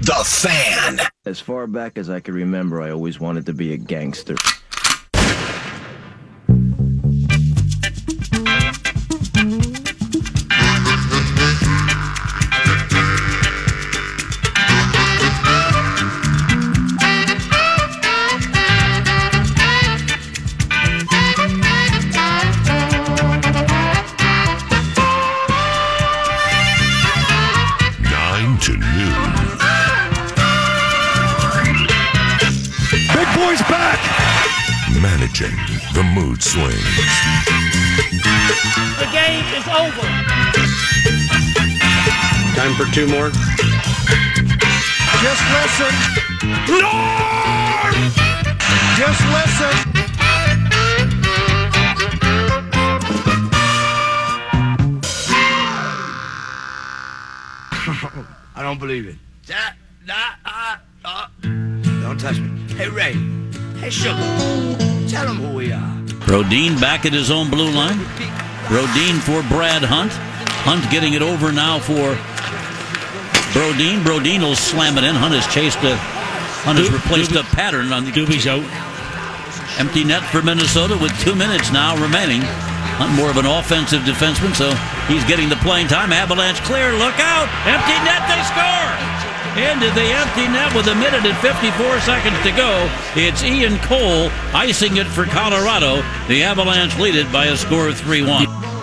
The Fan. As far back as I can remember, I always wanted to be a gangster. Managing the mood swings. The game is over. Time for two more. Just listen. North! Just listen. I don't believe it. Don't touch me. Hey, Ray. Hey, Sugar. Tell them who we are. Brodin back at his own blue line. Brodin for Brad Hunt. Hunt getting it over now for Brodin. Brodin will slam it in. Hunt has replaced a pattern on the Doobie's out. Empty net for Minnesota with 2 minutes now remaining. Hunt more of an offensive defenseman, so he's getting the playing time. Avalanche clear. Look out. Empty net. They score. Into the empty net with 1 minute and 54 seconds to go. It's Ian Cole icing it for Colorado. The Avalanche lead it by a score of 3-1.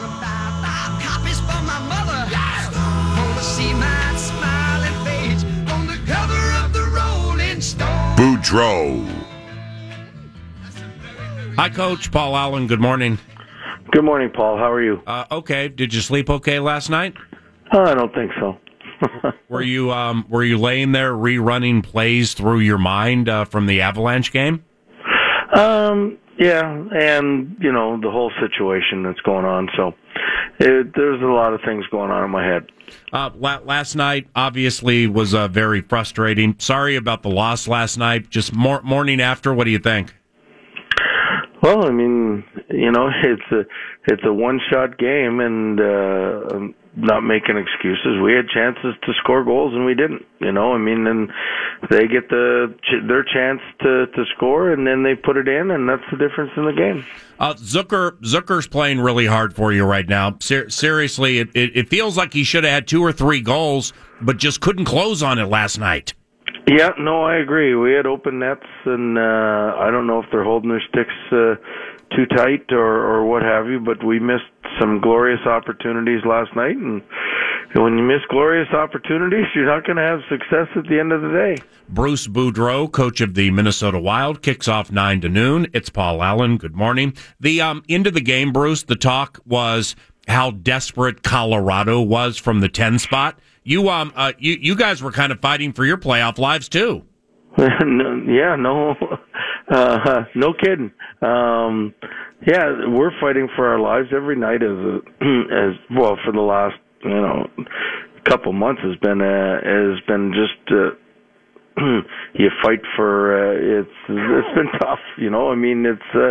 Boudreaux. Hi, Coach. Paul Allen. Good morning. Good morning, Paul. How are you? Okay. Did you sleep okay last night? I don't think so. Were you laying there rerunning plays through your mind from the Avalanche game? Yeah, and the whole situation that's going on. So there's a lot of things going on in my head. Last night obviously was very frustrating. Sorry about the loss last night. Just morning after, what do you think? Well, I mean, it's a one-shot game, and not making excuses. We had chances to score goals, and we didn't. And they get their chance to score, and then they put it in, and that's the difference in the game. Zucker's playing really hard for you right now. Seriously, it feels like he should have had 2 or 3 goals, but just couldn't close on it last night. Yeah, no, I agree. We had open nets, and I don't know if they're holding their sticks too tight or what have you, but we missed some glorious opportunities last night, and when you miss glorious opportunities, you're not going to have success at the end of the day. Bruce Boudreau, coach of the Minnesota Wild, kicks off 9 to noon. It's Paul Allen. Good morning. The into the game, Bruce, the talk was how desperate Colorado was from the 10 spot. You guys were kind of fighting for your playoff lives too. No kidding. We're fighting for our lives every night as well for the last couple months has been just you fight for it's been tough. I mean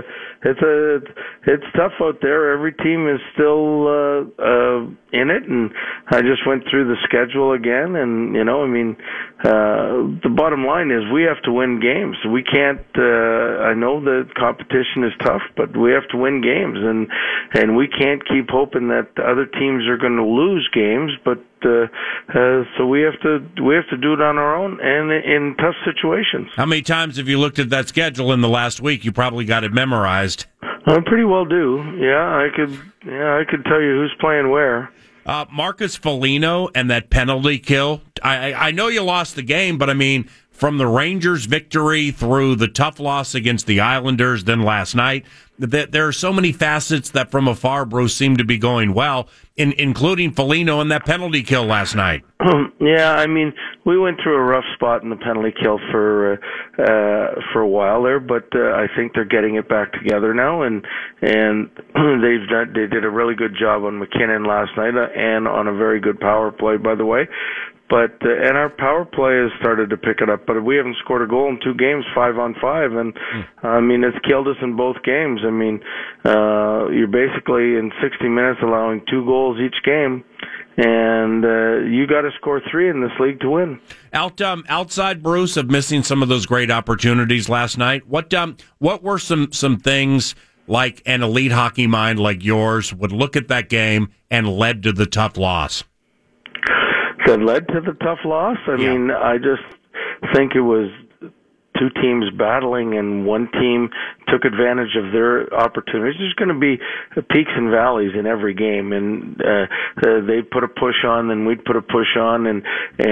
it's tough out there. Every team is still in it, and I just went through the schedule again, and the bottom line is we have to win games. We can't. I know the competition is tough, but we have to win games, and we can't keep hoping that the other teams are going to lose games. But so we have to do it on our own and in tough situations. How many times have you looked at that schedule in the last week? You probably got it memorized. I pretty well do. I could tell you who's playing where. Marcus Foligno and that penalty kill. I know you lost the game, but I mean, from the Rangers' victory through the tough loss against the Islanders, then last night, there are so many facets that from afar, Bruce, seem to be going well, including Foligno and that penalty kill last night. Yeah, I mean, we went through a rough spot in the penalty kill for a while there, but I think they're getting it back together now, and they did a really good job on McKinnon last night, and on a very good power play, by the way. But and our power play has started to pick it up, but we haven't scored a goal in 2 games, 5-on-5, and I mean it's killed us in both games. I mean, you're basically in 60 minutes allowing 2 goals each game, and you got to score 3 in this league to win. Outside, Bruce, of missing some of those great opportunities last night, what were some things like an elite hockey mind like yours would look at that game and led to the tough loss? That led to the tough loss? I mean, I just think it was 2 teams battling, and one team took advantage of their opportunities. There's going to be peaks and valleys in every game, and they put a push on, then we'd put a push on, and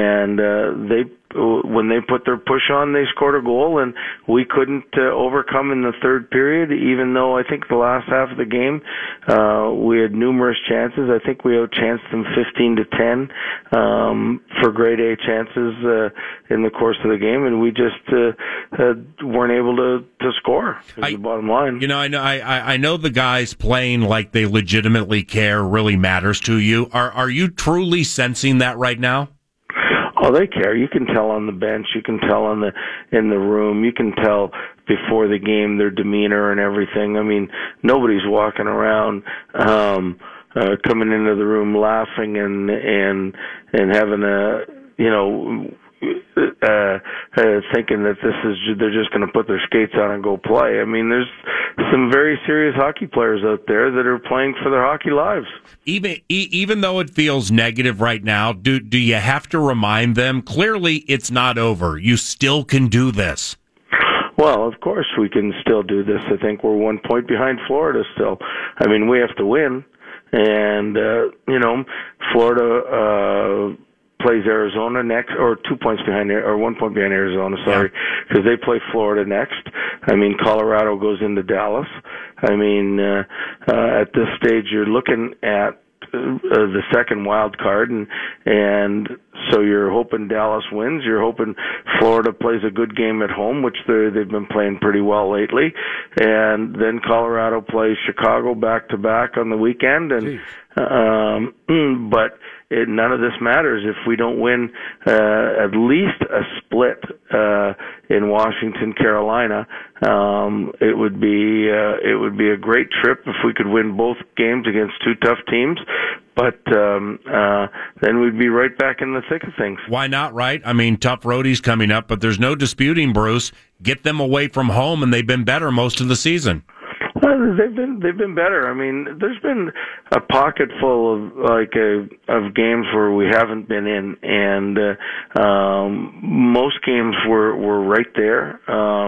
when they put their push on, they scored a goal, and we couldn't overcome in the third period, even though I think the last half of the game we had numerous chances. I think we outchanced them 15-10 for grade A chances in the course of the game, and we just weren't able to score. The bottom line. I know the guys playing like they legitimately care really matters to you. Are you truly sensing that right now? Oh, they care. You can tell on the bench. You can tell in the room. You can tell before the game their demeanor and everything. I mean, nobody's walking around coming into the room laughing and having a thinking that they're just going to put their skates on and go play. I mean, there's some very serious hockey players out there that are playing for their hockey lives. Even though it feels negative right now, do you have to remind them, clearly it's not over. You still can do this. Well, of course we can still do this. I think we're 1 point behind Florida still. I mean, we have to win. And, Florida plays Arizona next, or 2 points behind, or 1 point behind Arizona, sorry, because they play Florida next. I mean, Colorado goes into Dallas. I mean, at this stage, you're looking at the second wild card, and so you're hoping Dallas wins. You're hoping Florida plays a good game at home, which they've been playing pretty well lately, and then Colorado plays Chicago back-to-back on the weekend, and but none of this matters if we don't win at least a split in Washington, Carolina. It would be a great trip if we could win both games against 2 tough teams, but then we'd be right back in the thick of things. Why not, right? I mean, tough roadies coming up, but there's no disputing, Bruce. Get them away from home, and they've been better most of the season. They've been better. I mean, there's been a pocket full of games where we haven't been in, and most games were right there.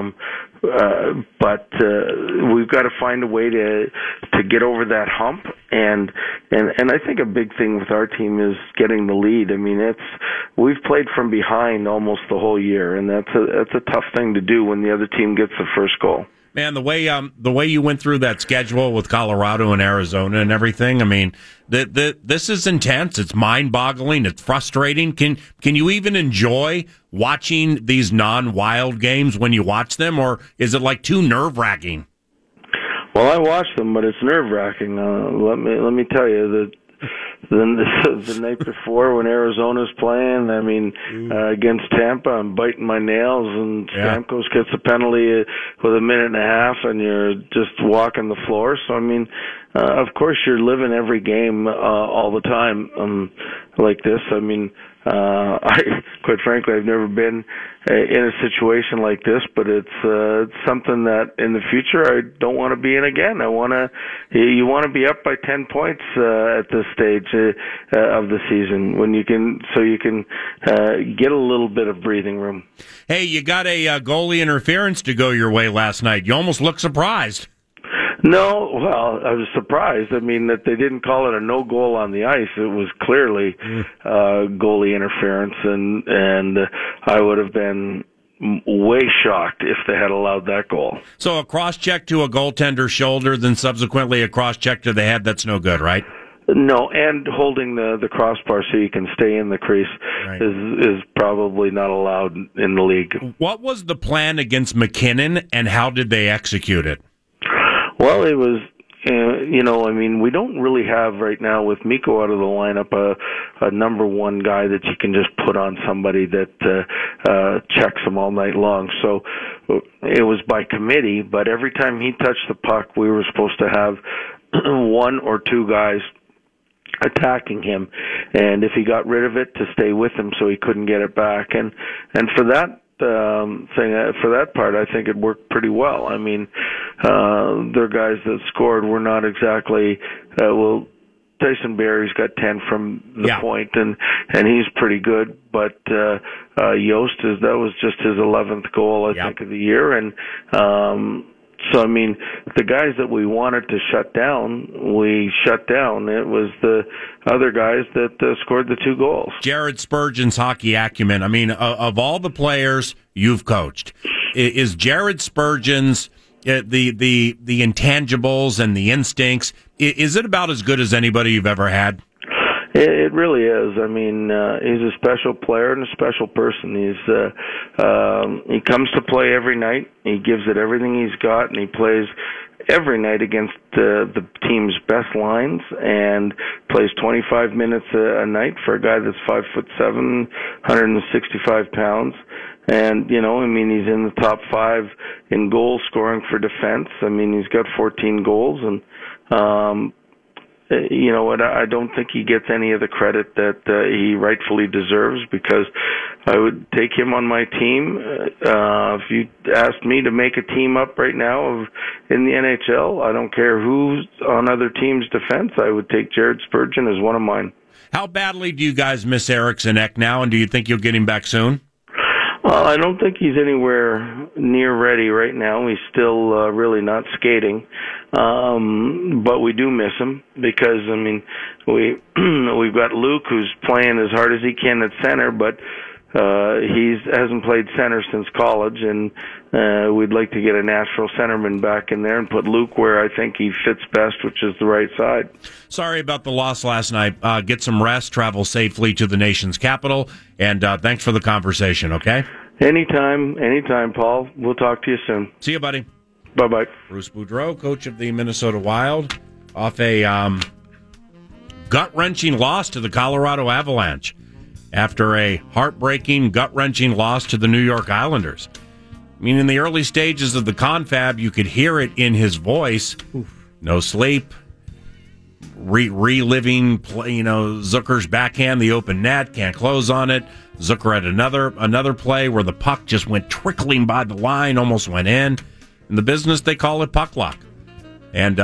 But we've got to find a way to get over that hump, and I think a big thing with our team is getting the lead. I mean, we've played from behind almost the whole year, and that's a tough thing to do when the other team gets the first goal. Man, the way you went through that schedule with Colorado and Arizona and everything, I mean, this is intense. It's mind-boggling. It's frustrating. Can you even enjoy watching these non-wild games when you watch them, or is it like too nerve-wracking? Well, I watch them, but it's nerve-wracking. Let me tell you that. Then the night before when Arizona's playing, I mean, against Tampa, I'm biting my nails, and Stamkos gets a penalty with a minute and a half, and you're just walking the floor. So, I mean, of course you're living every game all the time like this. I mean, quite frankly, I've never been in a situation like this, but it's something that in the future I don't want to be in again. You want to be up by 10 points at this stage of the season when you can get a little bit of breathing room. Hey, you got a goalie interference to go your way last night. You almost look surprised. No, well, I was surprised. I mean, that they didn't call it a no goal on the ice. It was clearly goalie interference, and I would have been way shocked if they had allowed that goal. So a cross-check to a goaltender's shoulder, then subsequently a cross-check to the head, that's no good, right? No, and holding the crossbar so you can stay in the crease is probably not allowed in the league. What was the plan against McKinnon, and how did they execute it? Well, it was we don't really have right now with Mikko out of the lineup a number one guy that you can just put on somebody that checks him all night long. So it was by committee, but every time he touched the puck, we were supposed to have one or two guys attacking him, and if he got rid of it, to stay with him so he couldn't get it back. And for that for that part, I think it worked pretty well. I mean, their guys that scored were not exactly Tyson Barrie's got 10 from the point, and he's pretty good. But Yost that was just his 11th goal, I think, of the year, and so, I mean, the guys that we wanted to shut down, we shut down. It was the other guys that scored the 2 goals. Jared Spurgeon's hockey acumen. I mean, of all the players you've coached, is Jared Spurgeon's the intangibles and the instincts, is it about as good as anybody you've ever had? It really is. I mean, he's a special player and a special person. He comes to play every night. He gives it everything he's got, and he plays every night against the team's best lines, and plays 25 minutes a night for a guy that's 5'7", 165 pounds. And, he's in the top 5 in goal scoring for defense. I mean, he's got 14 goals, and you know what? I don't think he gets any of the credit that he rightfully deserves, because I would take him on my team. If you asked me to make a team up right now in the NHL, I don't care who's on other teams' defense, I would take Jared Spurgeon as one of mine. How badly do you guys miss Eriksson Ek now, and do you think you'll get him back soon? Well, I don't think he's anywhere near ready right now. He's still really not skating. But we do miss him because, I mean, we've got Luke who's playing as hard as he can at center, but he hasn't played center since college, and we'd like to get a natural centerman back in there and put Luke where I think he fits best, which is the right side. Sorry about the loss last night. Get some rest, travel safely to the nation's capital, and thanks for the conversation, okay? Anytime, Paul. We'll talk to you soon. See you, buddy. Bye-bye. Bruce Boudreau, coach of the Minnesota Wild, off a gut-wrenching loss to the Colorado Avalanche after a heartbreaking, gut-wrenching loss to the New York Islanders. I mean, in the early stages of the confab, you could hear it in his voice. Oof. No sleep, reliving, Zucker's backhand, the open net, can't close on it. Zucker had another play where the puck just went trickling by the line, almost went in. In the business, they call it puck luck. And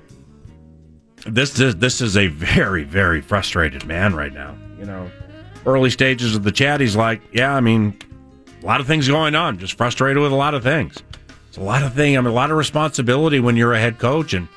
this is a very, very frustrated man right now. Early stages of the chat, he's like, a lot of things going on, just frustrated with a lot of things. It's a lot of things, a lot of responsibility when you're a head coach, and,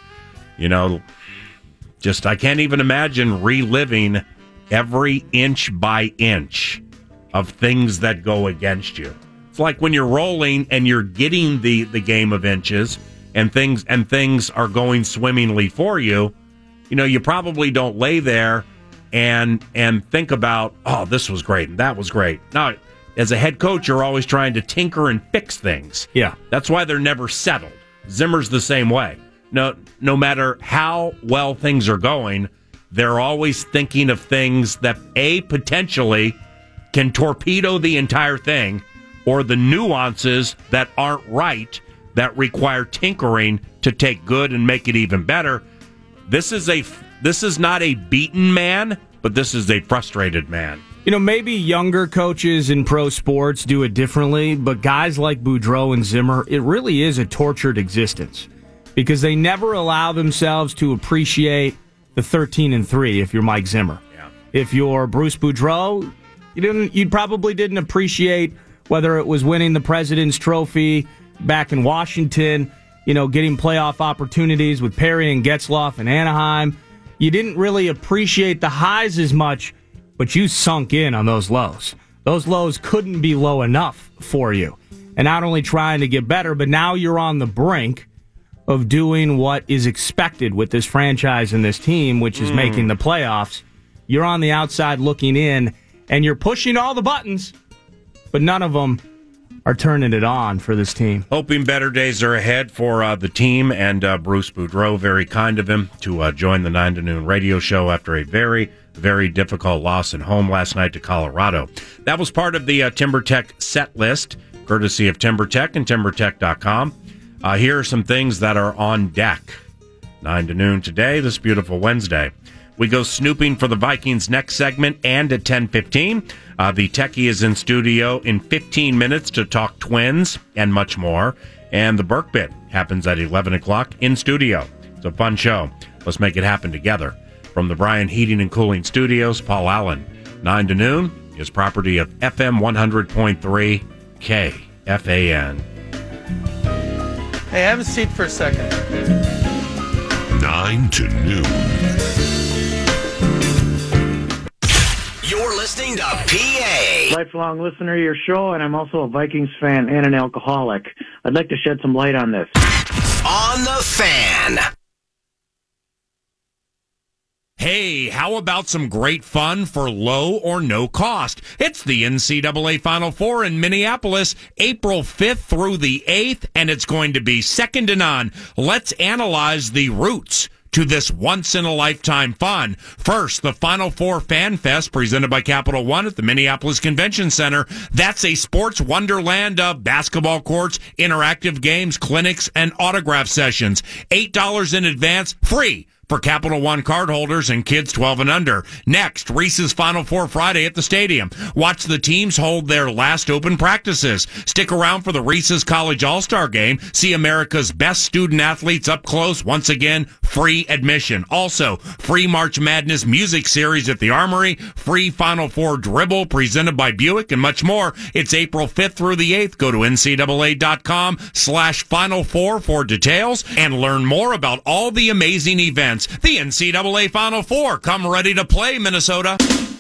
I can't even imagine reliving every inch by inch of things that go against you. It's like when you're rolling and you're getting the game of inches and things are going swimmingly for you, you probably don't lay there and think about, oh, this was great and that was great. Now, as a head coach, you're always trying to tinker and fix things. Yeah. That's why they're never settled. Zimmer's the same way. No matter how well things are going, they're always thinking of things that, A, potentially can torpedo the entire thing, or the nuances that aren't right that require tinkering to take good and make it even better. This is not a beaten man, but this is a frustrated man. Maybe younger coaches in pro sports do it differently, but guys like Boudreau and Zimmer, it really is a tortured existence because they never allow themselves to appreciate the 13-3 if you're Mike Zimmer. Yeah. If you're Bruce Boudreau, you probably didn't appreciate whether it was winning the President's Trophy back in Washington, getting playoff opportunities with Perry and Getzlaf in Anaheim. You didn't really appreciate the highs as much, but you sunk in on those lows. Those lows couldn't be low enough for you. And not only trying to get better, but now you're on the brink of doing what is expected with this franchise and this team, which is making the playoffs. You're on the outside looking in, and you're pushing all the buttons, but none of them are turning it on for this team. Hoping better days are ahead for the team and Bruce Boudreau. Very kind of him to join the 9 to Noon radio show after a very, very difficult loss at home last night to Colorado. That was part of the TimberTech set list, courtesy of TimberTech and TimberTech.com. Here are some things that are on deck. 9 to Noon today, this beautiful Wednesday. We go snooping for the Vikings next segment and at 10:15. The techie is in studio in 15 minutes to talk Twins and much more. And the Burke Bit happens at 11 o'clock in studio. It's a fun show. Let's make it happen together. From the Bryan Heating and Cooling Studios, Paul Allen. 9 to Noon is property of FM 100.3 KFAN. Hey, have a seat for a second. 9 to Noon. You're listening to PA. Lifelong listener to your show, and I'm also a Vikings fan and an alcoholic. I'd like to shed some light on this. On the Fan. Hey, how about some great fun for low or no cost? It's the NCAA Final Four in Minneapolis, April 5th through the 8th, and it's going to be second to none. Let's analyze the roots to this once-in-a-lifetime fun. First, the Final Four Fan Fest presented by Capital One at the Minneapolis Convention Center. That's a sports wonderland of basketball courts, interactive games, clinics, and autograph sessions. $8 in advance, free for Capital One cardholders and kids 12 and under. Next, Reese's Final Four Friday at the stadium. Watch the teams hold their last open practices. Stick around for the Reese's College All-Star Game. See America's best student athletes up close. Once again, free admission. Also, free March Madness music series at the Armory. Free Final Four dribble presented by Buick and much more. It's April 5th through the 8th. Go to NCAA.com/Final Four for details and learn more about all the amazing events. The NCAA Final Four. Come ready to play, Minnesota.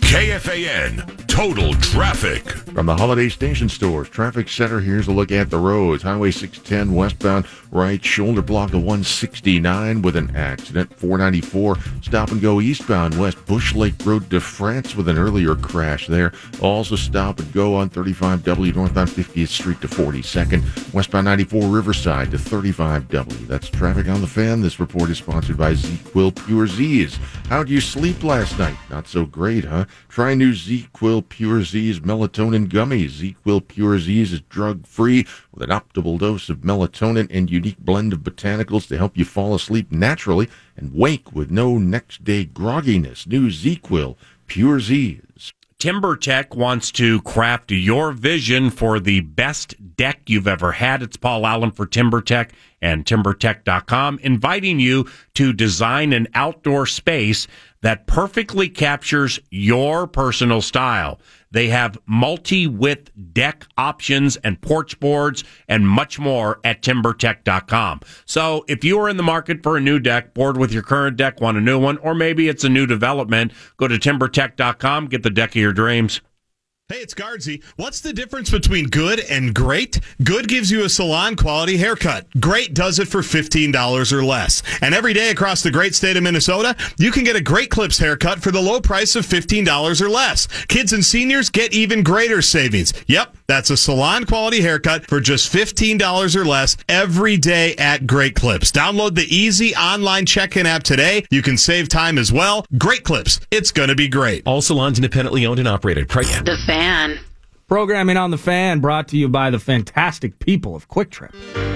KFAN Total Traffic. From the Holiday Station Stores Traffic Center, here's a look at the roads. Highway 610 westbound, right shoulder block of 169 with an accident. 494 stop and go eastbound west Bush Lake Road to France with an earlier crash there. Also stop and go on 35W north on 50th Street to 42nd. Westbound 94 Riverside to 35W. That's traffic on the Fan. This report is sponsored by ZzzQuil Pure Z's. How'd you sleep last night? Not so great, huh? Try new ZzzQuil Pure Z's melatonin gummies. ZzzQuil Pure Z's is drug-free with an optimal dose of melatonin and unique blend of botanicals to help you fall asleep naturally and wake with no next-day grogginess. New ZzzQuil Pure Z's. TimberTech wants to craft your vision for the best deck you've ever had. It's Paul Allen for TimberTech and TimberTech.com, inviting you to design an outdoor space that perfectly captures your personal style. They have multi-width deck options and porch boards and much more at TimberTech.com. So if you are in the market for a new deck, bored with your current deck, want a new one, or maybe it's a new development, go to TimberTech.com, get the deck of your dreams. Hey, it's Guardsy. What's the difference between good and great? Good gives you a salon-quality haircut. Great does it for $15 or less. And every day across the great state of Minnesota, you can get a Great Clips haircut for the low price of $15 or less. Kids and seniors get even greater savings. Yep, that's a salon-quality haircut for just $15 or less every day at Great Clips. Download the easy online check-in app today. You can save time as well. Great Clips. It's going to be great. All salons independently owned and operated. The Fan. Programming on the Fan brought to you by the fantastic people of Quick Trip.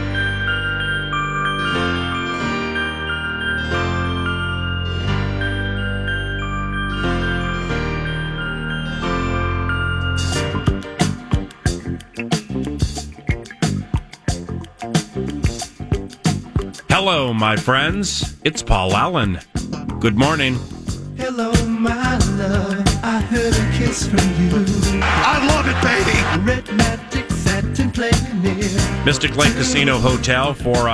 Hello, my friends. It's Paul Allen. Good morning. Hello, my love. I heard a kiss from you. I love it, baby. Red magic satin play near. Mystic Lake Casino Hotel for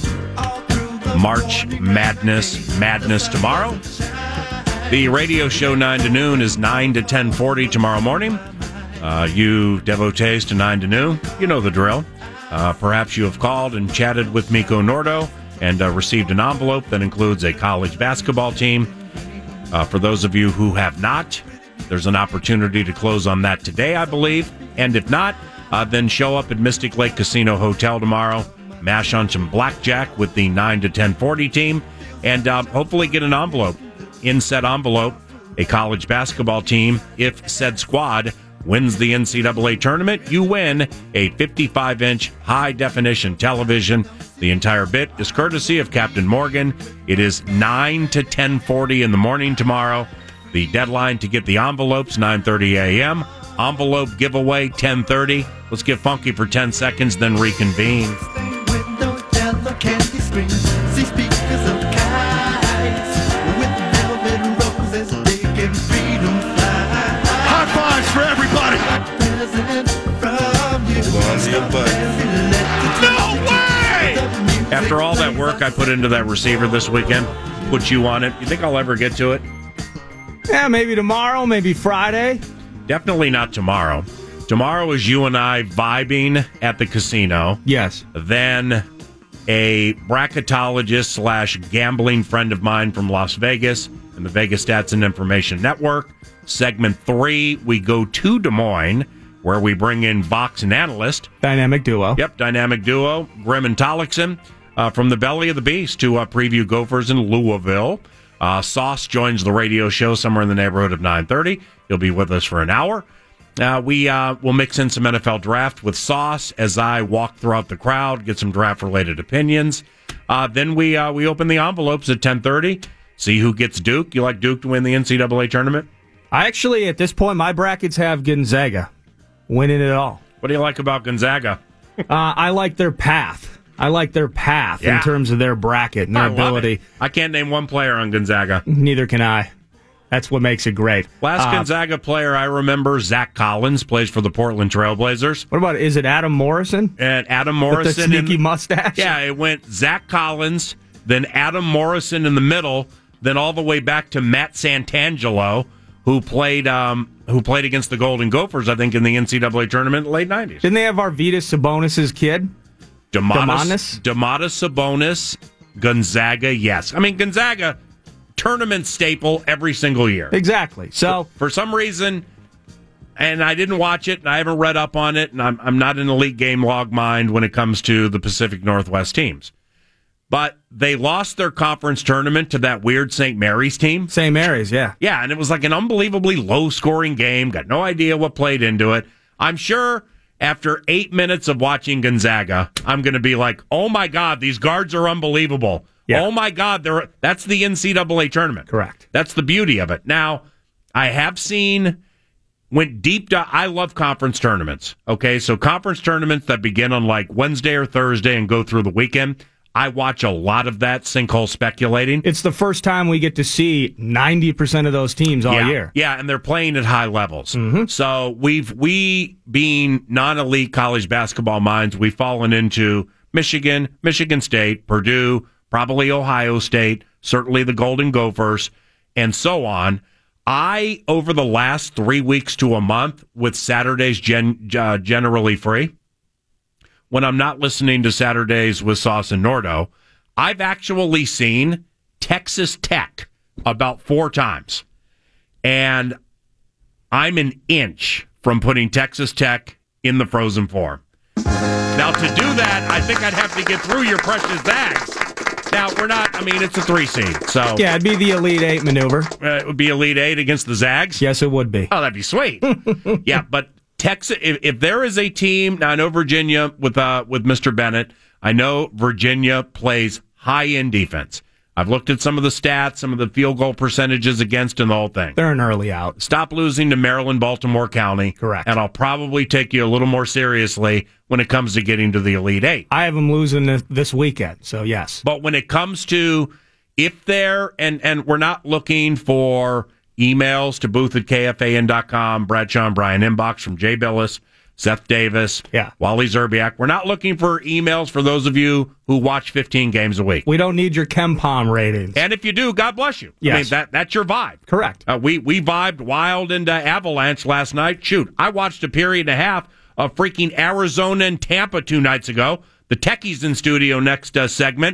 March Madness tomorrow. The radio show 9 to noon is 9 to 10:40 tomorrow morning. You devotees to 9 to noon, you know the drill. Perhaps you have called and chatted with Miko Nordo and received an envelope that includes a college basketball team. For those of you who have not, there's an opportunity to close on that today, I believe. And if not, Then show up at Mystic Lake Casino Hotel tomorrow, mash on some blackjack with the 9 to 10:40 team, and hopefully get an envelope. In said envelope, a college basketball team. If said squad wins the NCAA tournament, you win a 55-inch high-definition television. The entire bit is courtesy of Captain Morgan. It is 9 to 10:40 in the morning tomorrow. The deadline to get the envelopes, 9:30 a.m. Envelope giveaway, 10:30. Let's get funky for 10 seconds, then reconvene. High fives for everybody. No way! After all that work I put into that receiver this weekend, put you on it. You think I'll ever get to it? Yeah, maybe tomorrow, maybe Friday. Definitely not tomorrow. Tomorrow is you and I vibing at the casino. Yes. Then a bracketologist / gambling friend of mine from Las Vegas and the Vegas Stats and Information Network. Segment 3, we go to Des Moines, where we bring in Vox and Analyst. Dynamic duo. Yep, dynamic duo. Grim and Tollickson from the belly of the beast to preview Gophers in Louisville. Sauce joins the radio show somewhere in the neighborhood of 9:30. He'll be with us for an hour. We'll mix in some NFL draft with Sauce as I walk throughout the crowd, get some draft-related opinions. Then we open the envelopes at 10:30, see who gets Duke. You like Duke to win the NCAA tournament? I actually, at this point, my brackets have Gonzaga winning it all. What do you like about Gonzaga? I like their path. In terms of their bracket and their ability. I can't name one player on Gonzaga. Neither can I. That's what makes it great. Last Gonzaga player I remember, Zach Collins, plays for the Portland Trailblazers. What about, is it Adam Morrison? And Adam Morrison. With the sneaky mustache? Yeah, it went Zach Collins, then Adam Morrison in the middle, then all the way back to Matt Santangelo, who played against the Golden Gophers, I think, in the NCAA tournament in the late 90s. Didn't they have Arvydas Sabonis' kid? Domantas Sabonis, Gonzaga, yes. I mean, Gonzaga, tournament staple every single year. Exactly. So for some reason, and I didn't watch it, and I haven't read up on it, and I'm not an elite game log mind when it comes to the Pacific Northwest teams. But they lost their conference tournament to that weird St. Mary's team. St. Mary's, yeah. Yeah, and it was like an unbelievably low-scoring game. Got no idea what played into it. I'm sure after 8 minutes of watching Gonzaga, I'm going to be like, oh, my God, these guards are unbelievable. Yeah. Oh, my God, that's the NCAA tournament. Correct. That's the beauty of it. Now, I have went deep to, I love conference tournaments. Okay, so conference tournaments that begin on like Wednesday or Thursday and go through the weekend, I watch a lot of that sinkhole speculating. It's the first time we get to see 90% of those teams all year. Yeah, and they're playing at high levels. Mm-hmm. So we being non-elite college basketball minds, we've fallen into Michigan, Michigan State, Purdue, probably Ohio State, certainly the Golden Gophers, and so on. Over the last 3 weeks to a month, with Saturdays generally free, when I'm not listening to Saturdays with Sauce and Nordo, I've actually seen Texas Tech about 4 times. And I'm an inch from putting Texas Tech in the Frozen Four. Now, to do that, I think I'd have to get through your precious Zags. Now, it's a 3 seed. So yeah, it'd be the Elite 8 maneuver. It would be Elite 8 against the Zags? Yes, it would be. Oh, that'd be sweet. Yeah, but Texas, if there is a team, now I know Virginia with Mr. Bennett, I know Virginia plays high-end defense. I've looked at some of the stats, some of the field goal percentages against and the whole thing. They're an early out. Stop losing to Maryland, Baltimore County. Correct. And I'll probably take you a little more seriously when it comes to getting to the Elite 8. I have them losing this weekend, so yes. But when it comes to if they're, and we're not looking for emails to booth@kfan.com, Bradshaw and Brian inbox from Jay Billis, Seth Davis, Wally Zerbiak. We're not looking for emails for those of you who watch 15 games a week. We don't need your KenPom ratings. And if you do, God bless you. Yes. I mean, that's your vibe. Correct. We vibed Wild and Avalanche last night. Shoot, I watched a period and a half of freaking Arizona and Tampa 2 nights ago. The techies in studio next segment.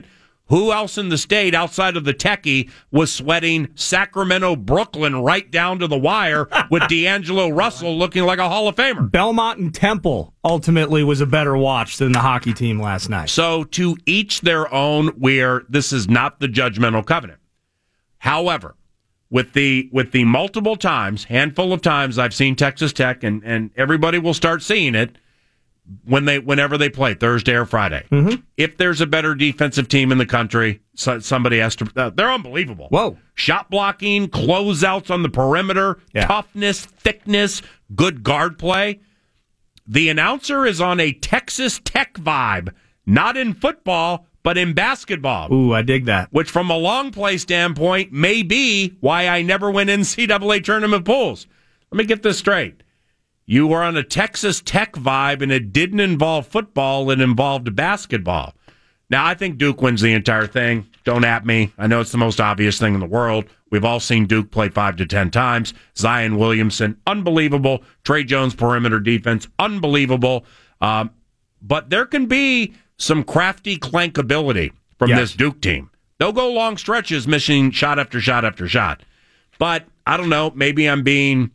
Who else in the state outside of the techie was sweating Sacramento, Brooklyn right down to the wire with D'Angelo Russell looking like a Hall of Famer? Belmont and Temple ultimately was a better watch than the hockey team last night. So to each their own, where this is not the judgmental covenant. However, with the multiple times, handful of times I've seen Texas Tech, and everybody will start seeing it, whenever they play Thursday or Friday. Mm-hmm. If there's a better defensive team in the country, somebody has to. They're unbelievable. Whoa! Shot blocking, closeouts on the perimeter, toughness, thickness, good guard play. The announcer is on a Texas Tech vibe, not in football, but in basketball. Ooh, I dig that. Which, from a long play standpoint, may be why I never win NCAA tournament pools. Let me get this straight. You were on a Texas Tech vibe, and it didn't involve football. It involved basketball. Now, I think Duke wins the entire thing. Don't at me. I know it's the most obvious thing in the world. We've all seen Duke play 5 to 10 times. Zion Williamson, unbelievable. Trey Jones, perimeter defense, unbelievable. But there can be some crafty clankability from this Duke team. They'll go long stretches missing shot after shot after shot. But, I don't know, maybe I'm being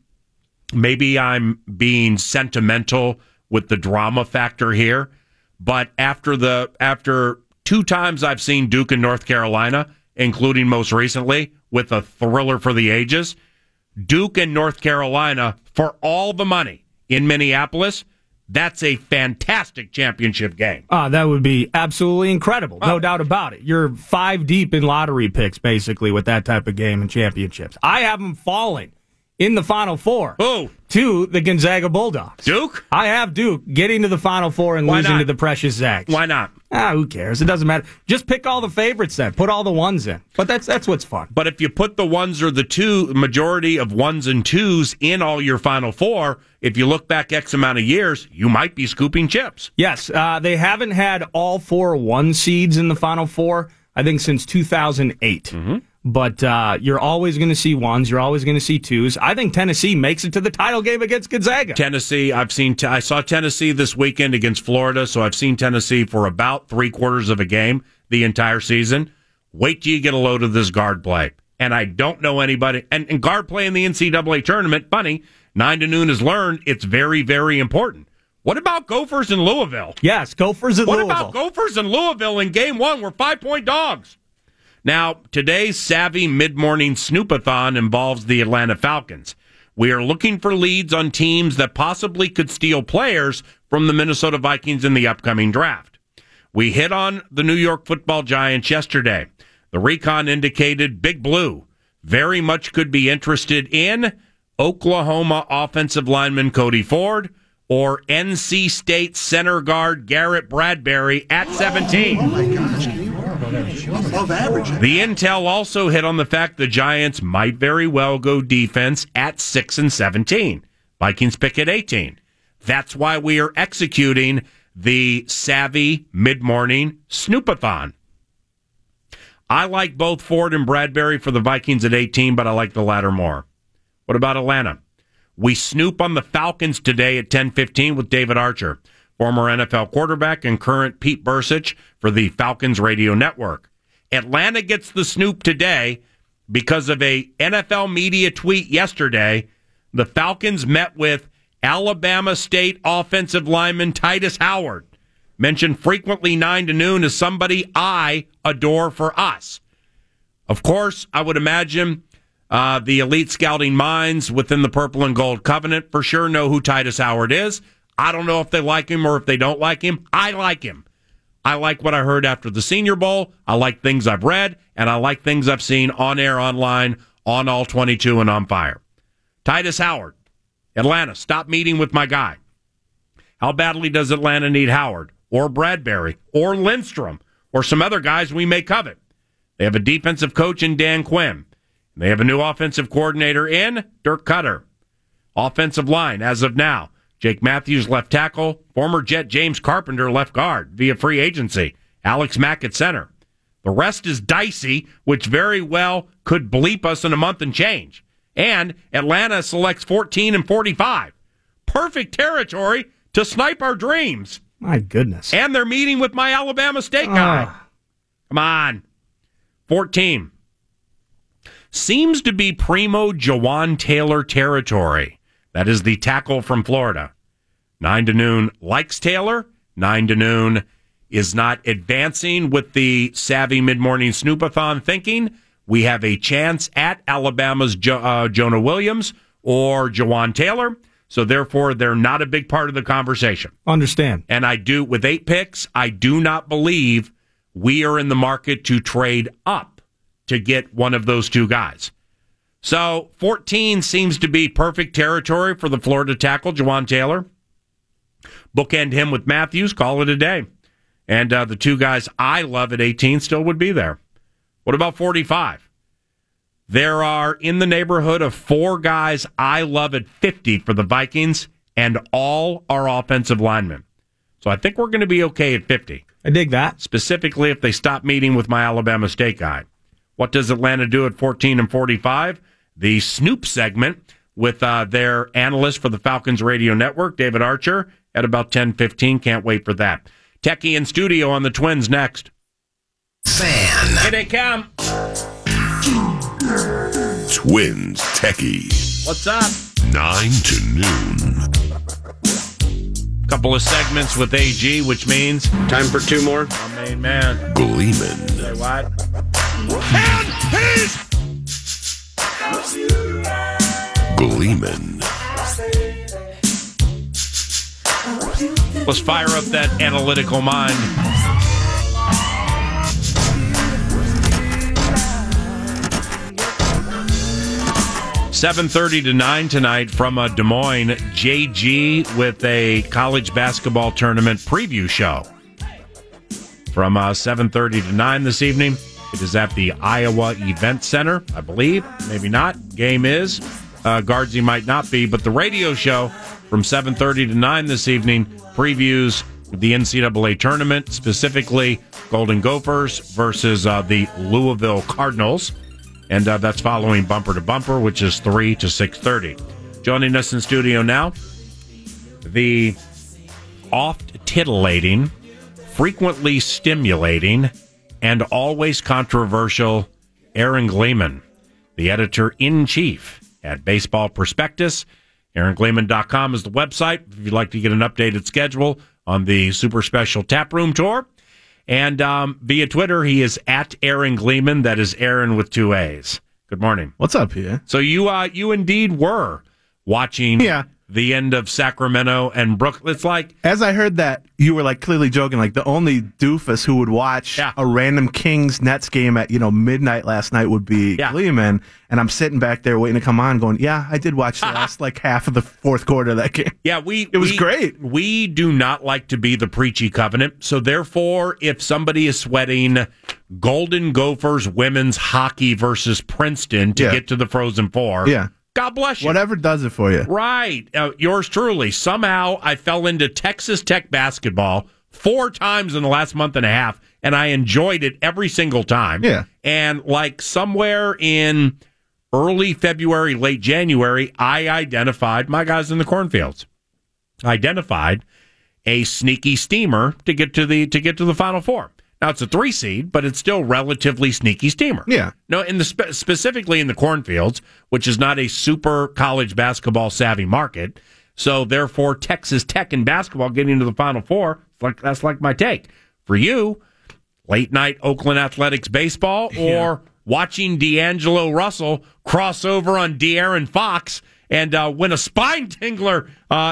sentimental with the drama factor here, but after 2 times I've seen Duke in North Carolina, including most recently with a thriller for the ages, Duke and North Carolina for all the money in Minneapolis, that's a fantastic championship game. That would be absolutely incredible. No doubt about it. You're 5 deep in lottery picks, basically, with that type of game and championships. I have them falling in the Final Four. Who? To the Gonzaga Bulldogs. Duke? I have Duke getting to the Final Four and losing to the precious Zags. Why not? Who cares? It doesn't matter. Just pick all the favorites then. Put all the ones in. But that's what's fun. But if you put the ones or the majority of ones and twos in all your Final Four, if you look back X amount of years, you might be scooping chips. Yes. They haven't had all 4 1 seeds in the Final Four, I think, since 2008. Mm-hmm. But you're always going to see ones. You're always going to see twos. I think Tennessee makes it to the title game against Gonzaga. Tennessee, I saw Tennessee this weekend against Florida, so I've seen Tennessee for about 3/4 of a game the entire season. Wait till you get a load of this guard play. And I don't know anybody. And guard play in the NCAA tournament, funny, 9 to noon has learned it's very, very important. What about Gophers in Louisville? Yes, Gophers in Louisville. What about Gophers in Louisville in game 1? We're 5-point dogs. Now, today's Savvy Mid-Morning Snoopathon involves the Atlanta Falcons. We are looking for leads on teams that possibly could steal players from the Minnesota Vikings in the upcoming draft. We hit on the New York Football Giants yesterday. The recon indicated Big Blue very much could be interested in Oklahoma offensive lineman Cody Ford or NC State center guard Garrett Bradbury at 17. Oh, my gosh. Above average. The intel also hit on the fact the Giants might very well go defense at 6 and 17. Vikings pick at 18. That's why we are executing the Savvy Mid-Morning Snoopathon. I like both Ford and Bradbury for the Vikings at 18, but I like the latter more. What about Atlanta? We snoop on the Falcons today at 10:15 with David Archer, former NFL quarterback and current Pete Bursich for the Falcons radio network. Atlanta gets the snoop today because of a NFL media tweet yesterday. The Falcons met with Alabama State offensive lineman Titus Howard, mentioned frequently 9 to noon as somebody I adore for us. Of course, I would imagine the elite scouting minds within the Purple and Gold Covenant for sure know who Titus Howard is. I don't know if they like him or if they don't like him. I like him. I like what I heard after the Senior Bowl. I like things I've read, and I like things I've seen on air, online, on All 22, and on Fire. Titus Howard, Atlanta, stop meeting with my guy. How badly does Atlanta need Howard or Bradbury or Lindstrom or some other guys we may covet? They have a defensive coach in Dan Quinn. They have a new offensive coordinator in Dirk Cutter. Offensive line, as of now, Jake Matthews, left tackle. Former Jet James Carpenter, left guard, via free agency. Alex Mack at center. The rest is dicey, which very well could bleep us in a month and change. And Atlanta selects 14 and 45. Perfect territory to snipe our dreams. My goodness. And they're meeting with my Alabama State guy. Come on. 14. Seems to be primo Jawan Taylor territory. That is the tackle from Florida. 9 to noon likes Taylor. 9 to noon is not advancing with the savvy mid-morning Snoopathon thinking. We have a chance at Alabama's Jonah Williams or Jawan Taylor. So therefore, they're not a big part of the conversation. Understand. And with 8 picks, I do not believe we are in the market to trade up to get one of those two guys. So 14 seems to be perfect territory for the Florida tackle, Jawan Taylor. Bookend him with Matthews, call it a day. And the two guys I love at 18 still would be there. What about 45? There are in the neighborhood of 4 guys I love at 50 for the Vikings, and all are offensive linemen. So I think we're going to be okay at 50. I dig that. Specifically if they stop meeting with my Alabama State guy. What does Atlanta do at 14 and 45? The Snoop segment with their analyst for the Falcons Radio Network, David Archer, at about 10:15. Can't wait for that. Techie in studio on the Twins next. Fan. Here they come. Twins Techie. What's up? 9 to noon. Couple of segments with AG, which means time for 2 more. My main man. Gleeman. Say what? And he's Gleeman. Let's fire up that analytical mind. $7:30 to 9 tonight from Des Moines. JG with a college basketball tournament preview show. From 7:30 to 9 this evening. It is at the Iowa Event Center, I believe. Maybe not. Game is. Guardsy might not be. But the radio show from 7:30 to 9 this evening previews the NCAA tournament, specifically Golden Gophers versus the Louisville Cardinals. And that's following Bumper to Bumper, which is 3 to 6:30. Joining us in studio now, the oft-titillating, frequently stimulating, and always controversial Aaron Gleeman, the editor-in-chief at Baseball Prospectus. AaronGleeman.com is the website if you'd like to get an updated schedule on the Super Special Taproom Tour. And via Twitter, he is at Aaron Gleeman. That is Aaron with 2 A's. Good morning. What's up here? So you indeed were watching the end of Sacramento and Brooklyn. It's like, as I heard that, you were like clearly joking, like the only doofus who would watch a random Kings Nets game at midnight last night would be Gleeman, and I'm sitting back there waiting to come on, going, I did watch the last like half of the fourth quarter of that game. Yeah, it was great. We do not like to be the preachy covenant, so therefore, if somebody is sweating Golden Gophers women's hockey versus Princeton to get to the Frozen Four, God bless you. Whatever does it for you. Right. Yours truly. Somehow I fell into Texas Tech basketball 4 times in the last month and a half, and I enjoyed it every single time. Yeah. And like somewhere in early February, late January, I identified my guys in the cornfields. Identified a sneaky steamer to get to the Final Four. Now, it's a 3 seed, but it's still relatively sneaky steamer. Yeah. No, specifically in the cornfields, which is not a super college basketball savvy market. So, therefore, Texas Tech in basketball getting to the Final Four, that's like my take. For you, late night Oakland Athletics baseball or watching D'Angelo Russell cross over on De'Aaron Fox and win a spine tingler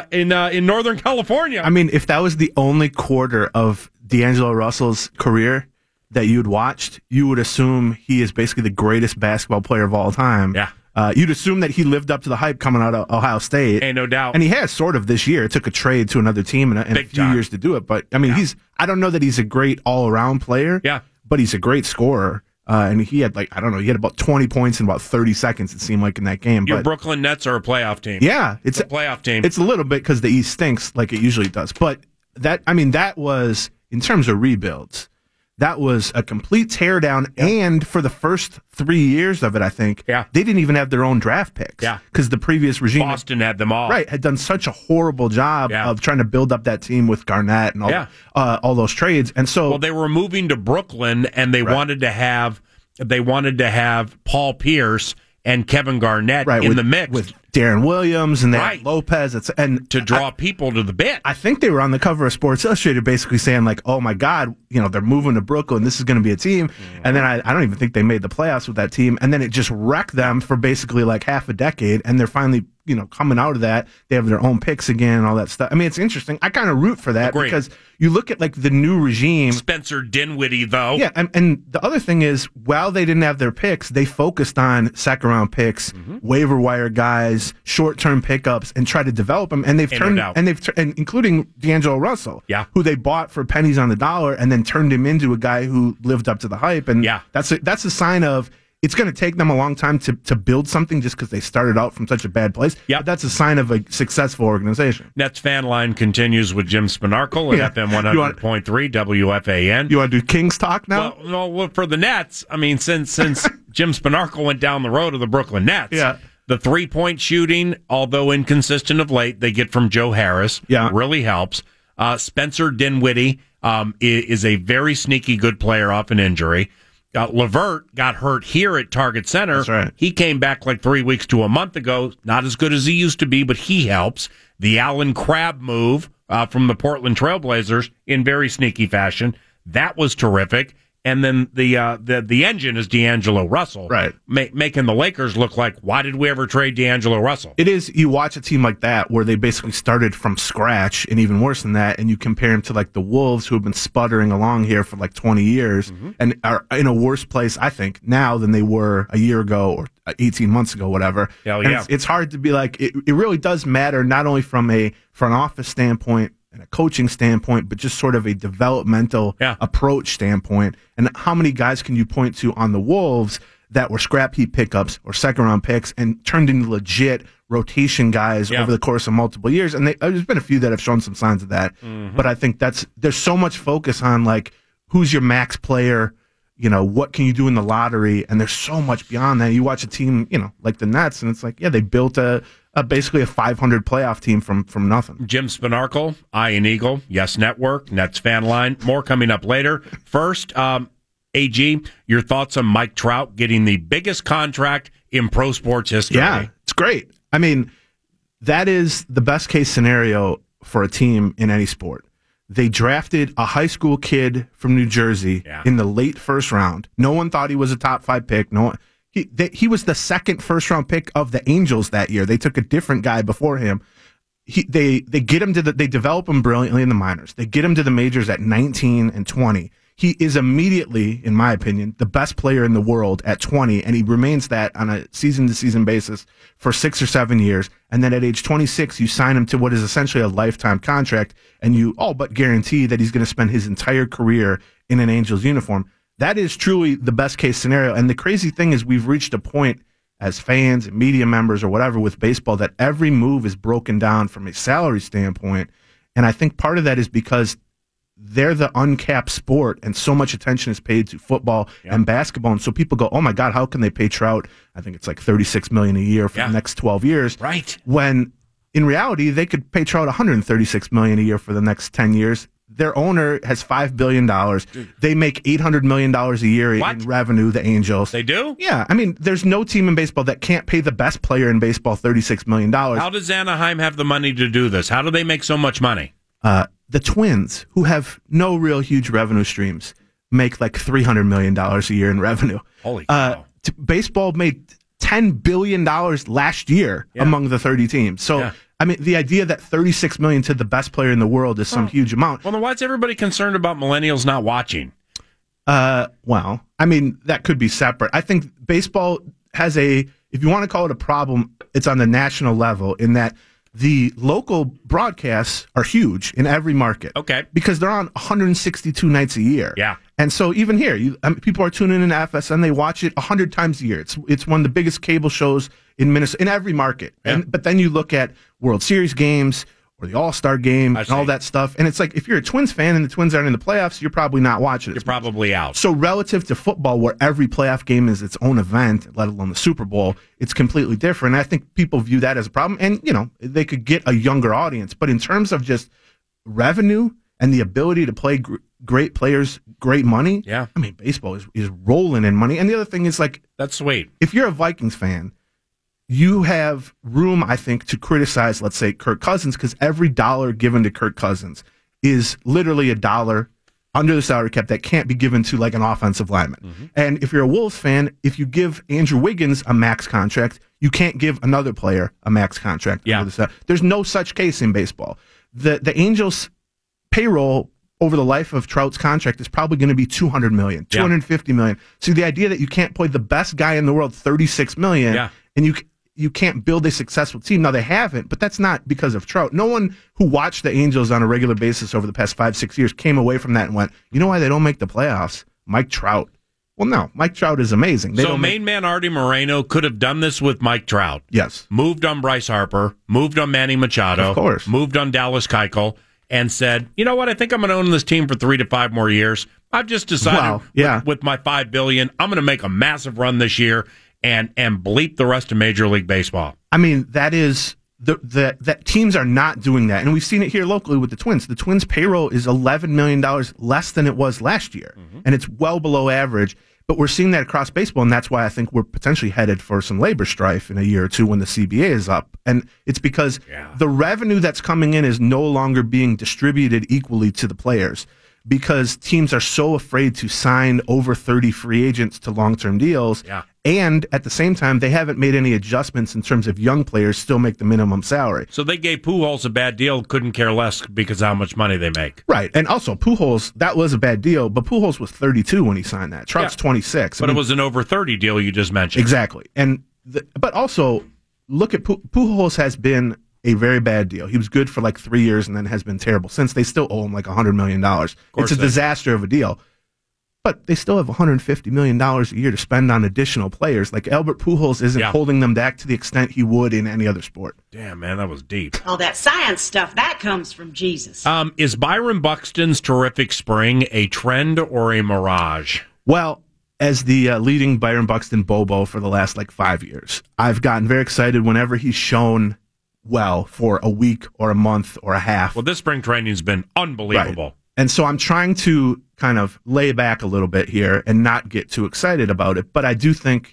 in Northern California. I mean, if that was the only quarter of D'Angelo Russell's career that you'd watched, you would assume he is basically the greatest basketball player of all time. Yeah. You'd assume that he lived up to the hype coming out of Ohio State. Ain't no doubt. And he has sort of this year. It took a trade to another team and a few years to do it. But, I mean, I don't know that he's a great all-around player. Yeah. But he's a great scorer. And he had he had about 20 points in about 30 seconds, it seemed like, in that game. Your Brooklyn Nets are a playoff team. Yeah. It's a playoff team. It's a little bit because the East stinks like it usually does. But that was, in terms of rebuilds, that was a complete teardown. And for the first 3 years of it, I think, they didn't even have their own draft picks. Yeah. Because the previous regime, Boston had them all. Right, had done such a horrible job of trying to build up that team with Garnett and all those trades. And so, well, they were moving to Brooklyn, and they wanted to have Paul Pierce and Kevin Garnett in the mix with Darren Williams and Lopez, and to draw people to the bit. I think they were on the cover of Sports Illustrated, basically saying like, "Oh my God, they're moving to Brooklyn. This is going to be a team." And then I don't even think they made the playoffs with that team. And then it just wrecked them for basically like half a decade. And they're finally coming out of that. They have their own picks again and all that stuff. I mean, it's interesting. I kind of root for that because you look at like the new regime. Spencer Dinwiddie, though. Yeah, and the other thing is, while they didn't have their picks, they focused on second round picks, waiver wire guys, short term pickups, and try to develop them. And they've including D'Angelo Russell, who they bought for pennies on the dollar, and then turned him into a guy who lived up to the hype. And that's a sign of. It's going to take them a long time to build something just because they started out from such a bad place. But that's a sign of a successful organization. Nets Fan Line continues with Jim Spanarkel at FM 100.3 WFAN. You want to do Kings talk now? Well, for the Nets, I mean, since Jim Spanarkel went down the road of the Brooklyn Nets, the 3-point shooting, although inconsistent of late, they get from Joe Harris, really helps. Spencer Dinwiddie is a very sneaky good player off an injury. LeVert got hurt here at Target Center. That's right. He came back like 3 weeks to a month ago. Not as good as he used to be, but he helps. The Allen Crabbe move from the Portland Trailblazers in very sneaky fashion. That was terrific. And then the engine is D'Angelo Russell, right? Making the Lakers look like, why did we ever trade D'Angelo Russell? It is. You watch a team like that where they basically started from scratch, and even worse than that, and you compare them to like the Wolves, who have been sputtering along here for like 20 years, and are in a worse place, I think, now than they were a year ago or 18 months ago, whatever. It's hard to be like. It really does matter, not only from a front office standpoint and a coaching standpoint, but just sort of a developmental approach standpoint. And how many guys can you point to on the Wolves that were scrap heap pickups or second round picks and turned into legit rotation guys over the course of multiple years? And there's been a few that have shown some signs of that. But I think there's so much focus on like, who's your max player? What can you do in the lottery? And there's so much beyond that. You watch a team, like the Nets, and it's like, they built basically a 500 playoff team from nothing. Jim Spanarkel, Ian Eagle, Yes Network, Nets Fan Line. More coming up later. First, AG, your thoughts on Mike Trout getting the biggest contract in pro sports history. Yeah, it's great. I mean, that is the best case scenario for a team in any sport. They drafted a high school kid from New Jersey in the late first round. No one thought he was a top 5 pick. No one. He was the second first-round pick of the Angels that year. They took a different guy before him. They get him they develop him brilliantly in the minors. They get him to the majors at 19 and 20. He is immediately, in my opinion, the best player in the world at 20, and he remains that on a season-to-season basis for 6 or 7 years. And then at age 26, you sign him to what is essentially a lifetime contract, and you all but guarantee that he's going to spend his entire career in an Angels uniform. That is truly the best case scenario. And the crazy thing is we've reached a point as fans and media members or whatever with baseball that every move is broken down from a salary standpoint. And I think part of that is because they're the uncapped sport and so much attention is paid to football and basketball. And so people go, oh my God, how can they pay Trout? I think it's like $36 million a year for the next 12 years. Right. When in reality, they could pay Trout $136 million a year for the next 10 years. Their owner has $5 billion. They make $800 million a year in revenue, the Angels. They do? Yeah. I mean, there's no team in baseball that can't pay the best player in baseball $36 million. How does Anaheim have the money to do this? How do they make so much money? The Twins, who have no real huge revenue streams, make like $300 million a year in revenue. Holy cow. Baseball made $10 billion last year among the 30 teams. So, I mean, the idea that $36 million to the best player in the world is some huge amount. Well, then why is everybody concerned about millennials not watching? Well, I mean, that could be separate. I think baseball has if you want to call it a problem, it's on the national level in that the local broadcasts are huge in every market. Okay. Because they're on 162 nights a year. Yeah. And so even here, people are tuning in to FSN. They watch it 100 times a year. It's one of the biggest cable shows in Minnesota, in every market. Yeah. But then you look at World Series games or the All-Star game and all that stuff. And it's like, if you're a Twins fan and the Twins aren't in the playoffs, you're probably not watching it. You're probably out. So relative to football, where every playoff game is its own event, let alone the Super Bowl, it's completely different. And I think people view that as a problem. And, they could get a younger audience. But in terms of just revenue and the ability to play great players, great money, yeah. I mean, baseball is rolling in money. And the other thing is, like, that's sweet. If you're a Vikings fan, you have room, I think, to criticize, let's say, Kirk Cousins, because every dollar given to Kirk Cousins is literally a dollar under the salary cap that can't be given to, like, an offensive lineman. Mm-hmm. And if you're a Wolves fan, if you give Andrew Wiggins a max contract, you can't give another player a max contract. Yeah. There's no such case in baseball. The Angels' payroll over the life of Trout's contract is probably going to be $200 million, $250 million. So the idea that you can't play the best guy in the world $36 million, and you can't build a successful team. Now, they haven't, but that's not because of Trout. No one who watched the Angels on a regular basis over the past 5-6 years came away from that and went, you know why they don't make the playoffs? Mike Trout. Well, no, Mike Trout is amazing. So main man Artie Moreno could have done this with Mike Trout. Yes. Moved on Bryce Harper, moved on Manny Machado, of course, moved on Dallas Keuchel, and said, you know what, I think I'm going to own this team for 3 to 5 more years. I've just decided with my $5 billion, I'm going to make a massive run this year and bleep the rest of Major League Baseball. I mean, that is that teams are not doing that, and we've seen it here locally with the Twins. The Twins' payroll is $11 million less than it was last year, and it's well below average. But we're seeing that across baseball, and that's why I think we're potentially headed for some labor strife in a year or two when the CBA is up. And it's because the revenue that's coming in is no longer being distributed equally to the players, because teams are so afraid to sign over 30 free agents to long-term deals. Yeah. And at the same time, they haven't made any adjustments in terms of young players still make the minimum salary. So they gave Pujols a bad deal, couldn't care less because of how much money they make. Right. And also, Pujols, that was a bad deal, but Pujols was 32 when he signed that. Trout's 26. But it was an over 30 deal you just mentioned. Exactly. And but also, look at Pujols has been a very bad deal. He was good for like 3 years and then has been terrible since. They still owe him like $100 million. It's a disaster of a deal. But they still have $150 million a year to spend on additional players. Like, Albert Pujols isn't holding them back to the extent he would in any other sport. Damn, man, that was deep. All that science stuff, that comes from Jesus. Is Byron Buxton's terrific spring a trend or a mirage? Well, as the leading Byron Buxton Bobo for the last 5 years, I've gotten very excited whenever he's shown well for a week or a month or a half. Well, this spring training's been unbelievable. Right. And so I'm trying to kind of lay back a little bit here and not get too excited about it. But I do think,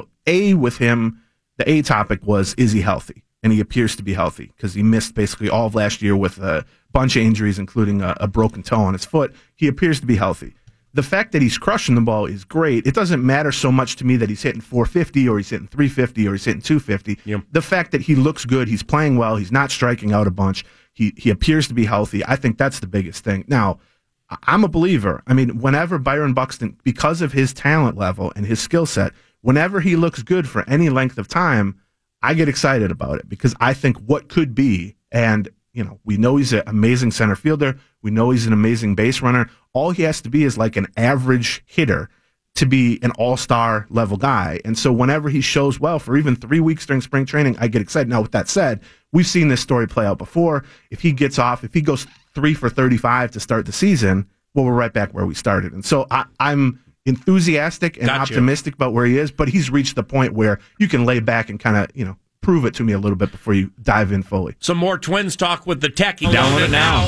with him, the A topic was, is he healthy? And he appears to be healthy because he missed basically all of last year with a bunch of injuries, including a broken toe on his foot. He appears to be healthy. The fact that he's crushing the ball is great. It doesn't matter so much to me that he's hitting 450 or he's hitting 350 or he's hitting 250. Yep. The fact that he looks good, he's playing well, he's not striking out a bunch, he appears to be healthy. I think that's the biggest thing. Now, I'm a believer. I mean, whenever Byron Buxton, because of his talent level and his skill set, whenever he looks good for any length of time, I get excited about it because I think what could be, and we know he's an amazing center fielder. We know he's an amazing base runner. All he has to be is like an average hitter to be an all-star level guy. And so whenever he shows well for even 3 weeks during spring training, I get excited. Now, with that said, we've seen this story play out before. If he goes 3 for 35 to start the season, well, we're right back where we started. And so I'm enthusiastic and optimistic about where he is, but he's reached the point where you can lay back and kind of, prove it to me a little bit before you dive in fully. Some more Twins talk with the techie. Download it now.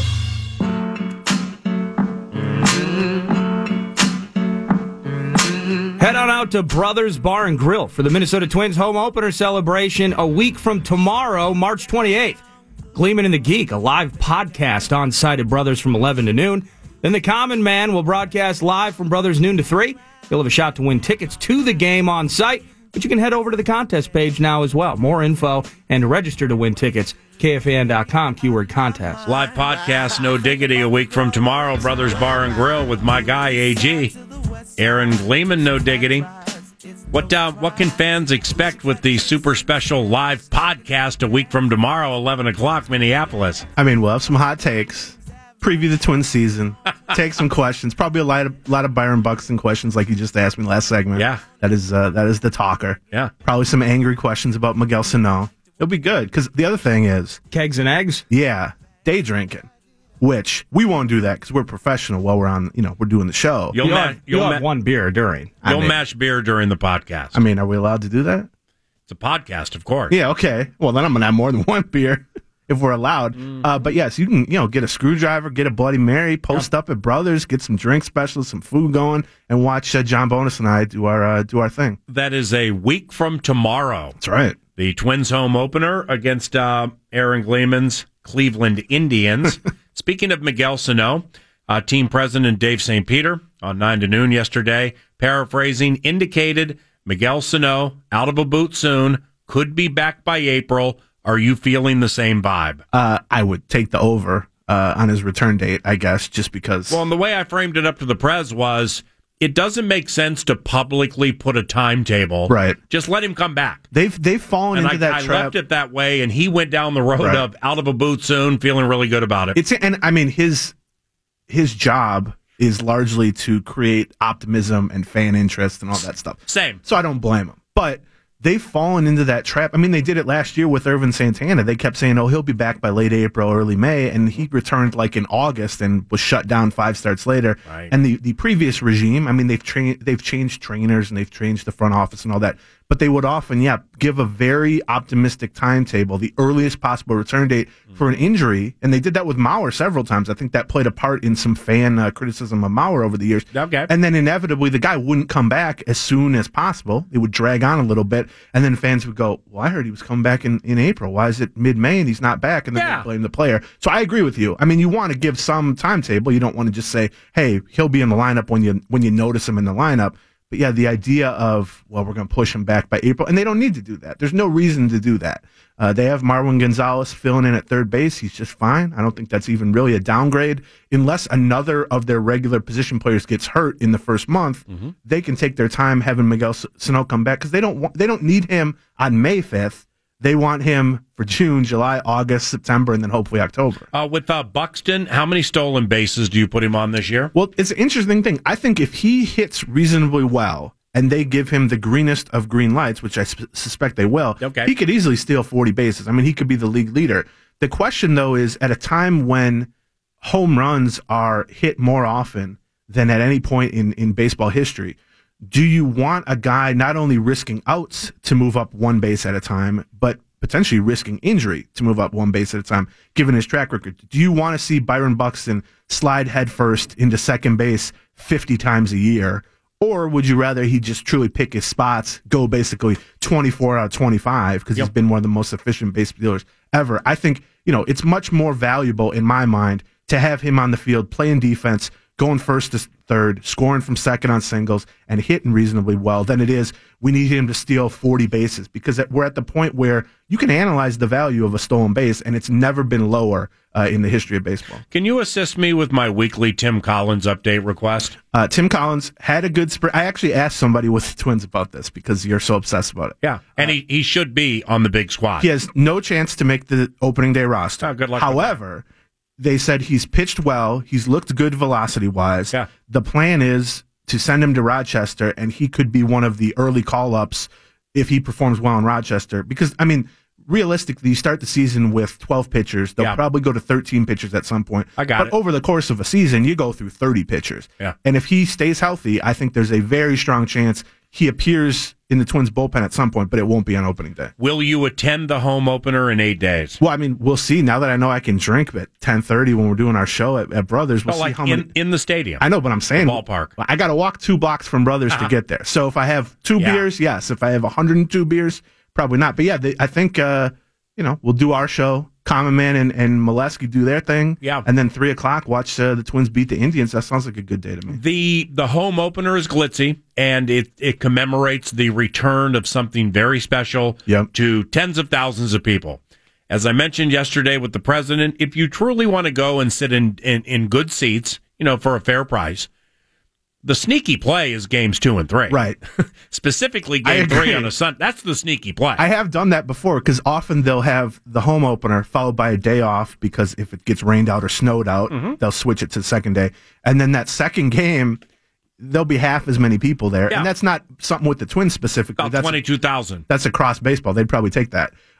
Head on out to Brothers Bar and Grill for the Minnesota Twins home opener celebration a week from tomorrow, March 28th. Gleeman and the Geek, a live podcast on site at Brothers from 11 to noon. Then the Common Man will broadcast live from Brothers noon to 3. You'll have a shot to win tickets to the game on site. But you can head over to the contest page now as well. More info and register to win tickets. KFAN.com, keyword contest. Live podcast, No Diggity, a week from tomorrow. Brothers Bar and Grill with my guy, AG. Aaron Gleeman, No Diggity. What can fans expect with the super special live podcast a week from tomorrow, 11 o'clock, Minneapolis? I mean, we'll have some hot takes. Preview the Twins season, take some questions, probably a lot of Byron Buxton questions like you just asked me last segment. Yeah. That is the talker. Yeah. Probably some angry questions about Miguel Sano. It'll be good, because the other thing is... Kegs and eggs? Yeah. day drinking, which we won't do that because we're professional while we're on, we're doing the show. You'll have one beer during. You'll mash beer during the podcast. I mean, are we allowed to do that? It's a podcast, of course. Yeah, okay. Well, then I'm going to have more than one beer if we're allowed. But yes, you can, get a screwdriver, get a Bloody Mary, post up at Brothers, get some drink specials, some food going, and watch John Bonus and I do our thing. That is a week from tomorrow. That's right. The Twins home opener against Aaron Gleeman's Cleveland Indians. Speaking of Miguel Sano, team president Dave St. Peter on 9 to noon yesterday, paraphrasing, indicated Miguel Sano, out of a boot soon, could be back by April. Are you feeling the same vibe? I would take the over on his return date, I guess, just because. Well, and the way I framed it up to the press was, it doesn't make sense to publicly put a timetable. Right. Just let him come back. They've fallen into that trap. I left it that way, and he went down the road of out of a boot soon, feeling really good about it. And I mean, his job is largely to create optimism and fan interest and all that stuff. Same. So I don't blame him. But they've fallen into that trap. I mean, they did it last year with Irvin Santana. They kept saying, he'll be back by late April, early May, and he returned like in August and was shut down 5 starts later. Right. And the previous regime, I mean, they've changed trainers and they've changed the front office and all that. But they would often, give a very optimistic timetable, the earliest possible return date for an injury. And they did that with Mauer several times. I think that played a part in some fan criticism of Mauer over the years. Okay. And then inevitably, the guy wouldn't come back as soon as possible. It would drag on a little bit. And then fans would go, well, I heard he was coming back in April. Why is it mid-May and he's not back? And then they blame the player. So I agree with you. I mean, you want to give some timetable. You don't want to just say, hey, he'll be in the lineup when you notice him in the lineup. But yeah, the idea of, we're going to push him back by April, and they don't need to do that. There's no reason to do that. They have Marwin Gonzalez filling in at third base. He's just fine. I don't think that's even really a downgrade. Unless another of their regular position players gets hurt in the first month, they can take their time having Miguel Sano come back because they don't need him on May 5th. They want him for June, July, August, September, and then hopefully October. With Buxton, how many stolen bases do you put him on this year? Well, it's an interesting thing. I think if he hits reasonably well and they give him the greenest of green lights, which I suspect they will, he could easily steal 40 bases. I mean, he could be the league leader. The question, though, is at a time when home runs are hit more often than at any point in baseball history, do you want a guy not only risking outs to move up one base at a time, but potentially risking injury to move up one base at a time, given his track record? Do you want to see Byron Buxton slide headfirst into second base 50 times a year? Or would you rather he just truly pick his spots, go basically 24 out of 25, because he's been one of the most efficient base stealers ever? I think, it's much more valuable in my mind to have him on the field playing defense, going first to third, scoring from second on singles, and hitting reasonably well than it is we need him to steal 40 bases, because we're at the point where you can analyze the value of a stolen base, and it's never been lower in the history of baseball. Can you assist me with my weekly Tim Collins update request? Tim Collins had a good spring. I actually asked somebody with the Twins about this because you're so obsessed about it. Yeah, and he should be on the big squad. He has no chance to make the opening day roster. Good luck. However, they said he's pitched well. He's looked good velocity-wise. Yeah. The plan is to send him to Rochester, and he could be one of the early call-ups if he performs well in Rochester. Because, I mean, realistically, you start the season with 12 pitchers. They'll probably go to 13 pitchers at some point. But over the course of a season, you go through 30 pitchers. Yeah. And if he stays healthy, I think there's a very strong chance he appears in the Twins bullpen at some point, but it won't be on opening day. Will you attend the home opener in 8 days? Well, I mean, we'll see. Now that I know I can drink at 10:30 when we're doing our show at Brothers, we'll see how many in the stadium. I know, but I'm saying ballpark. I got to walk 2 blocks from Brothers to get there. So if I have 2 beers, yes. If I have 102 beers, probably not. But yeah, I think we'll do our show. Common Man and Molesky do their thing. Yeah. And then 3 o'clock, watch the Twins beat the Indians. That sounds like a good day to me. The home opener is glitzy, and it commemorates the return of something very special to tens of thousands of people. As I mentioned yesterday with the president, if you truly want to go and sit in good seats, for a fair price, the sneaky play is games 2 and 3. Right. Specifically game 3 on a Sunday. That's the sneaky play. I have done that before because often they'll have the home opener followed by a day off because if it gets rained out or snowed out, they'll switch it to the second day. And then that second game, there'll be half as many people there. Yeah. And that's not something with the Twins specifically. About 22,000. That's across baseball. They'd probably take that.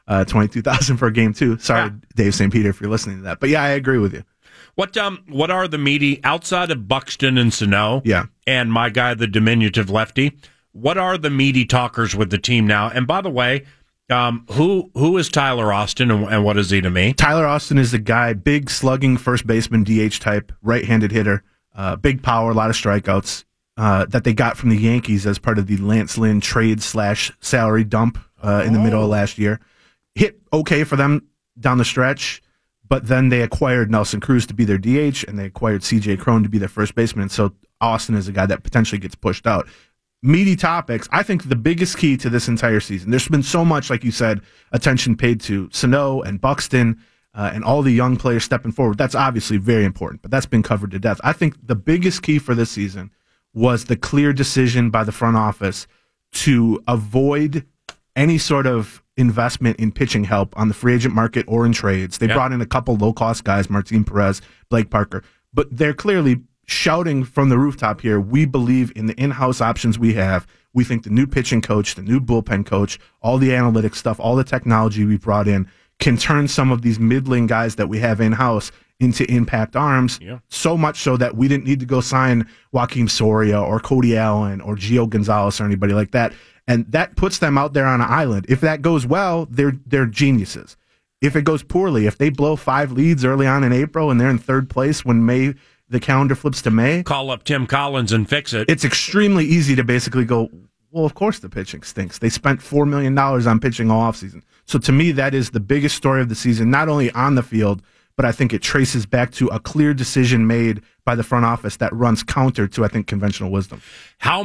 $22,000 for a game too. Sorry, Dave St. Peter, if you're listening to that. But yeah, I agree with you. What are the meaty outside of Buxton and Sano? Yeah, and my guy, the diminutive lefty. What are the meaty talkers with the team now? And by the way, who is Tyler Austin and what is he to me? Tyler Austin is the guy, big slugging first baseman, DH type, right-handed hitter, big power, a lot of strikeouts that they got from the Yankees as part of the Lance Lynn trade/salary dump in the middle of last year. Hit okay for them down the stretch, but then they acquired Nelson Cruz to be their DH, and they acquired C.J. Cron to be their first baseman. And so Austin is a guy that potentially gets pushed out. Meaty topics. I think the biggest key to this entire season, there's been so much, like you said, attention paid to Sano and Buxton and all the young players stepping forward. That's obviously very important, but that's been covered to death. I think the biggest key for this season was the clear decision by the front office to avoid any sort of investment in pitching help on the free agent market or in trades. They brought in a couple low-cost guys, Martin Perez, Blake Parker, but they're clearly shouting from the rooftop here, we believe in the in-house options we have. We think the new pitching coach, the new bullpen coach, all the analytics stuff, all the technology we brought in can turn some of these middling guys that we have in-house into impact arms, so much so that we didn't need to go sign Joaquin Soria or Cody Allen or Gio Gonzalez or anybody like that. And that puts them out there on an island. If that goes well, they're geniuses. If it goes poorly, if they blow 5 leads early on in April and they're in third place when the calendar flips to May, call up Tim Collins and fix it. It's extremely easy to basically go, well, of course the pitching stinks. They spent $4 million on pitching all offseason. So to me, that is the biggest story of the season, not only on the field, but I think it traces back to a clear decision made by the front office that runs counter to, I think, conventional wisdom. How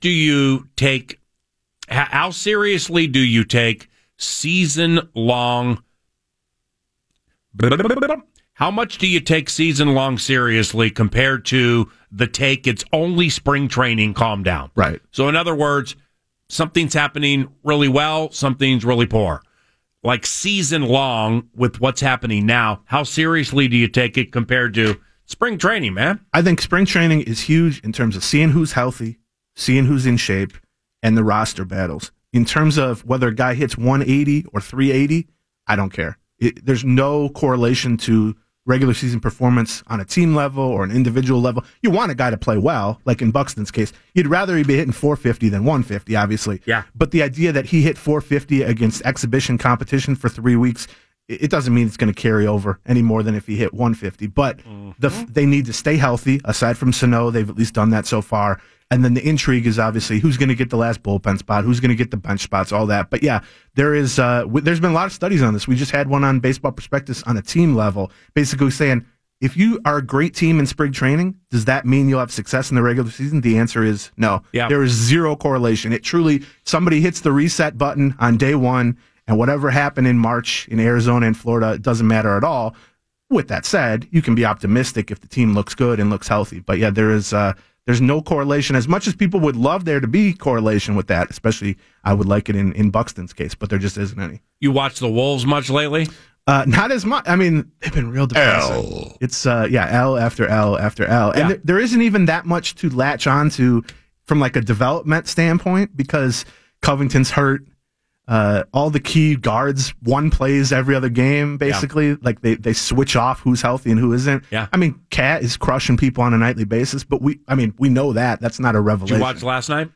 seriously do you take season-long... How much do you take season-long seriously compared to the take it's only spring training, calm down? Right. So in other words, something's happening really well, something's really poor. Like season-long with what's happening now, how seriously do you take it compared to spring training, man? I think spring training is huge in terms of seeing who's healthy, seeing who's in shape, and the roster battles. In terms of whether a guy hits 180 or 380, I don't care. There's no correlation to regular season performance on a team level or an individual level. You want a guy to play well, like in Buxton's case. You'd rather he be hitting 450 than 150, obviously. Yeah. But the idea that he hit 450 against exhibition competition for 3 weeks, it doesn't mean it's going to carry over any more than if he hit 150. But they need to stay healthy. Aside from Sano, they've at least done that so far. And then the intrigue is obviously who's going to get the last bullpen spot, who's going to get the bench spots, all that. But yeah, there's been a lot of studies on this. We just had one on Baseball Prospectus on a team level, basically saying, if you are a great team in spring training, does that mean you'll have success in the regular season? The answer is no. Yeah. There is zero correlation. It truly, somebody hits the reset button on day one, and whatever happened in March in Arizona and Florida, it doesn't matter at all. With that said, you can be optimistic if the team looks good and looks healthy. But yeah, there's no correlation. As much as people would love there to be correlation with that, especially I would like it in Buxton's case, but there just isn't any. You watch the Wolves much lately? Not as much. I mean, they've been real depressing. L. It's, L after L after L. And there isn't even that much to latch on to from like a development standpoint because Covington's hurt. All the key guards, one plays every other game, basically. Yeah. Like they switch off who's healthy and who isn't. Yeah. I mean, Cat is crushing people on a nightly basis, but we know that. That's not a revelation. Did you watch last night?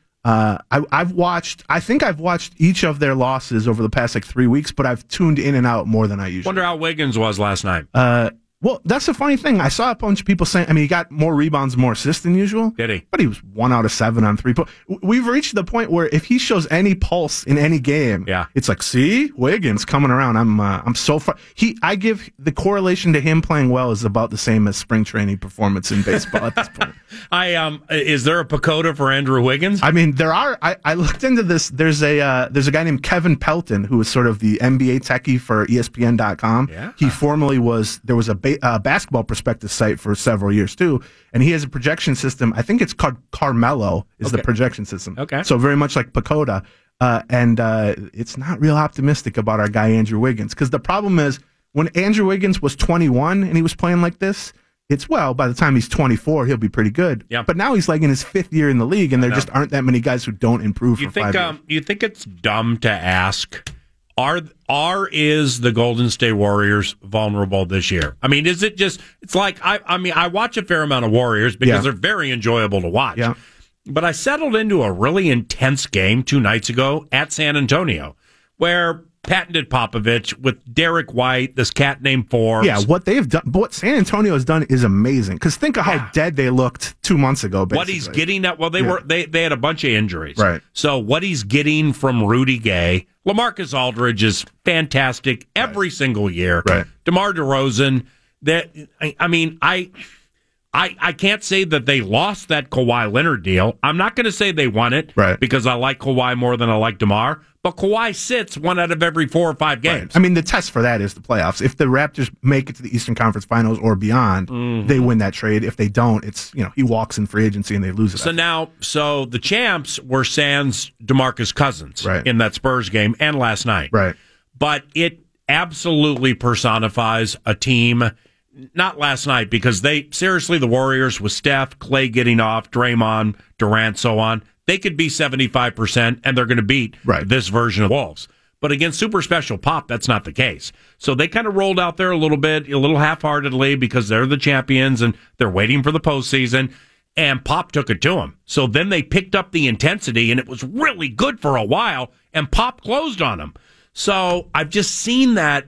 I think I've watched each of their losses over the past 3 weeks, but I've tuned in and out more than I usually. Wonder how Wiggins was last night. Well, that's the funny thing. I saw a bunch of people saying, he got more rebounds, more assists than usual. Did he? But he was 1 out of 7 on 3 points. We've reached the point where if he shows any pulse in any game, it's like, see, Wiggins coming around. I'm so far. I give the correlation to him playing well is about the same as spring training performance in baseball at this point. Is there a Pacoda for Andrew Wiggins? I mean, there are. I looked into this. There's a guy named Kevin Pelton who was sort of the NBA techie for ESPN.com. Yeah. He formerly was. There was a basketball prospectus site for several years too, and he has a projection system. I think it's called Carmelo is the projection system. Okay. So very much like Pacoda, and it's not real optimistic about our guy Andrew Wiggins because the problem is when Andrew Wiggins was 21 and he was playing like this. By the time he's 24, he'll be pretty good. Yeah. But now he's like in his 5th year in the league, and there just aren't that many guys who don't improve for 5 years. You think it's dumb to ask Is the Golden State Warriors vulnerable this year? I mean, is it just? It's like I watch a fair amount of Warriors because they're very enjoyable to watch. Yeah. But I settled into a really intense game 2 nights ago at San Antonio, where patented Popovich with Derek White, this cat named Forbes. Yeah, what they've done, what San Antonio has done is amazing. Because think of how dead they looked 2 months ago. Basically. What he's getting at, well, they had a bunch of injuries, right? So what he's getting from Rudy Gay, LaMarcus Aldridge is fantastic every single year. Right. DeMar DeRozan. I can't say that they lost that Kawhi Leonard deal. I'm not going to say they won it because I like Kawhi more than I like DeMar. But Kawhi sits 1 out of every 4 or 5 games. Right. I mean, the test for that is the playoffs. If the Raptors make it to the Eastern Conference Finals or beyond, they win that trade. If they don't, it's he walks in free agency and they lose it. So the champs were sans DeMarcus Cousins in that Spurs game and last night. Right. But it absolutely personifies a team. Not last night, because the Warriors with Steph, Clay getting off, Draymond, Durant, so on, they could be 75%, and they're going to beat this version of Wolves. But against Super Special Pop, that's not the case. So they kind of rolled out there a little half-heartedly, because they're the champions, and they're waiting for the postseason, and Pop took it to them. So then they picked up the intensity, and it was really good for a while, and Pop closed on them. So I've just seen that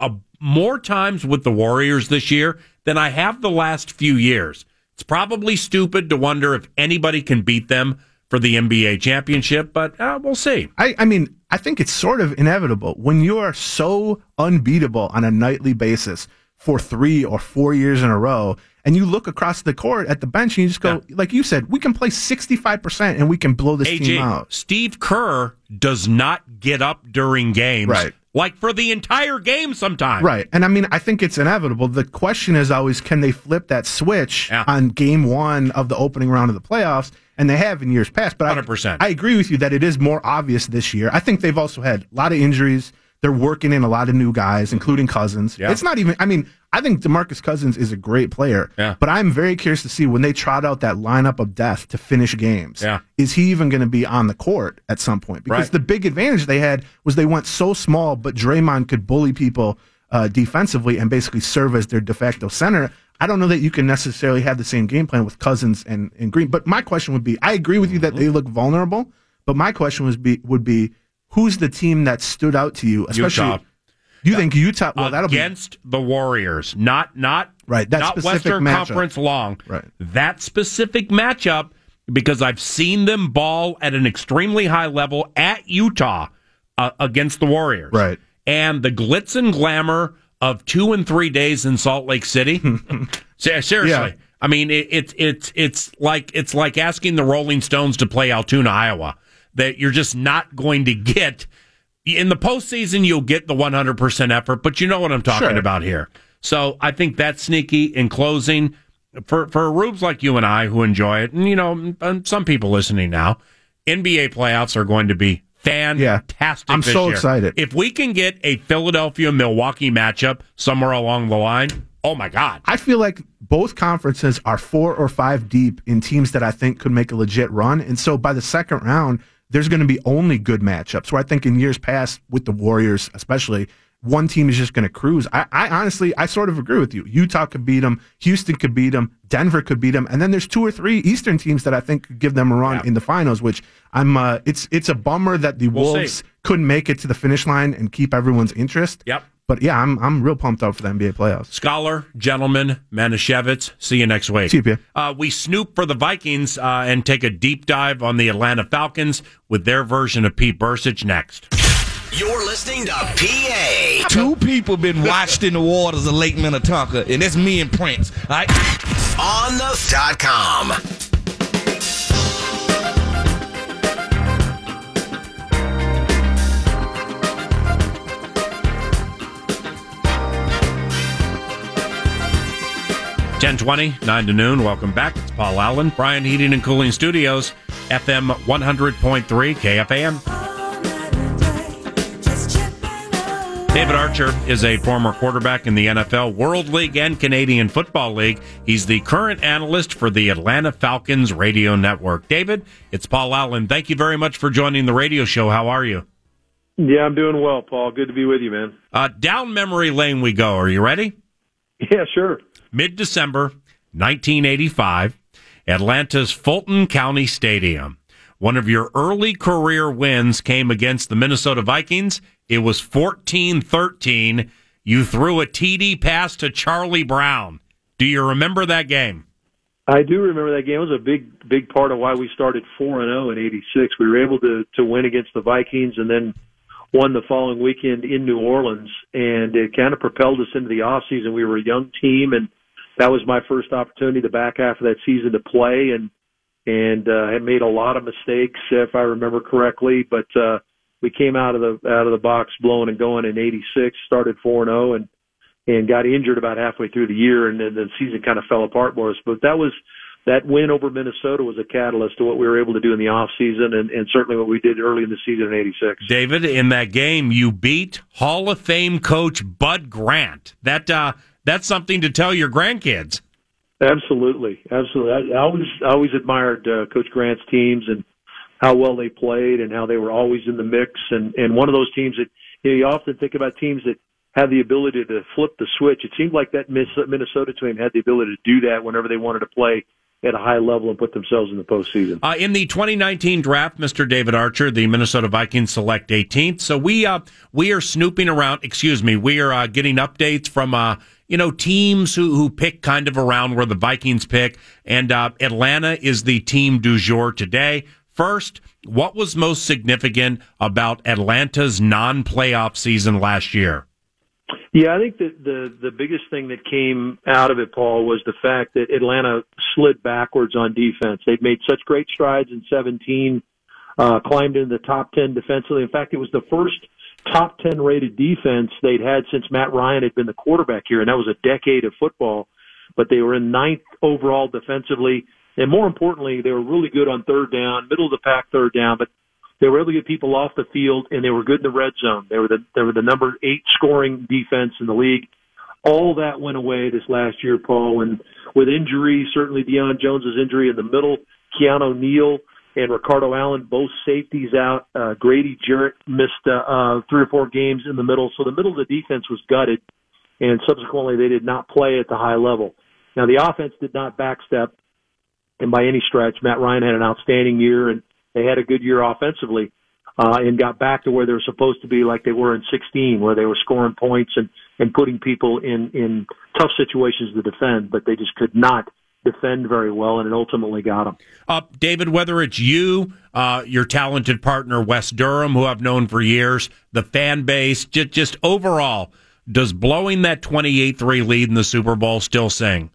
more times with the Warriors this year than I have the last few years. It's probably stupid to wonder if anybody can beat them for the NBA championship, but we'll see. I mean, I think it's sort of inevitable. When you are so unbeatable on a nightly basis for 3 or 4 years in a row, and you look across the court at the bench and you just go, like you said, we can play 65% and we can blow this team out. Steve Kerr does not get up during games. Right. Like for the entire game sometimes. Right. And I mean, I think it's inevitable. The question is always, can they flip that switch on game 1 of the opening round of the playoffs? And they have in years past. But 100%. I agree with you that it is more obvious this year. I think they've also had a lot of injuries. They're working in a lot of new guys, including Cousins. Yeah. It's not even, I mean, I think DeMarcus Cousins is a great player. Yeah. But I'm very curious to see when they trot out that lineup of death to finish games. Yeah. Is he even going to be on the court at some point? Because the big advantage they had was they went so small, but Draymond could bully people defensively and basically serve as their de facto center. I don't know that you can necessarily have the same game plan with Cousins and Green. But my question would be, I agree with you that they look vulnerable, but my question would be who's the team that stood out to you? Especially, Utah. You think Utah? Well, that'll be against the Warriors, not right. That not specific Western matchup. Conference long. Right. That specific matchup, because I've seen them ball at an extremely high level at Utah against the Warriors. Right. And the glitz and glamour of 2 and 3 days in Salt Lake City. Seriously. Yeah. I mean, it's like asking the Rolling Stones to play Altoona, Iowa. That you're just not going to get in the postseason. You'll get the 100% effort, but you know what I'm talking about here. So I think that's sneaky. In closing, for rubes like you and I who enjoy it, and some people listening now, NBA playoffs are going to be fantastic. I'm so excited. If we can get a Philadelphia-Milwaukee matchup somewhere along the line, oh my God. I feel like both conferences are 4 or 5 deep in teams that I think could make a legit run. And so by the second round, there's going to be only good matchups. Where I think in years past, with the Warriors especially, one team is just going to cruise. I honestly sort of agree with you. Utah could beat them. Houston could beat them. Denver could beat them. And then there's 2 or 3 Eastern teams that I think could give them a run in the finals, which it's a bummer that the Wolves couldn't make it to the finish line and keep everyone's interest. Yep. But yeah, I'm real pumped up for the NBA playoffs. Scholar, gentlemen, Manischewitz, see you next week. See you. We snoop for the Vikings and take a deep dive on the Atlanta Falcons with their version of Pete Burcich next. You're listening to PA. 2 people been washed in the waters of Lake Minnetonka, and it's me and Prince. All right? On the .com. (10:20) 9 to noon. Welcome back. It's Paul Allen, Brian Heating and Cooling Studios, FM 100.3 KFAN. David Archer is a former quarterback in the NFL, World League, and Canadian Football League. He's the current analyst for the Atlanta Falcons radio network. David, it's Paul Allen. Thank you very much for joining the radio show. How are you? Yeah, I'm doing well, Paul. Good to be with you, man. Down memory lane we go. Are you ready? Yeah, sure. Mid-December 1985, Atlanta's Fulton County Stadium. One of your early career wins came against the Minnesota Vikings. It was 14-13. You threw a TD pass to Charlie Brown. Do you remember that game? I do remember that game. It was a big part of why we started 4-0 in '86. We were able to win against the Vikings and then won the following weekend in New Orleans, and it kind of propelled us into the off season. We were a young team, and that was my first opportunity the back half of that season to play, and had made a lot of mistakes, if I remember correctly, but we came out of the box blowing and going in '86, started 4-0, and got injured about halfway through the year, and then the season kind of fell apart for us. But that win over Minnesota was a catalyst to what we were able to do in the off season, and certainly what we did early in the season in '86. David, in that game, you beat Hall of Fame coach Bud Grant. That's something to tell your grandkids. Absolutely. I always admired Coach Grant's teams and how well they played and how they were always in the mix. And one of those teams that you often think about teams that have the ability to flip the switch. It seemed like that Minnesota team had the ability to do that whenever they wanted to play at a high level and put themselves in the postseason. In the 2019 draft, Mr. David Archer, the Minnesota Vikings select 18th. So we are snooping around. We are getting updates from teams who pick kind of around where the Vikings pick, and Atlanta is the team du jour today. First, what was most significant about Atlanta's non-playoff season last year? Yeah, I think that the biggest thing that came out of it, Paul, was the fact that Atlanta slid backwards on defense. They'd made such great strides in 17, climbed into the top 10 defensively. In fact, it was the first top 10 rated defense they'd had since Matt Ryan had been the quarterback here, and that was a decade of football. But they were in 9th overall defensively, and more importantly, they were really good on third down, middle of the pack third down, but they were able to get people off the field, and they were good in the red zone. They were the number 8 scoring defense in the league. All that went away this last year, Paul, and with injuries, certainly Deion Jones's injury in the middle, Keanu Neal and Ricardo Allen, both safeties out. Grady Jarrett missed 3 or 4 games in the middle, so the middle of the defense was gutted, and subsequently they did not play at the high level. Now, the offense did not backstep, and by any stretch, Matt Ryan had an outstanding year, and they had a good year offensively, and got back to where they were supposed to be like they were in 16, where they were scoring points and putting people in tough situations to defend, but they just could not defend very well, and it ultimately got them. David, whether it's you, your talented partner Wes Durham, who I've known for years, the fan base, just overall, does blowing that 28-3 lead in the Super Bowl still sting?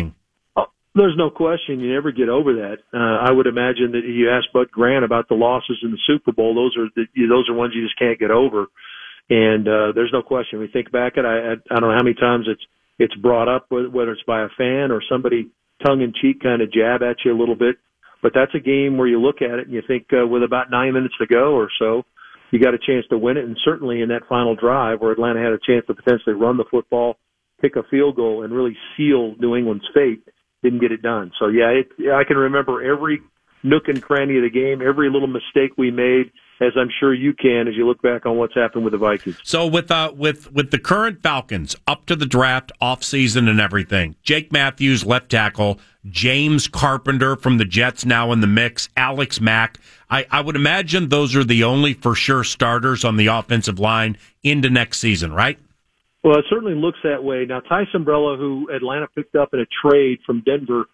There's no question you never get over that. I would imagine that you ask Bud Grant about the losses in the Super Bowl. Those are ones you just can't get over. And there's no question. We think back at I don't know how many times it's brought up, whether it's by a fan or somebody tongue in cheek kind of jab at you a little bit. But that's a game where you look at it and you think with about 9 minutes to go or so, you got a chance to win it. And certainly in that final drive where Atlanta had a chance to potentially run the football, kick a field goal, and really seal New England's fate, didn't get it done. So, I can remember every nook and cranny of the game, every little mistake we made, as I'm sure you can as you look back on what's happened with the Vikings. So with the current Falcons, up to the draft, offseason and everything, Jake Matthews, left tackle, James Carpenter from the Jets now in the mix, Alex Mack. I would imagine those are the only for sure starters on the offensive line into next season, right? Well, it certainly looks that way. Now, Ty Sombrella, who Atlanta picked up in a trade from Denver,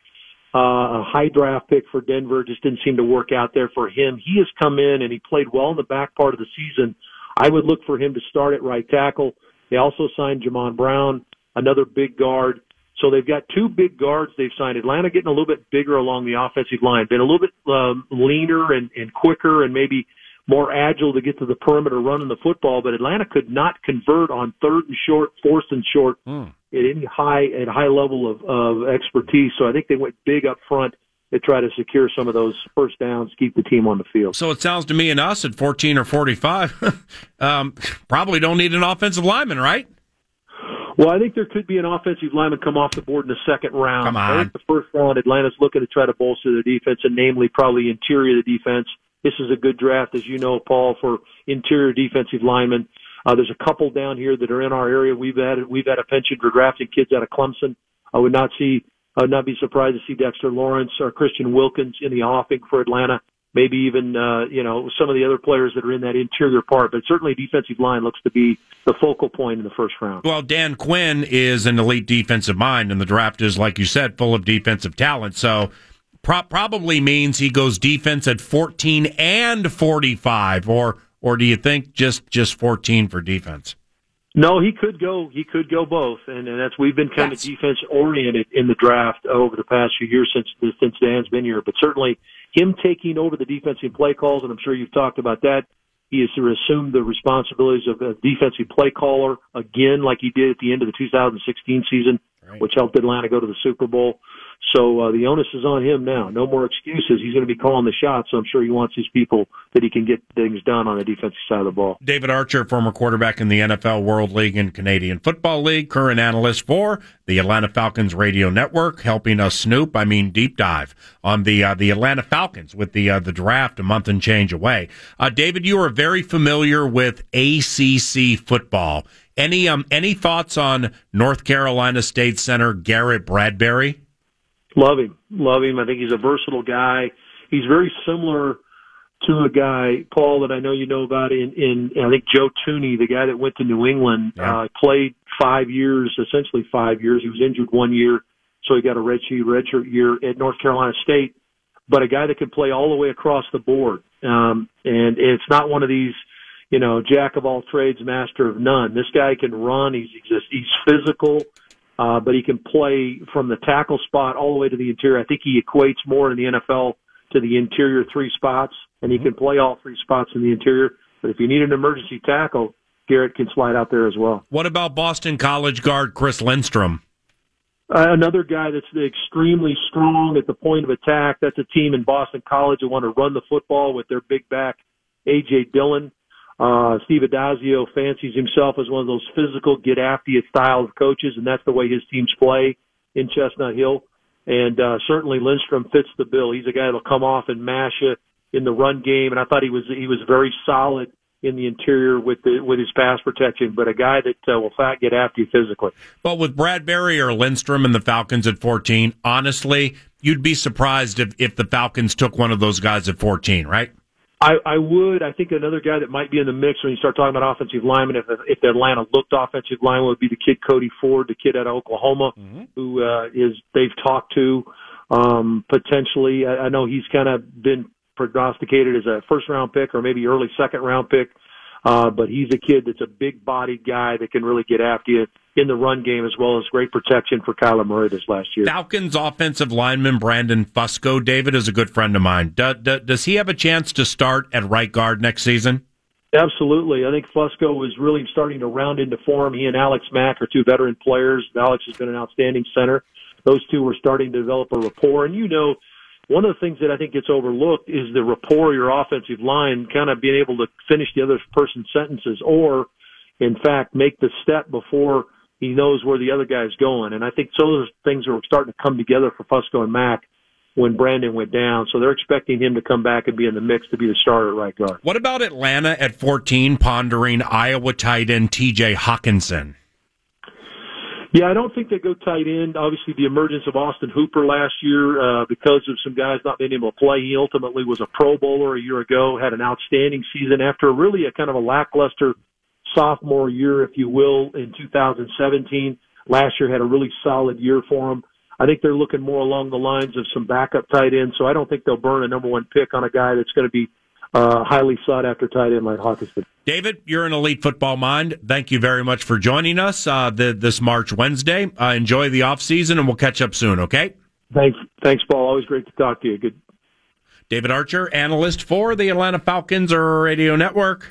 a high draft pick for Denver, just didn't seem to work out there for him. He has come in, and he played well in the back part of the season. I would look for him to start at right tackle. They also signed Jamon Brown, another big guard. So they've got 2 big guards they've signed. Atlanta getting a little bit bigger along the offensive line, been a little bit leaner and quicker and maybe more agile to get to the perimeter running the football, but Atlanta could not convert on 3rd and short, 4th and short at any high level of expertise. So I think they went big up front to try to secure some of those first downs, keep the team on the field. So it sounds to me and us at 14 or 45, probably don't need an offensive lineman, right? Well, I think there could be an offensive lineman come off the board in the 2nd round. Come on. I think the 1st round, Atlanta's looking to try to bolster their defense, and namely probably interior of the defense. this is a good draft, as you know, Paul, for interior defensive linemen. There's a couple down here that are in our area. We've had a penchant for drafting kids out of Clemson. I would not be surprised to see Dexter Lawrence or Christian Wilkins in the offing for Atlanta. Maybe even, some of the other players that are in that interior part. But certainly defensive line looks to be the focal point in the first round. Well, Dan Quinn is an elite defensive mind, and the draft is, like you said, full of defensive talent. So probably means he goes defense at 14 and 45, or do you think just 14 for defense? No, he could go both, and that's we've been kind of defense oriented in the draft over the past few years since Dan's been here. But certainly him taking over the defensive play calls, and I'm sure you've talked about that. He has assumed the responsibilities of a defensive play caller again, like he did at the end of the 2016 season, which helped Atlanta go to the Super Bowl. So the onus is on him now. No more excuses. He's going to be calling the shots, so I'm sure he wants these people that he can get things done on the defensive side of the ball. David Archer, former quarterback in the NFL, World League, and Canadian Football League, current analyst for the Atlanta Falcons Radio Network, helping us deep dive on the Atlanta Falcons with the draft a month and change away. David, you are very familiar with ACC football. Any thoughts on North Carolina State center Garrett Bradbury? Love him. I think he's a versatile guy. He's very similar to a guy, Paul, that I know you know about in I think Joe Tooney, the guy that went to New England, played 5 years, essentially 5 years. He was injured 1 year, so he got a redshirt year at North Carolina State. But a guy that can play all the way across the board. And it's not one of these, jack of all trades, master of none. This guy can run. He's physical. But he can play from the tackle spot all the way to the interior. I think he equates more in the NFL to the interior three spots, and he can play all three spots in the interior. But if you need an emergency tackle, Garrett can slide out there as well. What about Boston College guard Chris Lindstrom? Another guy that's extremely strong at the point of attack. That's a team in Boston College that want to run the football with their big back, A.J. Dillon. Steve Adazio fancies himself as one of those physical, get-after-you style of coaches, and that's the way his teams play in Chestnut Hill. And certainly Lindstrom fits the bill. He's a guy that'll come off and mash you in the run game, and I thought he was very solid in the interior with his pass protection, but a guy that will get after you physically. But with Bradbury or Lindstrom and the Falcons at 14, honestly, you'd be surprised if the Falcons took one of those guys at 14, right? I would. I think another guy that might be in the mix when you start talking about offensive linemen, if Atlanta looked offensive lineman, would be the kid Cody Ford, the kid out of Oklahoma, who they've talked to potentially. I know he's kind of been prognosticated as a first-round pick or maybe early second-round pick, but he's a kid that's a big-bodied guy that can really get after you in the run game, as well as great protection for Kyler Murray this last year. Falcons offensive lineman Brandon Fusco, David, is a good friend of mine. Does he have a chance to start at right guard next season? Absolutely. I think Fusco is really starting to round into form. He and Alex Mack are two veteran players. Alex has been an outstanding center. Those two are starting to develop a rapport. And one of the things that I think gets overlooked is the rapport of your offensive line, kind of being able to finish the other person's sentences or, in fact, make the step before he knows where the other guy's going. And I think some of those things are starting to come together for Fusco and Mack when Brandon went down. So they're expecting him to come back and be in the mix to be the starter at right guard. What about Atlanta at 14 pondering Iowa tight end TJ Hawkinson? Yeah, I don't think they go tight end. Obviously, the emergence of Austin Hooper last year, because of some guys not being able to play, he ultimately was a Pro Bowler a year ago, had an outstanding season after really a kind of a lackluster sophomore year, if you will, in 2017. Last year had a really solid year for him. I think they're looking more along the lines of some backup tight ends, so I don't think they'll burn a number one pick on a guy that's going to be highly sought after tight end like Hawkinson. David, you're an elite football mind. Thank you very much for joining us this March Wednesday. Enjoy the off season, and we'll catch up soon. Okay? Thanks, Paul. Always great to talk to you. Good. David Archer, analyst for the Atlanta Falcons Radio Network.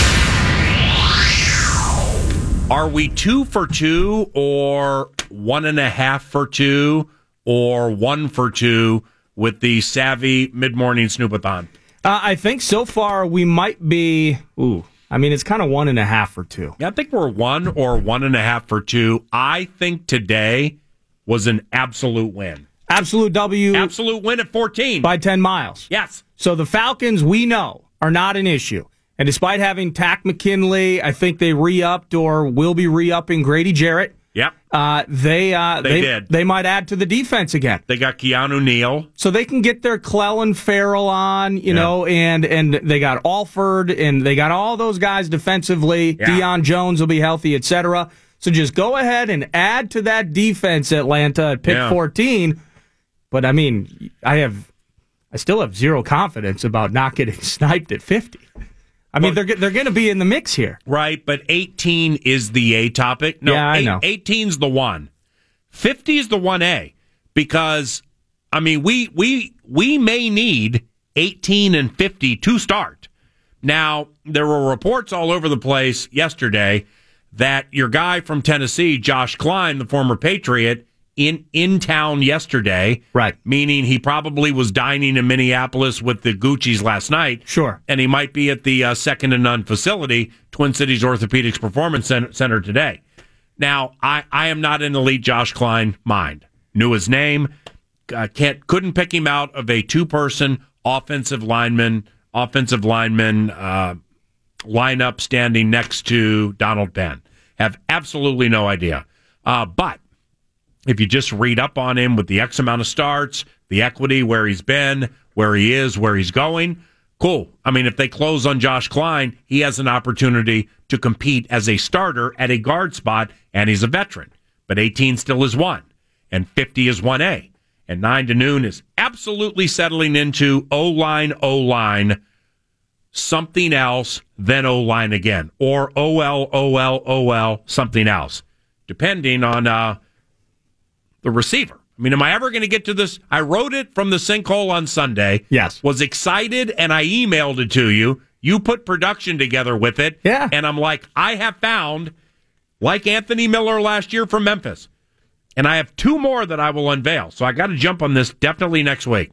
Are we 2 for 2 or 1.5 for 2 or 1 for 2 with the Savvy Mid-Morning Snoopathon? I think so far we might be, it's kind of 1.5 for 2. Yeah, I think we're 1 or 1.5 for 2. I think today was an absolute win. Absolute W. Absolute win at 14. By 10 miles. Yes. So the Falcons, we know, are not an issue. And despite having Tack McKinley, I think they re-upped or will be re-upping Grady Jarrett. Yep. They did. They might add to the defense again. They got Keanu Neal. So they can get their Clellan Farrell on, you know, and they got Alford, and they got all those guys defensively. Yeah. Deion Jones will be healthy, etc. So just go ahead and add to that defense, Atlanta, at pick 14. But, I mean, I still have zero confidence about not getting sniped at 50. I mean, they're going to be in the mix here. Right, but 18 is the A topic. No, yeah, I know. 18's the 1. 50 is the 1A. Because, I mean, we may need 18 and 50 to start. Now, there were reports all over the place yesterday that your guy from Tennessee, Josh Klein, the former Patriot, in town yesterday. Right. Meaning he probably was dining in Minneapolis with the Gucci's last night. Sure. And he might be at the Second to None facility, Twin Cities Orthopedics Performance Center today. Now, I am not an elite Josh Klein mind. Knew his name. Couldn't pick him out of a two-person offensive lineman lineup standing next to Donald Penn. Have absolutely no idea. But if you just read up on him with the X amount of starts, the equity, where he's been, where he is, where he's going, cool. I mean, if they close on Josh Klein, he has an opportunity to compete as a starter at a guard spot, and he's a veteran. But 18 still is 1, and 50 is 1A. And 9 to noon is absolutely settling into O-line, something else, then O-line again. Or OL, something else. Depending on the receiver. I mean, am I ever going to get to this? I wrote it from the sinkhole on Sunday. Yes. Was excited, and I emailed it to you. You put production together with it. Yeah. And I'm like, I have found, like Anthony Miller last year from Memphis, and I have 2 more that I will unveil. So I got to jump on this definitely next week.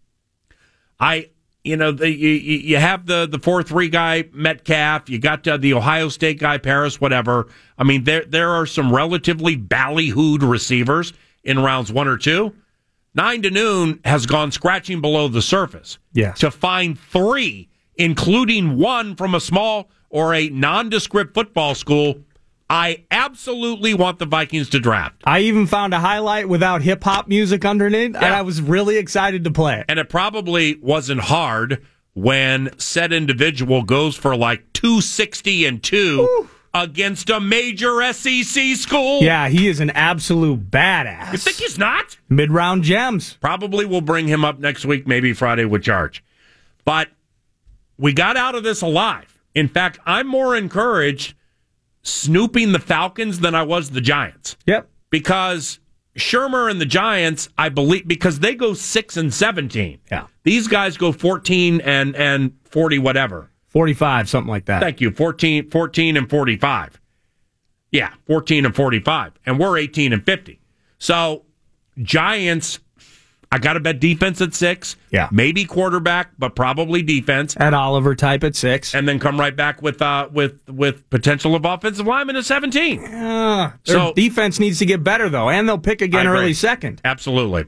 You have the 4-3 guy, Metcalf. You got the Ohio State guy, Paris, whatever. I mean, there are some relatively ballyhooed receivers in rounds 1 or 2. 9 to noon has gone scratching below the surface. Yes. To find 3, including 1 from a small or a nondescript football school, I absolutely want the Vikings to draft. I even found a highlight without hip-hop music underneath, and I was really excited to play it. And it probably wasn't hard when said individual goes for like 260 and 2 against a major SEC school. Yeah, he is an absolute badass. You think he's not? Mid-round gems. Probably will bring him up next week, maybe Friday with charge. But we got out of this alive. In fact, I'm more encouraged snooping the Falcons than I was the Giants. Yep. Because Shermer and the Giants, I believe, because they go 6 and 17. Yeah. These guys go 14 and 40 whatever. 45, something like that. Thank you. 14 and 45. Yeah, 14 and 45. And we're 18 and 50. So, Giants, I got to bet defense at 6. Yeah. Maybe quarterback, but probably defense. At Oliver type at 6. And then come right back with potential of offensive lineman at 17. Their defense needs to get better, though, and they'll pick again early second. Absolutely.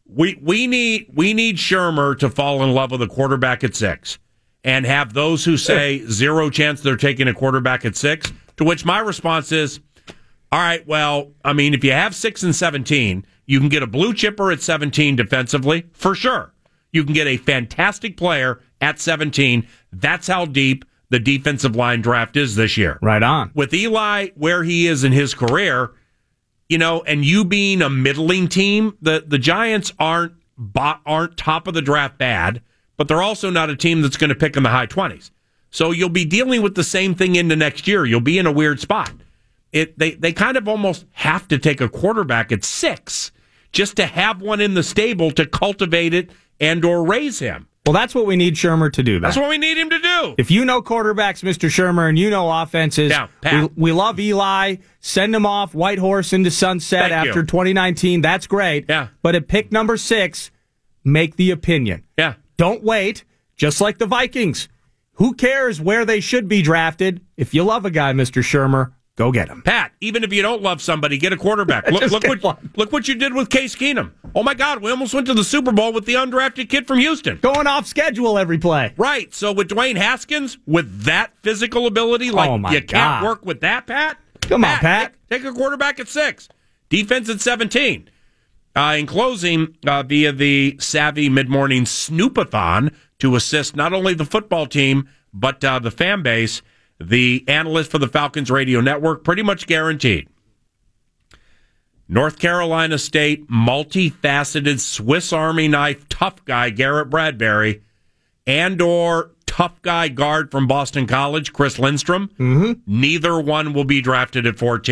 We need Shermer to fall in love with a quarterback at 6. And have those who say zero chance they're taking a quarterback at 6, to which my response is, all right, well, I mean, if you have 6 and 17, you can get a blue chipper at 17 defensively, for sure. You can get a fantastic player at 17. That's how deep the defensive line draft is this year. Right on. With Eli where he is in his career, and you being a middling team, the Giants aren't top of the draft bad, but they're also not a team that's going to pick in the high 20s. So you'll be dealing with the same thing into next year. You'll be in a weird spot. They kind of almost have to take a quarterback at 6 just to have one in the stable to cultivate it and or raise him. Well, that's what we need Shermer to do. That's what we need him to do. If you know quarterbacks, Mr. Shermer, and you know offenses, we love Eli. Send him off, white horse into sunset after 2019. That's great. Yeah. But at pick number 6, make the opinion. Yeah. Don't wait, just like the Vikings. Who cares where they should be drafted? If you love a guy, Mr. Shermer, Go get him. Pat, even if you don't love somebody, get a quarterback. Look what you did with Case Keenum. Oh, my God, we almost went to the Super Bowl with the undrafted kid from Houston. Going off schedule every play. Right. So with Dwayne Haskins, with that physical ability, you can't work with that, Pat? Come on, Pat. Take a quarterback at 6. Defense at 17. In closing, via the Savvy Mid-Morning Snoopathon to assist not only the football team, but the fan base, the analyst for the Falcons Radio Network, pretty much guaranteed. North Carolina State, multifaceted Swiss Army knife, tough guy, Garrett Bradbury, and/or tough guy guard from Boston College, Chris Lindstrom. Mm-hmm. Neither one will be drafted at 14.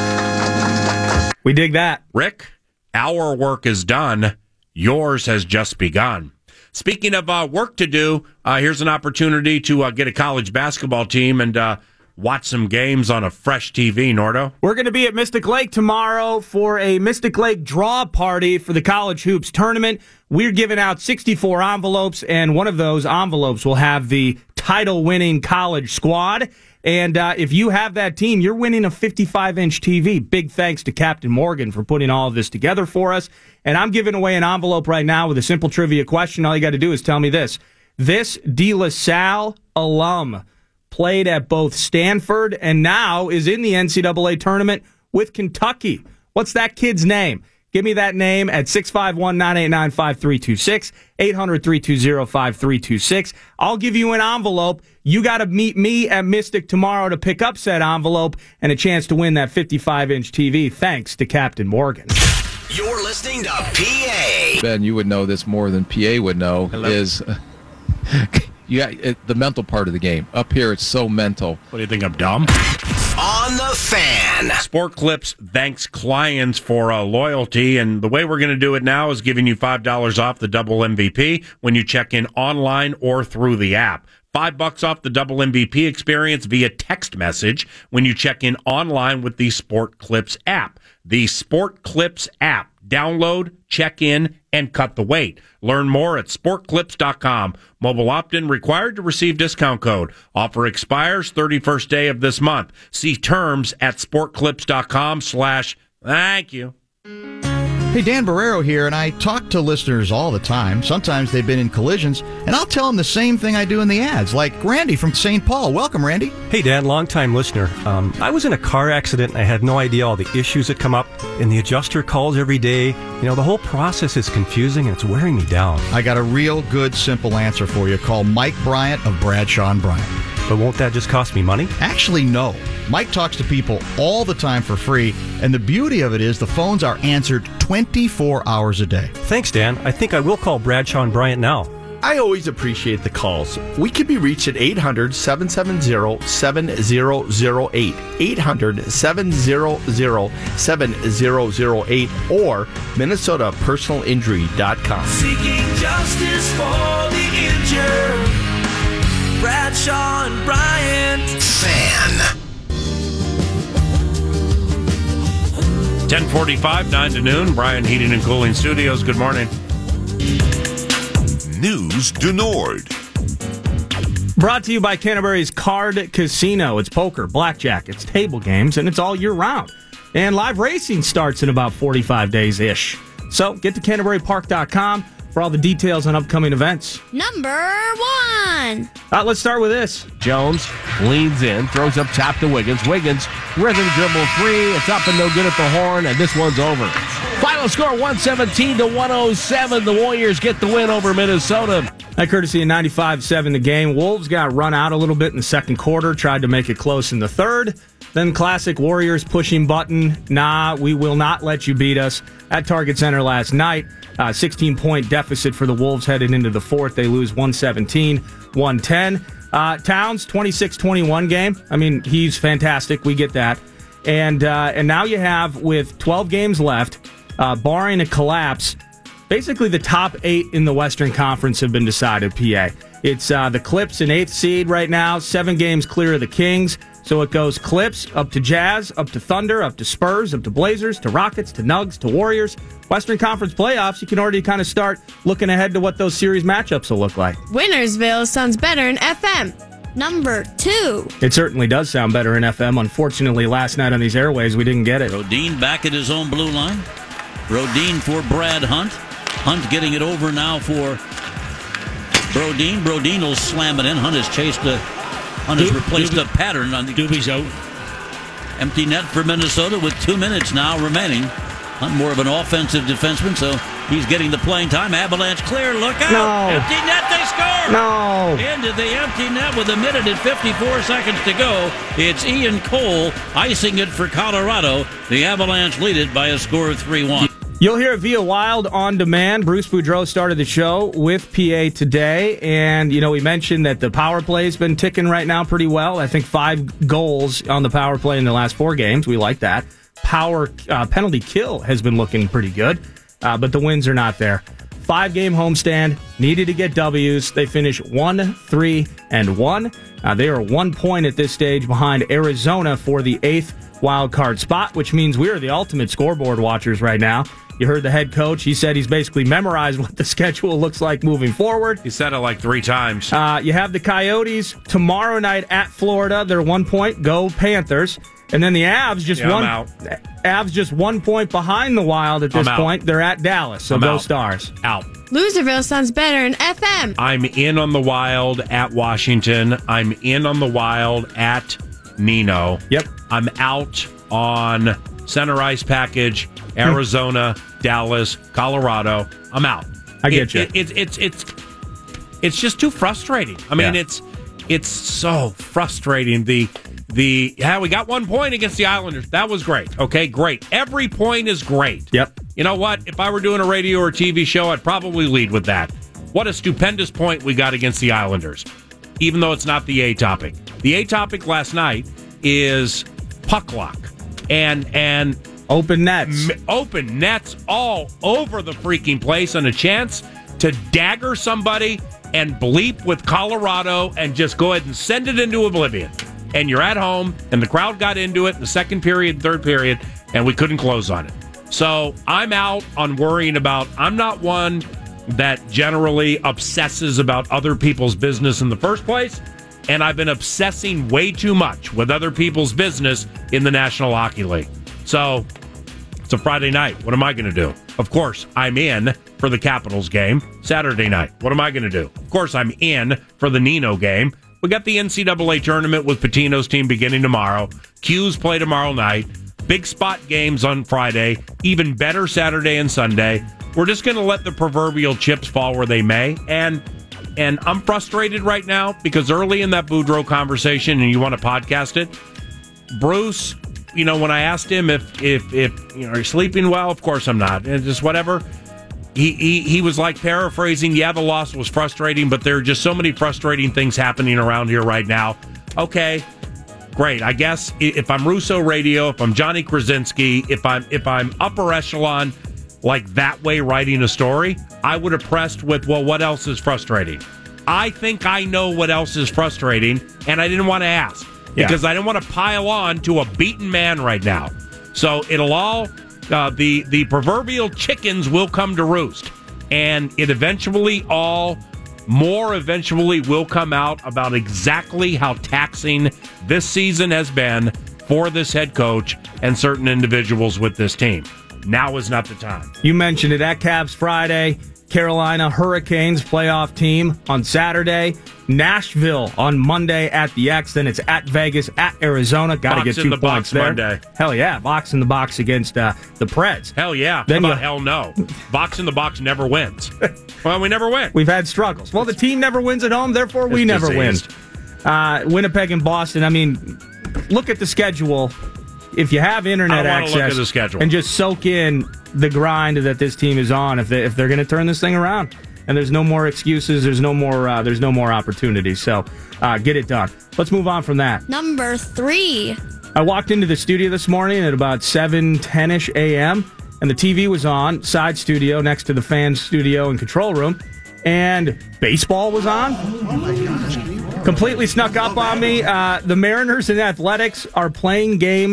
We dig that. Rick, our work is done. Yours has just begun. Speaking of work to do, here's an opportunity to get a college basketball team and watch some games on a fresh TV, Nordo. We're going to be at Mystic Lake tomorrow for a Mystic Lake draw party for the College Hoops Tournament. We're giving out 64 envelopes, and one of those envelopes will have the title-winning college squad. And if you have that team, you're winning a 55-inch TV. Big thanks to Captain Morgan for putting all of this together for us. And I'm giving away an envelope right now with a simple trivia question. All you got to do is tell me this. This De La Salle alum played at both Stanford and now is in the NCAA tournament with Kentucky. What's that kid's name? Give me that name at 651-989-5326, 800-320-5326. I'll give you an envelope. You got to meet me at Mystic tomorrow to pick up said envelope and a chance to win that 55-inch TV, thanks to Captain Morgan. You're listening to PA. Ben, you would know this more than PA would know. Hello? Is the mental part of the game. Up here, it's so mental. What do you think, I'm dumb? On the Fan. Sport Clips thanks clients for loyalty, and the way we're going to do it now is giving you $5 off the double MVP when you check in online or through the app. $5 off the double MVP experience via text message when you check in online with the Sport Clips app. The Sport Clips app. Download, check in, and cut the wait. Learn more at sportclips.com. Mobile opt-in required to receive discount code. Offer expires 31st day of this month. See terms at sportclips.com/thank you. Hey, Dan Barrero here, and I talk to listeners all the time. Sometimes they've been in collisions, and I'll tell them the same thing I do in the ads, like Randy from St. Paul. Welcome, Randy. Hey, Dan, long-time listener. I was in a car accident, and I had no idea all the issues that come up, and the adjuster calls every day. You know, the whole process is confusing, and it's wearing me down. I got a real good, simple answer for you. Call Mike Bryant of Bradshaw & Bryant. But won't that just cost me money? Actually, no. Mike talks to people all the time for free, and the beauty of it is the phones are answered 24 hours a day. Thanks, Dan. I think I will call Bradshaw & Bryant now. I always appreciate the calls. We can be reached at 800-770-7008, 800-700-7008, or MinnesotaPersonalInjury.com. Seeking justice for the injured. Bradshaw and Bryant. Fan. 10:45, 9 to noon. Brian Heating and Cooling Studios. Good morning. News du Nord. Brought to you by Canterbury's Card Casino. It's poker, blackjack, it's table games, and it's all year round. And live racing starts in about 45 days-ish. So get to CanterburyPark.com for all the details on upcoming events. Number 1. Let's start with this. Jones leans in, throws up top to Wiggins. Wiggins, rhythm dribble 3. It's up and no good at the horn, and this one's over. Final score 117-107. The Warriors get the win over Minnesota. That courtesy of 95-7 the game. Wolves got run out a little bit in the second quarter, tried to make it close in the third. Then classic Warriors pushing button. Nah, we will not let you beat us. At Target Center last night, 16-point deficit for the Wolves headed into the fourth. They lose 117-110. Towns, 26-21 game. I mean, he's fantastic. We get that. And now you have, with 12 games left, barring a collapse, basically the top 8 in the Western Conference have been decided, PA. It's the Clips in 8th seed right now, 7 games clear of the Kings. So it goes Clips, up to Jazz, up to Thunder, up to Spurs, up to Blazers, to Rockets, to Nugs, to Warriors. Western Conference playoffs, you can already kind of start looking ahead to what those series matchups will look like. Winnersville sounds better in FM. Number 2. It certainly does sound better in FM. Unfortunately, last night on these airways, we didn't get it. Rodin back at his own blue line. Rodin for Brad Hunt. Hunt getting it over now for Brodin. Brodin will slam it in. Hunt has replaced a pattern on the Doobie's out. Empty net for Minnesota with 2 minutes now remaining. Hunt more of an offensive defenseman, so he's getting the playing time. Avalanche clear, look out! No. Empty net, they score! No! Into the empty net with 1 minute and 54 seconds to go. It's Ian Cole icing it for Colorado. The Avalanche lead it by a score of 3-1. You'll hear it via Wild on Demand. Bruce Boudreau started the show with PA today, and, we mentioned that the power play's been ticking right now pretty well. I think 5 goals on the power play in the last 4 games. We like that. Power penalty kill has been looking pretty good, but the wins are not there. 5-game homestand, needed to get W's. They finish 1-3-1. They are 1 point at this stage behind Arizona for the 8th wild card spot, which means we are the ultimate scoreboard watchers right now. You heard the head coach. He said he's basically memorized what the schedule looks like moving forward. He said it like 3 times. You have the Coyotes tomorrow night at Florida. They're 1 point. Go Panthers. And then the Avs just 1 point behind the Wild at this point. They're at Dallas, so go Stars. Out. Loserville sounds better in FM. I'm in on the Wild at Washington. I'm in on the Wild at Nino. Yep. I'm out on Center Ice Package, Arizona, Dallas, Colorado. I'm out. I get you. It's just too frustrating. I mean, it's so frustrating. We got 1 point against the Islanders. That was great. Okay, great. Every point is great. Yep. You know what? If I were doing a radio or TV show, I'd probably lead with that. What a stupendous point we got against the Islanders, even though it's not the A topic. The A topic last night is puck luck and open nets. Open nets all over the freaking place, and a chance to dagger somebody and bleep with Colorado and just go ahead and send it into oblivion. And you're at home, and the crowd got into it in the second period, third period, and we couldn't close on it. So I'm out on worrying about, I'm not one that generally obsesses about other people's business in the first place, and I've been obsessing way too much with other people's business in the National Hockey League. So it's a Friday night. What am I going to do? Of course, I'm in for the Capitals game Saturday night. What am I going to do? Of course, I'm in for the Nino game. We got the NCAA tournament with Patino's team beginning tomorrow. Q's play tomorrow night. Big spot games on Friday. Even better Saturday and Sunday. We're just going to let the proverbial chips fall where they may. And I'm frustrated right now because early in that Boudreau conversation, and you want to podcast it, Bruce, when I asked him if are you sleeping well? Of course I'm not. And just whatever. He was like paraphrasing, the loss was frustrating, but there are just so many frustrating things happening around here right now. Okay, great. I guess if I'm Russo Radio, if I'm Johnny Krasinski, if I'm upper echelon like that way writing a story, I would have pressed with, well, what else is frustrating? I think I know what else is frustrating, and I didn't want to ask because I didn't want to pile on to a beaten man right now. So it'll all... the proverbial chickens will come to roost, and it eventually will come out about exactly how taxing this season has been for this head coach and certain individuals with this team. Now is not the time. You mentioned it at Cavs Friday. Carolina Hurricanes playoff team on Saturday. Nashville on Monday at the X. Then it's at Vegas, at Arizona. Got to get 2 points there. Monday. Hell yeah. Box in the box against the Preds. Hell yeah. Then hell no. Box in the box never wins. Well, we never win. We've had struggles. Well, the team never wins at home, therefore we never win. Winnipeg and Boston. I mean, look at the schedule. If you have internet access, look at the schedule and just soak in the grind that this team is on, if they're going to turn this thing around, and there's no more excuses, there's no more opportunities. So get it done. Let's move on from that. Number 3. I walked into the studio this morning at about 7:10ish a.m. and the TV was on, side studio next to the fans studio and control room, and baseball was on. Oh my gosh! Completely snuck up on me. The Mariners and Athletics are playing games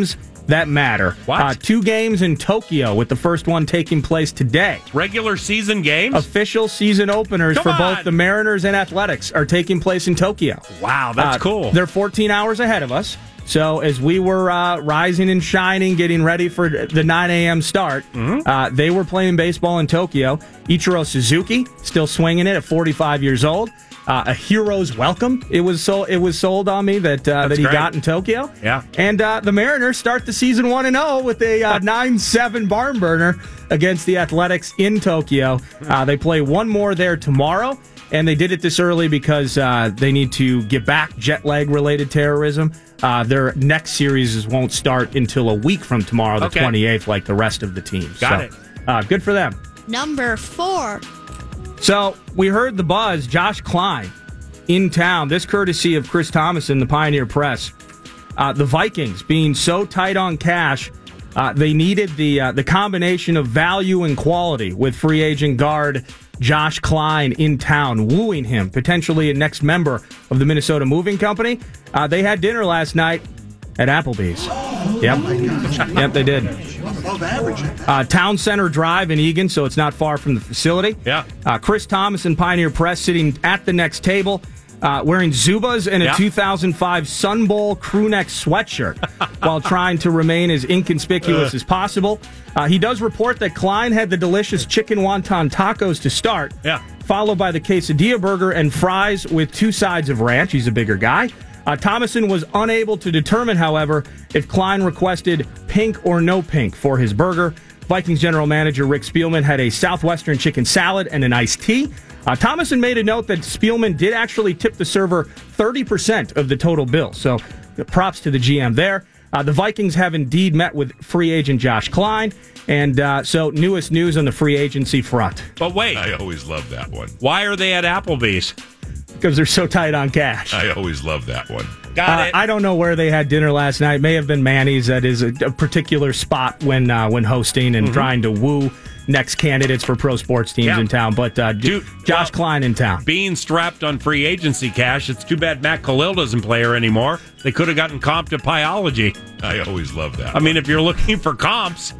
that matter. What? 2 games in Tokyo, with the first one taking place today. Regular season games? Official season openers for both the Mariners and Athletics are taking place in Tokyo. Wow, that's cool. They're 14 hours ahead of us. So as we were rising and shining, getting ready for the 9 a.m. start, they were playing baseball in Tokyo. Ichiro Suzuki still swinging it at 45 years old. A hero's welcome. It was sold on me that he got in Tokyo. Yeah. And the Mariners start the season 1-0 with a 9-7 barn burner against the Athletics in Tokyo. They play one more there tomorrow. And they did it this early because they need to get back jet lag-related terrorism. Their next series won't start until a week from tomorrow, the 28th, like the rest of the teams. Got it. Good for them. Number 4. So we heard the buzz, Josh Klein in town. This courtesy of Chris Thomason, the Pioneer Press. The Vikings being so tight on cash, they needed the combination of value and quality with free agent guard Josh Klein in town, wooing him, potentially a next member of the Minnesota Moving Company. They had dinner last night at Applebee's. Yep, they did. Town Center Drive in Eagan, so it's not far from the facility. Yeah. Chris Thomas and Pioneer Press sitting at the next table, wearing Zubaz and a 2005 Sun Bowl crew neck sweatshirt while trying to remain as inconspicuous as possible. He does report that Klein had the delicious chicken wonton tacos to start, followed by the quesadilla burger and fries with 2 sides of ranch. He's a bigger guy. Thomason was unable to determine, however, if Klein requested pink or no pink for his burger. Vikings general manager Rick Spielman had a Southwestern chicken salad and an iced tea. Thomason made a note that Spielman did actually tip the server 30% of the total bill. So props to the GM there. The Vikings have indeed met with free agent Josh Klein. And so newest news on the free agency front. But wait. I always love that one. Why are they at Applebee's? Because they're so tight on cash. I always love that one. Got it. I don't know where they had dinner last night. May have been Manny's. That is a particular spot when hosting and trying to woo next candidates for pro sports teams in town. But Josh Klein in town. Being strapped on free agency cash, it's too bad Matt Khalil doesn't play her anymore. They could have gotten comp to Pyology. I always love that. I mean, if you're looking for comps,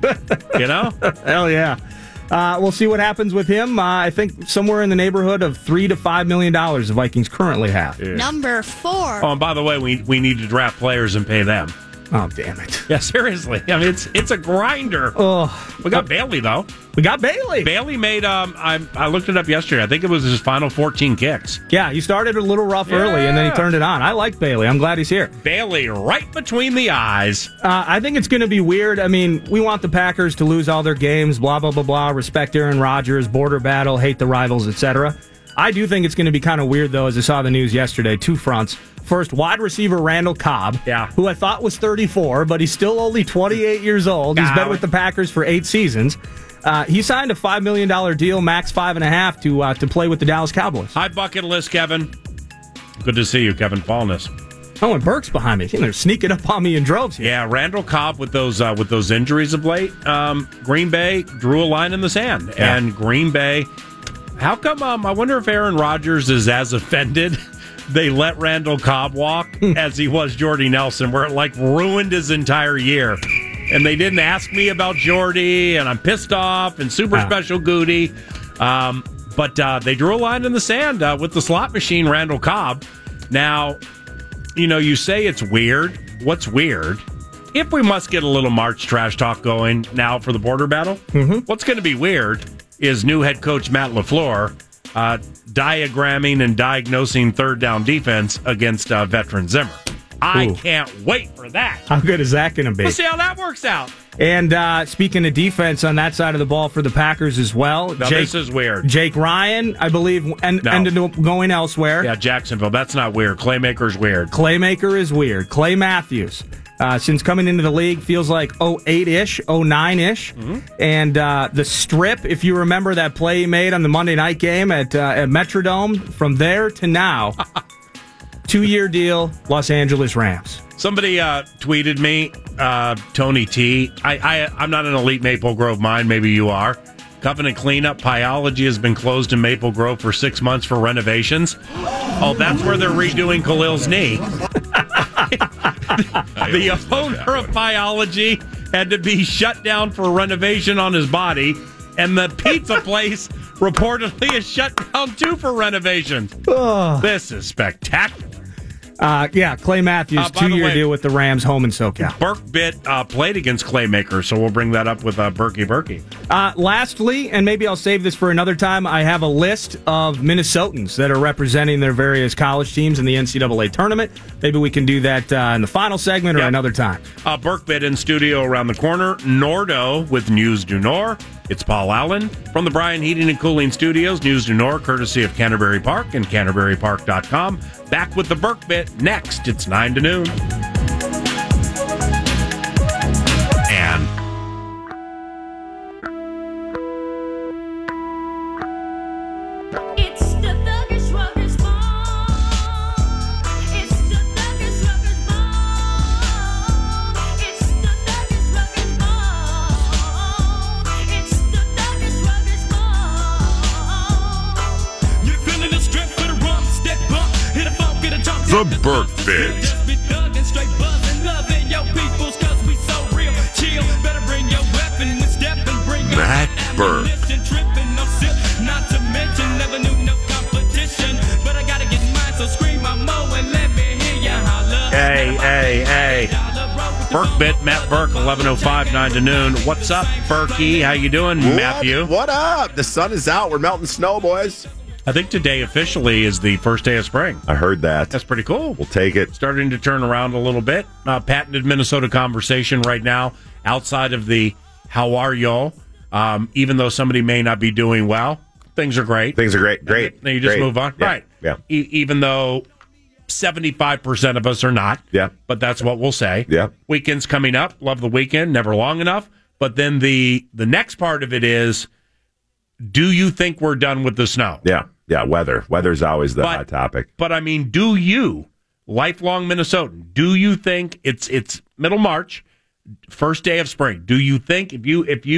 Hell yeah. We'll see what happens with him. I think somewhere in the neighborhood of $3 to $5 million the Vikings currently have. Yeah. Number 4. Oh, and by the way, we need to draft players and pay them. Oh, damn it. Yeah, seriously. I mean, it's a grinder. Oh, we got Bailey, though. We got Bailey. Bailey made, I looked it up yesterday. I think it was his final 14 kicks. Yeah, he started a little rough early, and then he turned it on. I like Bailey. I'm glad he's here. Bailey right between the eyes. I think it's going to be weird. I mean, we want the Packers to lose all their games, blah, blah, blah, blah, respect Aaron Rodgers, border battle, hate the rivals, etc. I do think it's going to be kind of weird, though, as I saw the news yesterday, 2 fronts. First, wide receiver Randall Cobb, who I thought was 34, but he's still only 28 years old. He's been with the Packers for 8 seasons. He signed a $5 million deal, max $5.5 to play with the Dallas Cowboys. Hi, bucket list, Kevin. Good to see you, Kevin Fallness. Oh, and Burke's behind me. They're sneaking up on me in droves here. Yeah, Randall Cobb with those injuries of late. Green Bay drew a line in the sand, and Green Bay. How come? I wonder if Aaron Rodgers is as offended they let Randall Cobb walk as he was Jordy Nelson, where it ruined his entire year. And they didn't ask me about Jordy, and I'm pissed off, and super special Goody. But they drew a line in the sand with the slot machine, Randall Cobb. Now, you say it's weird. What's weird? If we must get a little March trash talk going now for the border battle, what's going to be weird is new head coach Matt LaFleur diagramming and diagnosing third down defense against veteran Zimmer. I can't wait for that. How good is that going to be? We'll see how that works out. And speaking of defense on that side of the ball for the Packers as well. Now, this is weird. Jake Ryan, I believe, ended up going elsewhere. Yeah, Jacksonville. That's not weird. Claymaker's weird. Claymaker is weird. Clay Matthews. Since coming into the league, feels like 08-ish, 09-ish. And the strip, if you remember that play he made on the Monday night game at Metrodome, from there to now, 2-year deal, Los Angeles Rams. Somebody tweeted me, Tony T. I'm not an elite Maple Grove mine. Maybe you are. Covenant cleanup. Pyology has been closed in Maple Grove for 6 months for renovations. Oh, that's where they're redoing Khalil's knee. The owner of Biology had to be shut down for renovation on his body, and the pizza place reportedly is shut down too for renovations. This is spectacular. Clay Matthews, 2-year deal with the Rams, home in SoCal. Burke played against Claymaker, so we'll bring that up with Berkey. Lastly, and maybe I'll save this for another time, I have a list of Minnesotans that are representing their various college teams in the NCAA tournament. Maybe we can do that in the final segment or another time. Burkebit in studio around the corner. Nordo with News du Nord. It's Paul Allen from the Bryan Heating and Cooling Studios. News du Nord, courtesy of Canterbury Park and CanterburyPark.com. Back with the Burkebit next. It's 9 to noon. And It's the Thuggish Ruggers Ball. It's the Thuggish Ruggers Ball. It's the Thuggish Ruggers Ball. It's the Thuggish Ruggers Ball. You're feeling the strength for the rump, step bump, hit a funk, get a jump. The Burkebit. Just be thugging, straight buzzing, loving your peoples, cause we so real. Chill, better bring your weapon, with step and bring your Matt Burke. ammunition, tripping, no sip, not to mention, never knew no competition. But I gotta get mine, so scream my mo and let me hear ya holler. Hey. Burkebit, Matt Burke, 11:05, 9 to noon. What's up, Berkey? How you doing, Matthew? What up? The sun is out. We're melting snow, boys. I think today officially is the first day of spring. I heard that. That's pretty cool. We'll take it. Starting to turn around a little bit. Patented Minnesota conversation right now outside of the how are y'all? Even though somebody may not be doing well, things are great. Things are great. Great. Then you just move on. Yeah. Right. Yeah. Even though 75% of us are not. Yeah. But that's what we'll say. Yeah. Weekend's coming up. Love the weekend. Never long enough. But then the next part of it is, do you think we're done with the snow? Yeah. Yeah. Weather. Weather's always the hot topic. But I mean, do you, lifelong Minnesotan, do you think it's middle March, first day of spring? Do you think if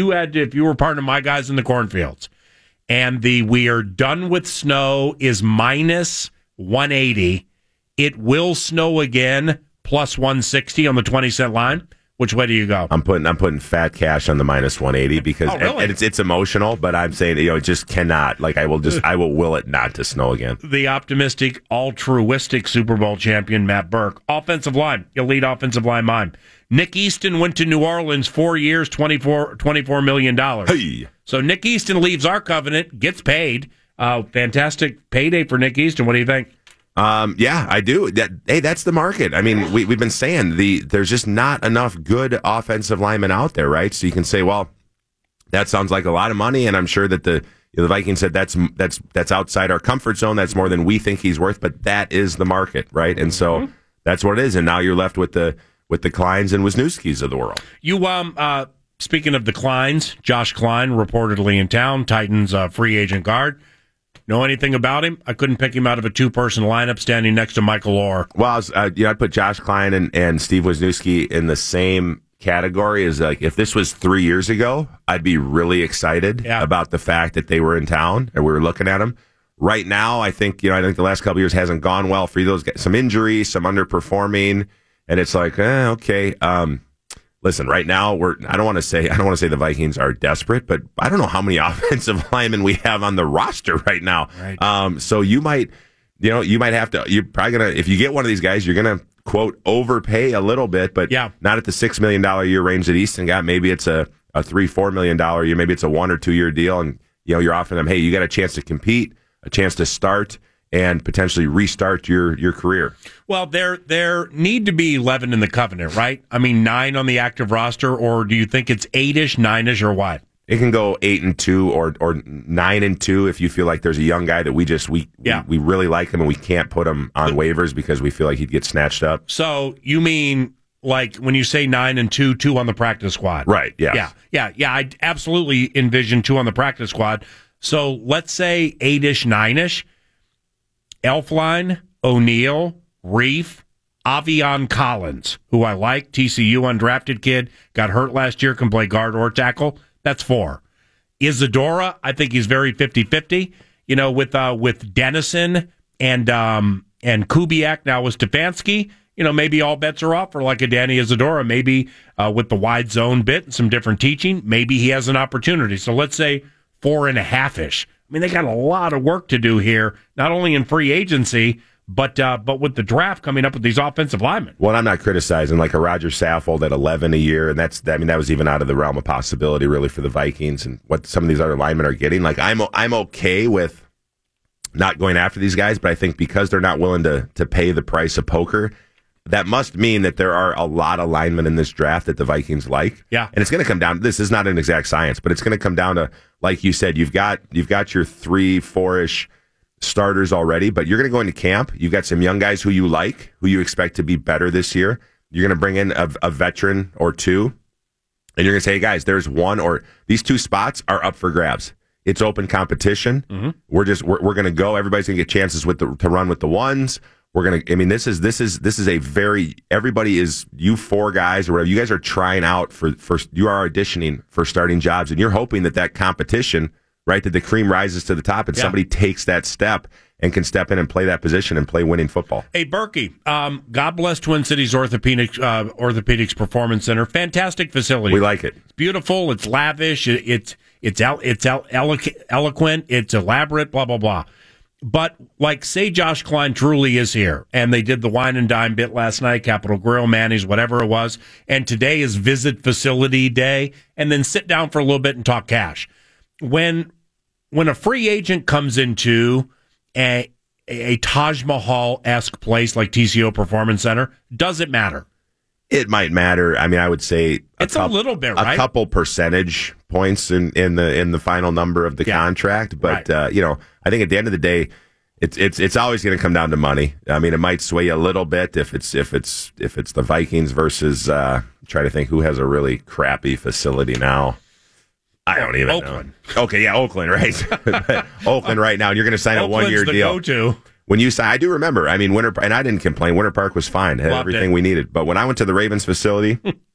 you were part of my guys in the cornfields, and the we are done with snow is minus 180, it will snow again plus 160 on the 20-cent line? Which way do you go? I'm putting fat cash on the minus 180 because really? and it's emotional, but I'm saying it just cannot. Like I will will it not to snow again. The optimistic, altruistic Super Bowl champion Matt Burke, offensive line, elite offensive line mime. Nick Easton went to New Orleans 4 years, $24 million. Hey. So Nick Easton leaves our covenant, gets paid. Fantastic payday for Nick Easton. What do you think? Yeah, I do. That's the market. I mean, we've been saying there's just not enough good offensive linemen out there, right? So you can say, well, that sounds like a lot of money, and I'm sure that the Vikings said that's outside our comfort zone. That's more than we think he's worth, but that is the market, right? And so that's what it is. And now you're left with the Kleins and Wisniewskis of the world. You speaking of the Kleins, Josh Klein reportedly in town, Titans free agent guard. Know anything about him? I couldn't pick him out of a two-person lineup standing next to Michael Orr. Well, I'd put Josh Klein and Steve Wisniewski in the same category as like if this was 3 years ago, I'd be really excited about the fact that they were in town and we were looking at them. Right now, I think the last couple of years hasn't gone well for those guys. Some injuries, some underperforming, and it's like okay. Listen, right now I don't want to say the Vikings are desperate, but I don't know how many offensive linemen we have on the roster right now. Right. So you might have to. You're probably gonna, if you get one of these guys, you're gonna quote overpay a little bit, but not at the $6 million a year range that Easton got. Maybe it's a $3-4 million a year. Maybe it's a 1 or 2 year deal, and you're offering them, hey, you got a chance to compete, a chance to start, and potentially restart your career. Well, there need to be 11 in the covenant, right? I mean, 9 on the active roster, or do you think it's 8-ish, 9-ish, or what? It can go 8-2 or 9-2 if you feel like there's a young guy that we really like him and we can't put him on waivers because we feel like he'd get snatched up. So you mean like when you say 9-2, 2 on the practice squad, right? Yeah. I absolutely envision 2 on the practice squad. So let's say 8-ish, 9-ish. Elfline, O'Neal, Reef, Avion Collins, who I like, TCU undrafted kid, got hurt last year, can play guard or tackle. That's 4. Isadora, I think he's very 50-50. With Dennison and Kubiak now with Stefanski. maybe all bets are off for like a Danny Isadora. Maybe with the wide zone bit and some different teaching, maybe he has an opportunity. So let's say 4.5-ish. I mean, they got a lot of work to do here, not only in free agency, but with the draft coming up with these offensive linemen. Well, I'm not criticizing like a Roger Saffold at 11 a year, and that was even out of the realm of possibility really for the Vikings and what some of these other linemen are getting. Like I'm okay with not going after these guys, but I think because they're not willing to pay the price of poker, that must mean that there are a lot of linemen in this draft that the Vikings like. Yeah. And it's going to come down, this is not an exact science, but it's going to come down to, like you said, you've got your 3-4-ish starters already, but you're going to go into camp. You've got some young guys who you like, who you expect to be better this year. You're going to bring in a veteran or two, and you're going to say, hey guys, there's one or these two spots are up for grabs. It's open competition. Mm-hmm. We're going to go. Everybody's going to get chances to run with the ones. We're going to, I mean, this is a very, everybody is, you four guys or whatever, you guys are trying out for you are auditioning for starting jobs, and you're hoping that competition, right, that the cream rises to the top and somebody takes that step and can step in and play that position and play winning football. Hey, Berkey, God bless Twin Cities Orthopedics Performance Center. Fantastic facility. We like it. It's beautiful. It's lavish. It's eloquent. It's elaborate, blah, blah, blah. But, like, say Josh Klein truly is here, and they did the wine and dine bit last night, Capitol Grill, Manny's, whatever it was, and today is visit facility day, and then sit down for a little bit and talk cash. When a free agent comes into a Taj Mahal-esque place like TCO Performance Center, does it matter? It might matter. I mean, I would say a little bit, right? A couple percentage points in the final number of the contract, but right. I think at the end of the day, it's always going to come down to money. I mean, it might sway you a little bit if it's the Vikings versus try to think who has a really crappy facility now. I don't even Oakland. know. Okay, yeah, Oakland, right? Oakland right now, and you're going to sign a 1-year deal. Go-to. When you sign, I do remember. I mean, and I didn't complain. Winter Park was fine. It had everything we needed. But when I went to the Ravens facility,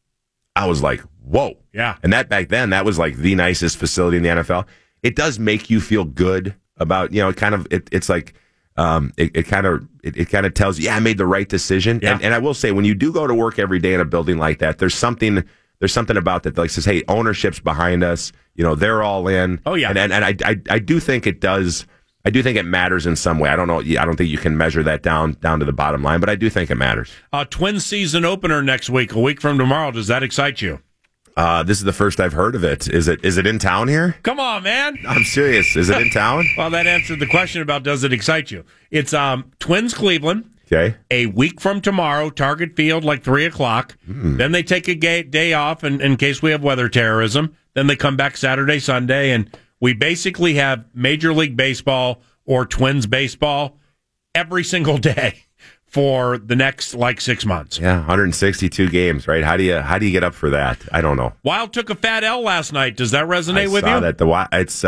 I was like, whoa. Yeah. And that back then, that was like the nicest facility in the NFL. It does make you feel good about, it kind of, it's like, it kind of tells you, I made the right decision. Yeah. And I will say, when you do go to work every day in a building like that, there's something about that like says, hey, ownership's behind us. They're all in. Oh, yeah. And I do think it does. I do think it matters in some way. I don't know. I don't think you can measure that down to the bottom line, but I do think it matters. Twins season opener next week, a week from tomorrow. Does that excite you? This is the first I've heard of it. Is it in town here? Come on, man. I'm serious. Is it in town? Well, that answered the question about does it excite you. It's Twins Cleveland. Okay. A week from tomorrow, Target Field, like 3 o'clock. Then they take a day off in case we have weather terrorism. Then they come back Saturday, Sunday, and we basically have Major League Baseball or Twins baseball every single day for the next 6 months. Yeah, 162 games, right? How do you get up for that? I don't know. Wild took a fat L last night. Does that resonate with you? I saw that. It's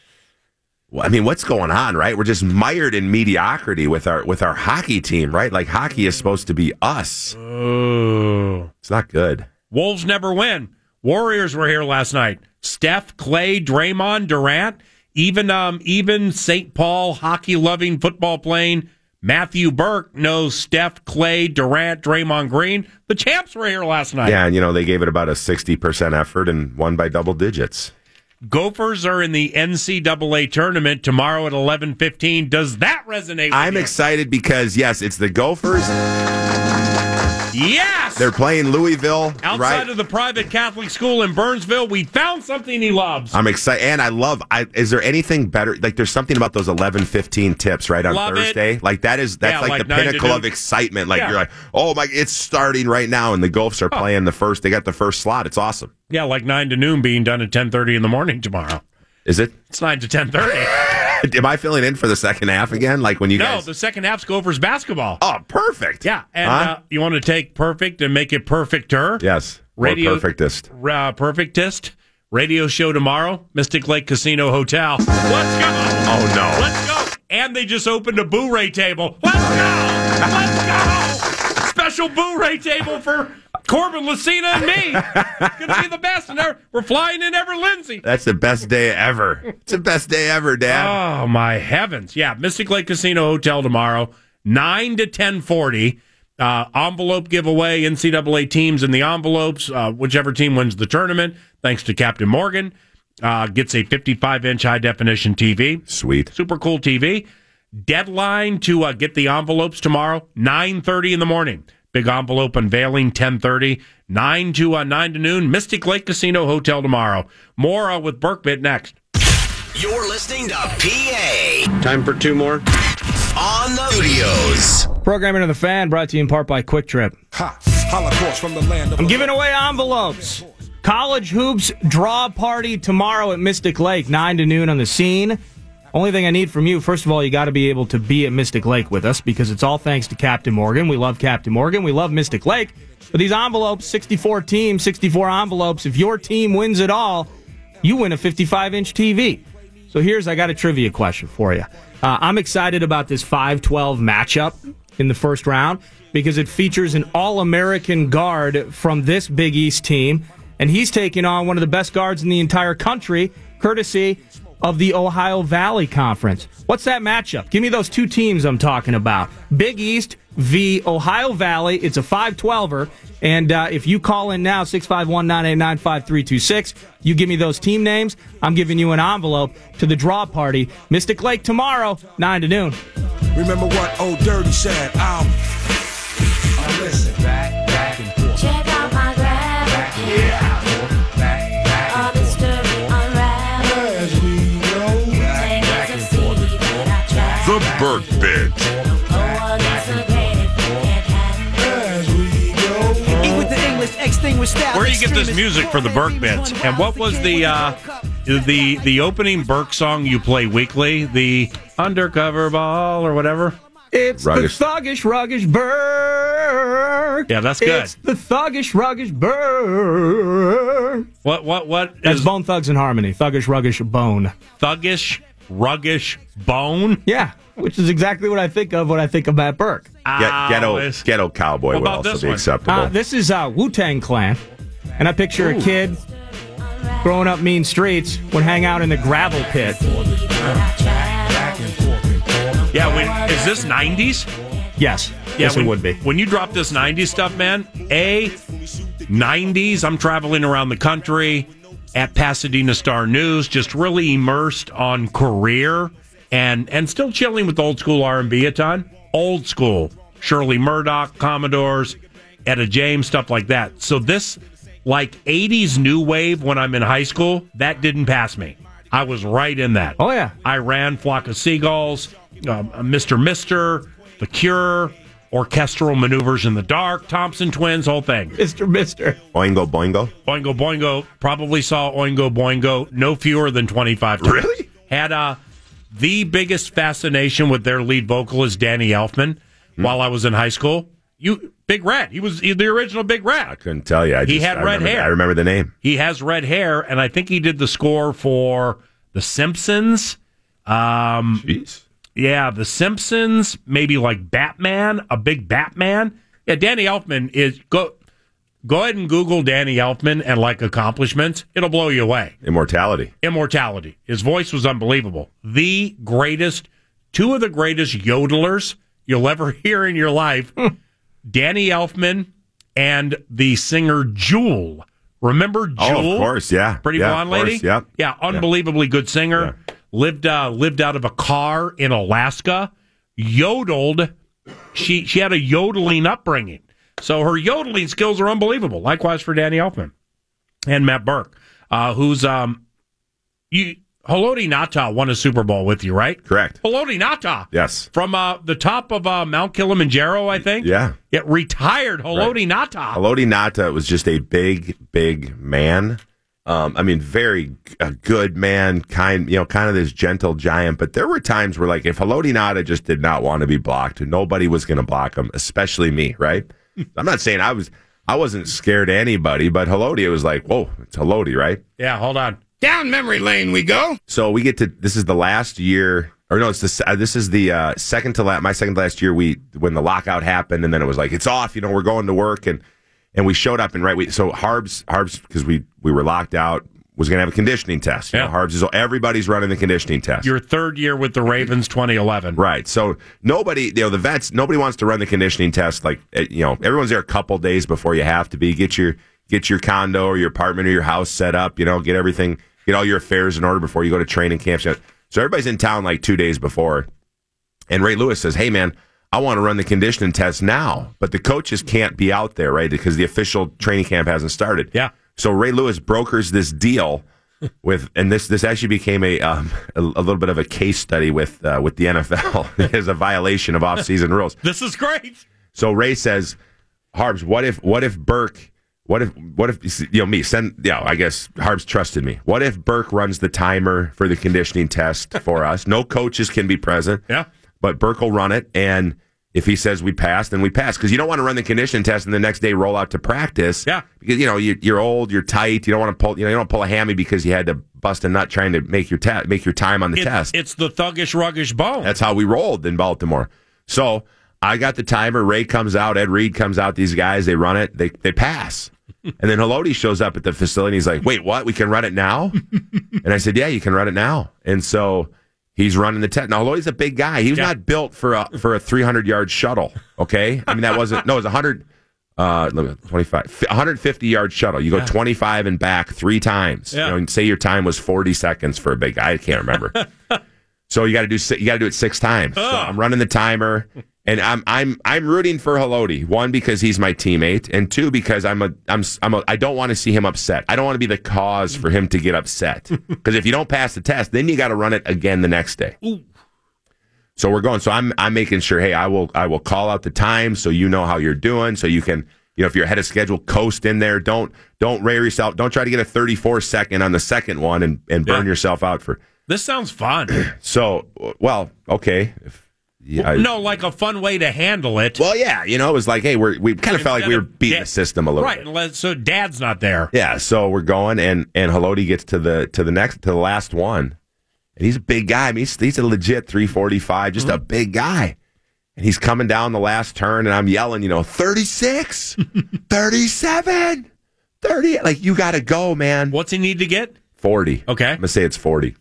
I mean, what's going on, right? We're just mired in mediocrity with our hockey team, right? Like hockey is supposed to be us. Oh, it's not good. Wolves never win. Warriors were here last night. Steph, Clay, Draymond, Durant, even St. Paul hockey-loving, football-playing Matthew Burke knows Steph, Clay, Durant, Draymond Green. The champs were here last night. Yeah, and they gave it about a 60% effort and won by double digits. Gophers are in the NCAA tournament tomorrow at 11:15. Does that resonate with I'm you? excited because, yes, it's the Gophers. Yes! They're playing Louisville. Outside right? of the private Catholic school in Burnsville, we found something he loves. I'm excited. And is there anything better? Like, there's something about those 11:15 tips, right, on Love Thursday? It. Like, that's like the pinnacle of excitement. Like, you're like, oh, my, it's starting right now. And the Gophs are playing they got the first slot. It's awesome. Yeah, like 9 to noon being done at 10:30 in the morning tomorrow. Is it? It's 9 to 10:30. Am I filling in for the second half again? Like when you guys... No, the second half's Gophers basketball. Oh, perfect. Yeah, and you want to take perfect and make it perfecter? Yes. Radio perfectist. Perfectist. Radio show tomorrow, Mystic Lake Casino Hotel. Let's go. Oh, no. Let's go. And they just opened a Boo-Ray table. Let's go. Let's go. Special Boo-Ray table for Corbin, Lucina, and me. It's going to be the best. And we're flying in Ever Lindsay. That's the best day ever. It's the best day ever, Dad. Oh, my heavens. Yeah, Mystic Lake Casino Hotel tomorrow, 9 to 10:40. Envelope giveaway, NCAA teams in the envelopes. Whichever team wins the tournament, thanks to Captain Morgan, gets a 55-inch high-definition TV. Sweet. Super cool TV. Deadline to get the envelopes tomorrow, 9:30 in the morning. Big envelope unveiling, 10:30. 9 to noon, Mystic Lake Casino Hotel tomorrow. More with Burkbit next. You're listening to PA. Time for two more. On the Studios. Programming of the Fan brought to you in part by Quick Trip. Holocaust from the land of I'm giving away envelopes. College Hoops draw party tomorrow at Mystic Lake, 9 to noon on the scene. Only thing I need from you, first of all, you got to be able to be at Mystic Lake with us because it's all thanks to Captain Morgan. We love Captain Morgan. We love Mystic Lake. But these envelopes, 64 teams, 64 envelopes. If your team wins it all, you win a 55-inch TV. So I got a trivia question for you. I'm excited about this 5-12 matchup in the first round because it features an All-American guard from this Big East team, and he's taking on one of the best guards in the entire country, courtesy of the Ohio Valley Conference. What's that matchup? Give me those two teams I'm talking about. Big East v. Ohio Valley. It's a 5-12er. And if you call in now, 651-989-5326, you give me those team names, I'm giving you an envelope to the draw party. Mystic Lake tomorrow, 9 to noon. Remember what Old Dirty said? I'll listen. Back and forth. Check out my graphic. All the story unraveled. As we go. Take it to see that I tried. The Burke Bit. Oh, against the great if you can't handle. As we go. Eat with the English, extinguished style. Where do you get this music for the Burke Bits? And what was the opening Burke song you play weekly? The Undercover Ball or whatever? It's Ruggish. the Thuggish Ruggish Burke. Yeah, that's good. It's the Thuggish Ruggish Burke. What That's is Bone Thugs and Harmony. Thuggish Ruggish Bone. Thuggish Ruggish Bone? Yeah, which is exactly what I think of when I think of Matt Burke. Ghetto Cowboy What would about also this be one? acceptable. This is Wu-Tang Clan, and I picture a kid growing up mean streets would hang out in the gravel pit. Yeah, is this 90s? Yes, Yeah, yes, it would be. When you drop this 90s stuff, man, 90s, I'm traveling around the country at Pasadena Star News, just really immersed on career and still chilling with old school R&B a ton. Old school. Shirley Murdoch, Commodores, Etta James, stuff like that. So this, like 80s new wave when I'm in high school, that didn't pass me. I was right in that. Oh, yeah. I ran Flock of Seagulls, Mr. The Cure, Orchestral Maneuvers in the Dark, Thompson Twins, whole thing. Mr. Oingo Boingo? Oingo Boingo, probably saw Oingo Boingo no fewer than 25 times. Really? Had the biggest fascination with their lead vocalist, Danny Elfman, while I was in high school. Big Red. He was the original Big Red. I couldn't tell you. He had red hair. I remember the name. He has red hair, and I think he did the score for The Simpsons. Jeez. Yeah, The Simpsons, maybe like Batman, a big Batman. Yeah, Danny Elfman is... Go ahead and Google Danny Elfman and like accomplishments. It'll blow you away. Immortality. His voice was unbelievable. The greatest, two of the greatest yodelers you'll ever hear in your life. Danny Elfman and the singer Jewel. Remember Jewel? Oh, of course, yeah. Pretty yeah, blonde lady? Course, yeah. Yeah, unbelievably good singer. Yeah. Lived out of a car in Alaska. Yodeled. She had a yodeling upbringing. So her yodeling skills are unbelievable. Likewise for Danny Elfman and Matt Burke, who's Haloti Ngata won a Super Bowl with you, right? Correct. Haloti Ngata. Yes. From the top of Mount Kilimanjaro, I think. Yeah. It retired Haloti Ngata. Haloti Ngata was just a big man. Very good man, kind of this gentle giant. But there were times where, like, if Haloti Ngata just did not want to be blocked, nobody was going to block him, especially me, right? I'm not saying I wasn't scared of anybody, but Haloti, it was like, whoa, it's Haloti, right? Yeah, hold on. Down memory lane we go. So we get to, this is the last year, or no, this is the my second to last year when the lockout happened, and then it was like, it's off, we're going to work, and we showed up, and so Harbs, because we were locked out, was going to have a conditioning test. You know, Harbs is everybody's running the conditioning test. Your third year with the Ravens, 2011. Right. So nobody, the vets, nobody wants to run the conditioning test. Like, everyone's there a couple days before you have to be. Get your condo or your apartment or your house set up. Get all your affairs in order before you go to training camps. So everybody's in town like 2 days before. And Ray Lewis says, "Hey man, I want to run the conditioning test now, but the coaches can't be out there, right? Because the official training camp hasn't started." Yeah. So Ray Lewis brokers this deal with, and this actually became a little bit of a case study with the NFL as a violation of off-season rules. This is great. So Ray says, "Harbs, what if Burke? What if me send? I guess Harbs trusted me. What if Burke runs the timer for the conditioning test for us? No coaches can be present. Yeah, but Burke will run it, and if he says we pass, then we pass. Because you don't want to run the conditioning test and the next day roll out to practice. Yeah, because you're old, you're tight. You don't want to pull. You don't pull a hammy because you had to bust a nut trying to make your time on the test. It's the thuggish, ruggish bone. That's how we rolled in Baltimore. So I got the timer. Ray comes out. Ed Reed comes out. These guys, they run it. They pass. And then Haloti shows up at the facility. He's like, "Wait, what? We can run it now?" And I said, "Yeah, you can run it now." And so he's running the test. Now, Haloti's a big guy. He was not built for a 300-yard shuttle, okay? I mean, that wasn't... No, it was 150-yard shuttle. You go 25 and back 3 times. Yeah. And say your time was 40 seconds for a big guy. I can't remember. So you got to do it 6 times. So I'm running the timer, and I'm rooting for Haloti. 1, because he's my teammate, and 2, because I don't want to see him upset. I don't want to be the cause for him to get upset. Because if you don't pass the test, then you got to run it again the next day. Ooh. So we're going. So I'm making sure. Hey, I will call out the time so you know how you're doing. So you can, if you're ahead of schedule, coast in there. Don't rear yourself. Don't try to get a 34-second on the second one and burn yourself out for. This sounds fun. So, well, okay. Like a fun way to handle it. Well, yeah, it was like, hey, we kind of felt like we were beating the system a little bit. Right, so Dad's not there. Yeah, so we're going, and Haloti gets to the last one, and he's a big guy. I mean, he's a legit 345, just a big guy. And he's coming down the last turn, and I'm yelling, 36, 37, 30. Like, you got to go, man. What's he need to get? 40. Okay. I'm going to say it's 40.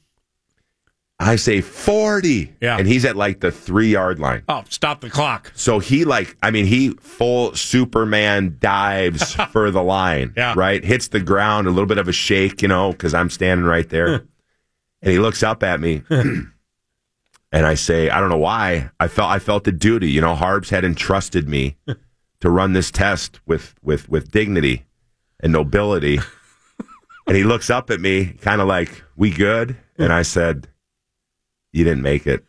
I say 40. Yeah. And he's at like the 3-yard line. Oh, stop the clock. So he full Superman dives for the line. Yeah. Right? Hits the ground, a little bit of a shake, because I'm standing right there. And he looks up at me. And I say, I don't know why. I felt the duty. Harbs had entrusted me to run this test with dignity and nobility. And he looks up at me, kind of like, "We good?" And I said, "You didn't make it."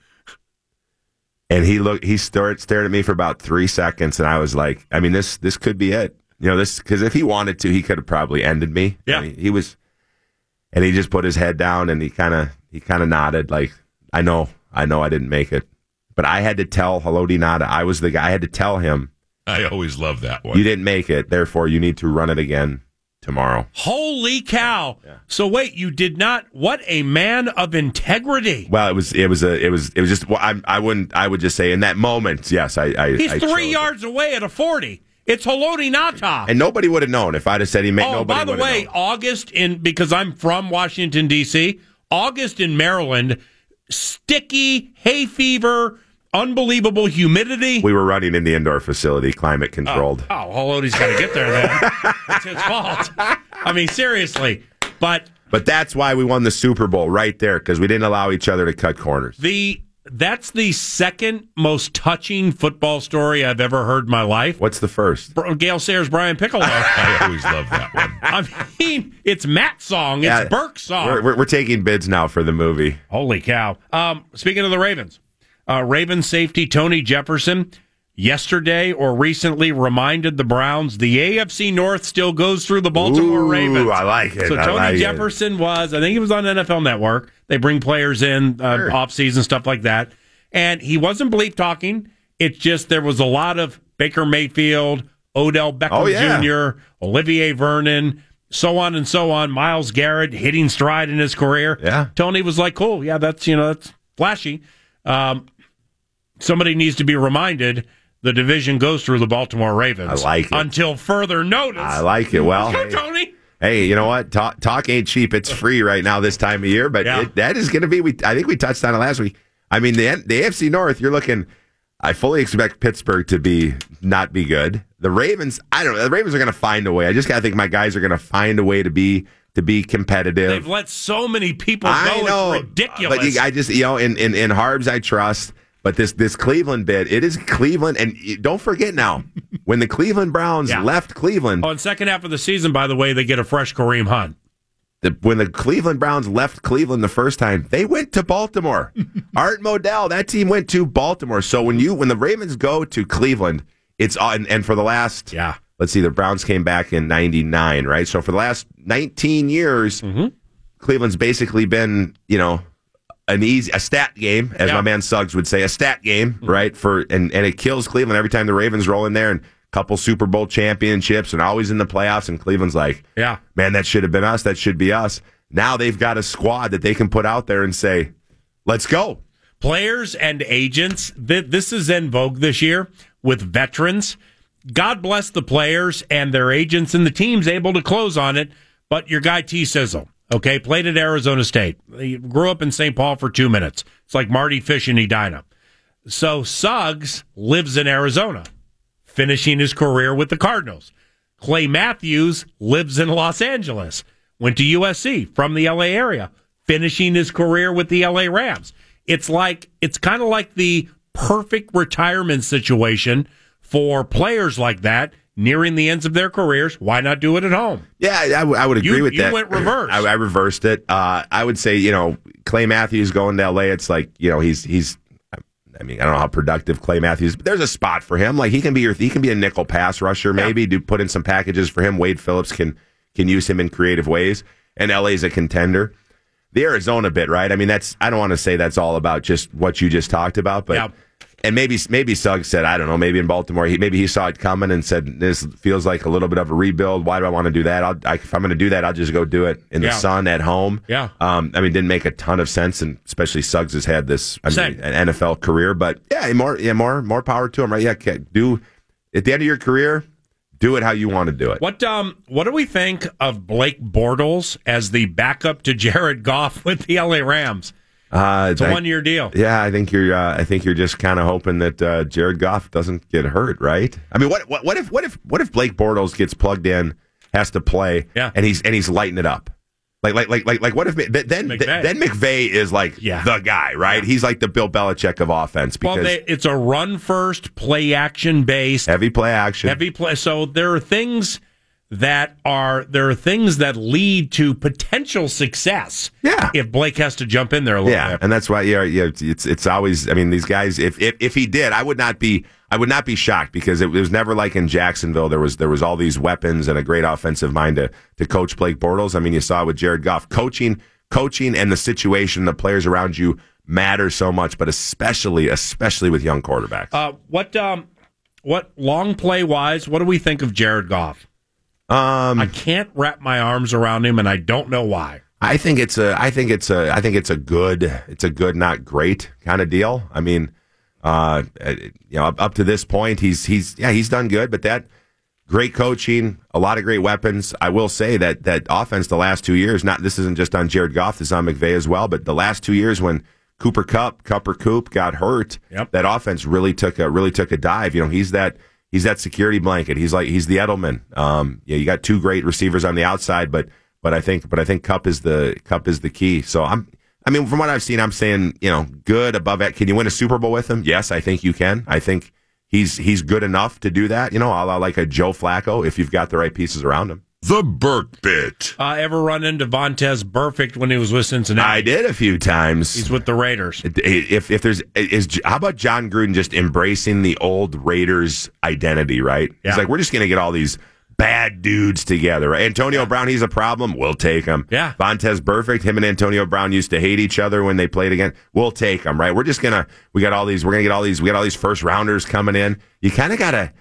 And he stared at me for about 3 seconds, and I was like, I mean, this could be it. Because if he wanted to, he could have probably ended me. Yeah. I mean, and he just put his head down, and he kind of nodded, like, I know I didn't make it. But I had to tell Haloti Ngata, I was the guy, I had to tell him. I always love that one. You didn't make it, therefore you need to run it again tomorrow. Holy cow. Yeah. So wait, you did not, what a man of integrity. Well, it was just, well, I would just say in that moment, yes, he's 3 yards away at a 40. It's Haloti Ngata. And nobody would have known if I'd have said he made nobody. By the way, known. Because I'm from Washington, D.C., August in Maryland, sticky, hay fever, unbelievable humidity. We were running in the indoor facility, climate controlled. Haloti's got to get there then. It's his fault. I mean, seriously. But that's why we won the Super Bowl right there, because we didn't allow each other to cut corners. That's the second most touching football story I've ever heard in my life. What's the first? Gale Sayers, Brian Piccolo. I always love that one. I mean, it's Matt's song. It's Burke's song. We're taking bids now for the movie. Holy cow. Speaking of the Ravens, Ravens safety Tony Jefferson yesterday or recently reminded the Browns the AFC North still goes through the Baltimore Ravens. I like it. So Tony Jefferson I think he was on NFL Network. They bring players in off-season, stuff like that. And he wasn't bleep talking. It's just there was a lot of Baker Mayfield, Odell Beckham Jr., Olivier Vernon, so on and so on. Myles Garrett hitting stride in his career. Yeah. Tony was like, cool. Yeah, that's flashy. Somebody needs to be reminded the division goes through the Baltimore Ravens. I like it. Until further notice. I like it. Well, Tony. Hey, you know what? Talk ain't cheap. It's free right now this time of year, but that is going to be. I think we touched on it last week. I mean, the AFC North. You're looking. I fully expect Pittsburgh to not be good. The Ravens. I don't know. The Ravens are going to find a way. I just got to think my guys are going to find a way to be competitive. They've let so many people go. I know, it's ridiculous. But I just in Harbs I trust. But this Cleveland bit, it is Cleveland, and don't forget now when the Cleveland Browns left Cleveland. Oh, in second half of the season, by the way, they get a fresh Kareem Hunt. When the Cleveland Browns left Cleveland the first time, they went to Baltimore. Art Modell, that team went to Baltimore. So when the Ravens go to Cleveland, it's and for the last let's see, the Browns came back in '99, right? So for the last 19 years, Cleveland's basically been a stat game, as my man Suggs would say, a stat game, right? And it kills Cleveland every time the Ravens roll in there, and couple Super Bowl championships and always in the playoffs, and Cleveland's like, man, that should have been us. That should be us. Now they've got a squad that they can put out there and say, let's go. Players and agents, this is in vogue this year with veterans. God bless the players and their agents and the teams able to close on it, but your guy T. Sizzle, okay, played at Arizona State. He grew up in St. Paul for 2 minutes. It's like Marty Fish in Edina. So Suggs lives in Arizona, finishing his career with the Cardinals. Clay Matthews lives in Los Angeles, went to USC from the LA area, finishing his career with the LA Rams. It's kind of like the perfect retirement situation for players like that, nearing the ends of their careers. Why not do it at home? Yeah, I would agree with that. You went reverse. I reversed it. I would say, Clay Matthews going to LA, it's like, he's I mean, I don't know how productive Clay Matthews, but there's a spot for him. Like he can be a nickel pass rusher, maybe put in some packages for him. Wade Phillips can use him in creative ways, and LA's a contender. The Arizona bit, right? I mean, I don't want to say that's all about just what you just talked about, but and maybe Suggs said, I don't know, maybe in Baltimore, he saw it coming and said, this feels like a little bit of a rebuild. Why do I want to do that? If I'm going to do that, I'll just go do it in the sun at home. Yeah. I mean, it didn't make a ton of sense, and especially Suggs has had this an NFL career, but more power to him, right? Yeah, do at the end of your career, do it how you want to do it. What do we think of Blake Bortles as the backup to Jared Goff with the LA Rams? It's a 1-year deal. Yeah, I think you're just kind of hoping that Jared Goff doesn't get hurt, right? I mean, what if Blake Bortles gets plugged in, has to play, and he's lighting it up? Like what if then McVay is like the guy, right? He's like the Bill Belichick of offense because it's a run first, play action based, heavy play. So there are things that lead to potential success. Yeah, if Blake has to jump in there a little bit. And that's why it's always. I mean, these guys. If he did, I would not be shocked because it was never like in Jacksonville. There was all these weapons and a great offensive mind to coach Blake Bortles. I mean, you saw it with Jared Goff. Coaching and the situation, the players around you matter so much, but especially with young quarterbacks. What long play wise? What do we think of Jared Goff? I can't wrap my arms around him, and I don't know why. I think it's a good, not great kind of deal. I mean, up to this point, he's done good, but that great coaching, a lot of great weapons. I will say that offense the last 2 years, this isn't just on Jared Goff, this is on McVay as well, but the last 2 years when Cooper Kupp got hurt, that offense really took a dive. He's that security blanket. He's the Edelman. You got two great receivers on the outside, but I think Kupp is the key. So from what I've seen, I'm saying, good above that. Can you win a Super Bowl with him? Yes, I think you can. I think he's good enough to do that. A la like a Joe Flacco if you've got the right pieces around him. The Burke Bit. Ever run into Vontez Burfict when he was with Cincinnati? I did a few times. He's with the Raiders. How about John Gruden just embracing the old Raiders identity, right? Yeah. He's like, we're just going to get all these bad dudes together. Right? Antonio Brown, he's a problem. We'll take him. Yeah. Vontez Burfict, him and Antonio Brown used to hate each other when they played again. We'll take them, right? We got all these first rounders coming in. You kind of got to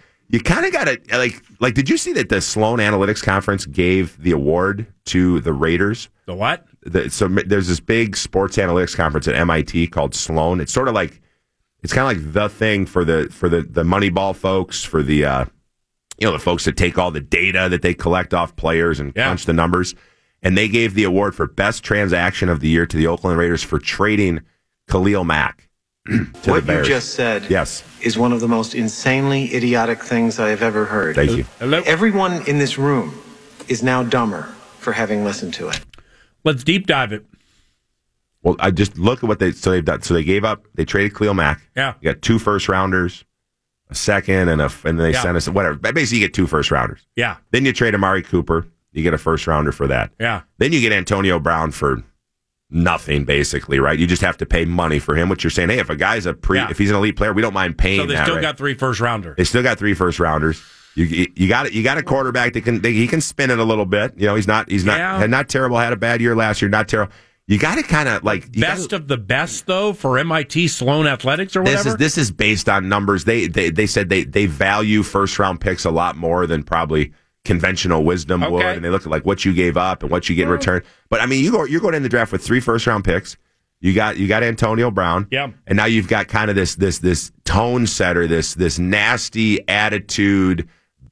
like. Did you see that the Sloan Analytics Conference gave the award to the Raiders? The what? So there's this big sports analytics conference at MIT called Sloan. It's sort of like, it's kind of like the thing for the Moneyball folks, for the the folks that take all the data that they collect off players and crunch the numbers. And they gave the award for best transaction of the year to the Oakland Raiders for trading Khalil Mack to What the Bears. you just said Yes. is one of the most insanely idiotic things I have ever heard. Thank you. Everyone in this room is now dumber for having listened to it. Let's deep dive it. Well, I just look at what they've done. So they gave up. They traded Khalil Mack. Yeah. You got 2 first-rounders, a second, and then they sent us whatever. Basically, you get 2 first-rounders. Yeah. Then you trade Amari Cooper. You get a first-rounder for that. Yeah. Then you get Antonio Brown for nothing, basically, right? You just have to pay money for him, which you're saying, hey, if a guy's if he's an elite player, we don't mind paying So they that, still right? got 3 first-rounders. They still got 3 first-rounders. You got a quarterback that he can spin it a little bit. He's not terrible. Had a bad year last year. Not terrible. You got to kind of best of the best though for MIT Sloan Athletics or whatever. This is based on numbers. They said they value first round picks a lot more than probably conventional wisdom would, and they look at what you gave up and what you get in return. But I mean, you're going in the draft with 3 first round picks. You got Antonio Brown, and now you've got kind of this tone setter, this nasty attitude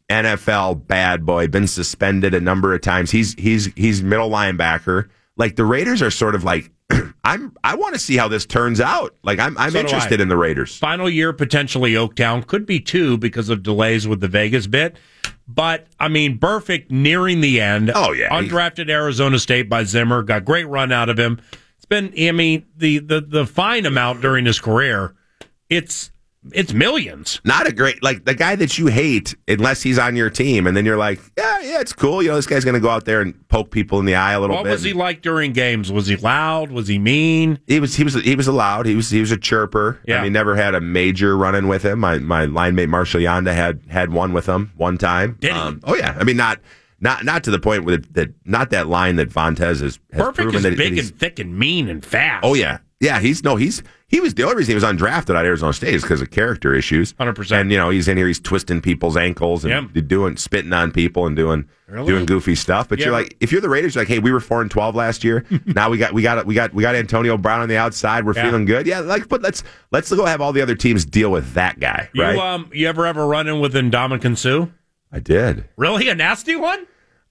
NFL bad boy, been suspended a number of times. He's middle linebacker. Like the Raiders are sort of like, I want to see how this turns out. Like I'm interested in the Raiders. Final year potentially Oaktown, could be 2 because of delays with the Vegas bit. But I mean, Burfict nearing the end. Oh yeah, undrafted Arizona State by Zimmer, got great run out of him. It's been, I mean, the fine amount during his career, it's millions. Not a great, the guy that you hate unless he's on your team, and then you're like, yeah, it's cool. This guy's going to go out there and poke people in the eye a little bit. What was he like during games? Was he loud? Was he mean? He was loud. He was a chirper. Yeah. I mean, never had a major run-in with him. My line mate Marshall Yanda had one with him one time. Did he? Oh yeah. I mean, not to the point not that line that Vontez has Perfect proven is that big and thick and mean and fast. Oh yeah. Yeah, he was the only reason he was undrafted at Arizona State is because of character issues. 100%. And he's in here, he's twisting people's ankles and spitting on people and doing goofy stuff. But you're like, if you're the Raiders, you're like, hey, we were 4-12 last year. Now we got Antonio Brown on the outside. We're feeling good. Yeah, but let's go have all the other teams deal with that guy. Right? You ever have a run-in with Ndamukong Suh? I did. Really, a nasty one?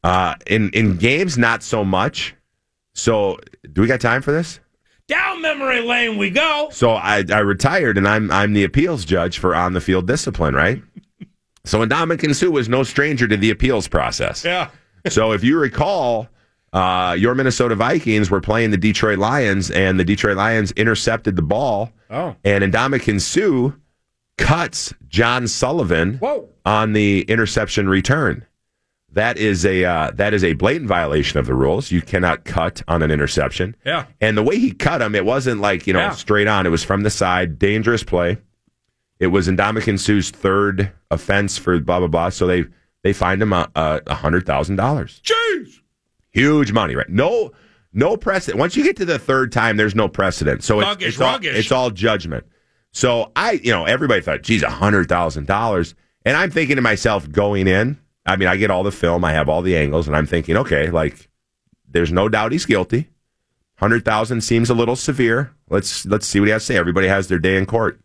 In games, not so much. So, do we got time for this? Down memory lane we go. So I retired, and I'm the appeals judge for on the field discipline, right? So Ndamukong Suh was no stranger to the appeals process. Yeah. So if you recall, your Minnesota Vikings were playing the Detroit Lions, and the Detroit Lions intercepted the ball. Oh. And Ndamukong Suh cuts John Sullivan on the interception return. That is a blatant violation of the rules. You cannot cut on an interception. Yeah. And the way he cut him, it wasn't like, straight on. It was from the side. Dangerous play. It was Ndamukong Suh's 3rd offense for blah, blah, blah. So they fined him $100,000. Jeez. Huge money, right? No precedent. Once you get to the 3rd time, there's no precedent. So it's all judgment. So everybody thought, geez, $100,000. And I'm thinking to myself going in, I mean, I get all the film, I have all the angles, and I'm thinking, okay, there's no doubt he's guilty. 100,000 seems a little severe. Let's see what he has to say. Everybody has their day in court.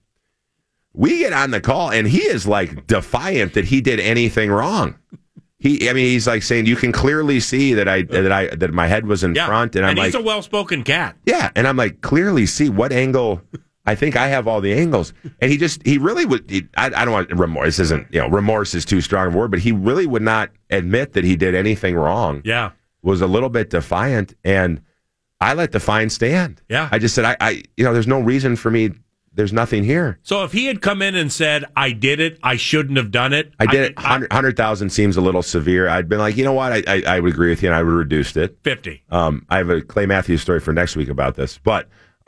We get on the call, and he is defiant that he did anything wrong. He's saying you can clearly see that my head was in front, and he's a well-spoken cat. Yeah, and I'm like, clearly see what angle. I think I have all the angles. And he really would, I don't want remorse. This isn't, remorse is too strong a word, but he really would not admit that he did anything wrong. Yeah. Was a little bit defiant, and I let the fine stand. Yeah. I just said, there's no reason for me. There's nothing here. So if he had come in and said, I did it, I shouldn't have done it. I did it. 100,000 seems a little severe. I'd been like, you know what? I would agree with you, and I would have reduced it. 50. I have a Clay Matthews story for next week about this. But,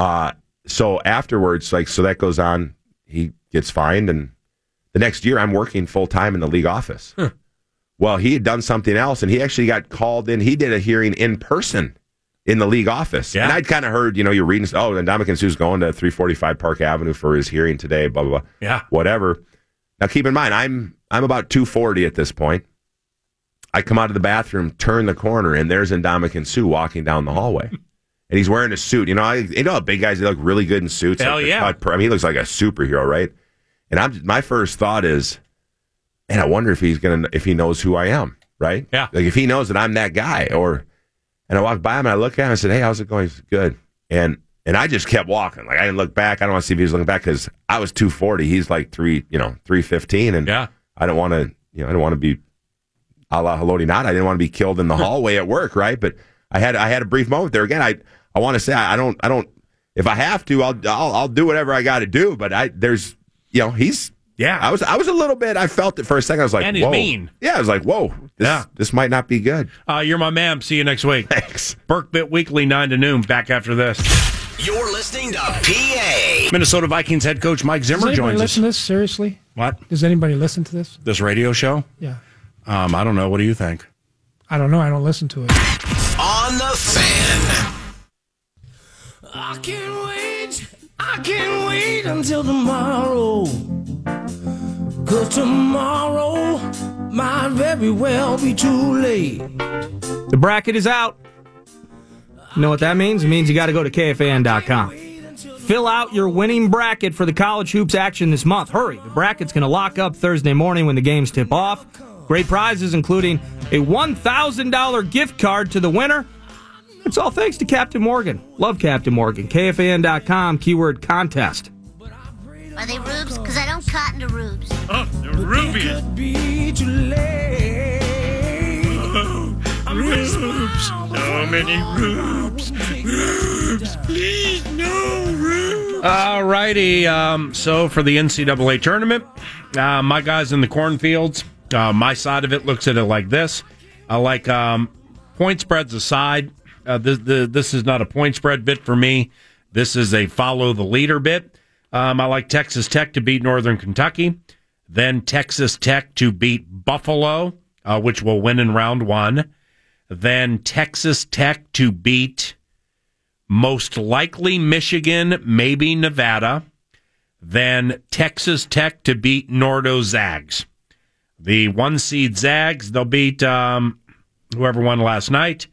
so afterwards, so that goes on, he gets fined, and the next year I'm working full-time in the league office. Huh. Well, he had done something else, and he actually got called in. He did a hearing in person in the league office. Yeah. And I'd kind of heard, you're reading, Ndamukong Suh's going to 345 Park Avenue for his hearing today, blah, blah, blah. Yeah. Whatever. Now, keep in mind, I'm about 240 at this point. I come out of the bathroom, turn the corner, and there's Ndamukong Suh walking down the hallway. And he's wearing a suit. How big guys, they look really good in suits. Hell yeah. He looks like a superhero, right? And my first thought is, and I wonder if if he knows who I am, right? Yeah. Like if he knows that I'm that guy, and I walked by him and I looked at him and I said, "Hey, how's it going?" He's good. And I just kept walking. Like I didn't look back. I don't want to see if he was looking back because I was 240. He's like 315, and I don't want to, I don't want to be a la Haloti Not. I didn't want to be killed in the hallway at work, right? But I had a brief moment there. Again, I want to say I don't. If I have to, I'll do whatever I got to do. But he's. Yeah, I was a little bit. I felt it for a second. I was like, and he's whoa. mean. Yeah, I was like, whoa. This might not be good. You're my man. See you next week. Thanks. Burkbit Weekly 9 to noon. Back after this. You're listening to PA. Minnesota Vikings head coach Mike Zimmer Does anybody joins us. listen to this seriously? What? Does anybody listen to this? This radio show? Yeah. I don't know. What do you think? I don't know. I don't listen to it. On the Fan. I can't wait until tomorrow. 'Cause tomorrow might very well be too late. The bracket is out. You know what that means? It means you got to go to KFAN.com. Fill out your winning bracket for the college hoops action this month. Hurry. The bracket's going to lock up Thursday morning when the games tip off. Great prizes, including a $1,000 gift card to the winner. It's all thanks to Captain Morgan. Love Captain Morgan. KFAN.com, keyword contest. Are they rubes? Because I don't cotton to rubes. Oh, they're rubies. Rubes. So many rubes. Rubes. Please, no rubes. All righty. So for the NCAA tournament, my guys in the cornfields, my side of it looks at it like this. I like point spreads aside. This is not a point spread bit for me. This is a follow the leader bit. I like Texas Tech to beat Northern Kentucky, then Texas Tech to beat Buffalo, which will win in round one, then Texas Tech to beat most likely Michigan, maybe Nevada, then Texas Tech to beat Nordo Zags. The 1 seed Zags, they'll beat whoever won last night.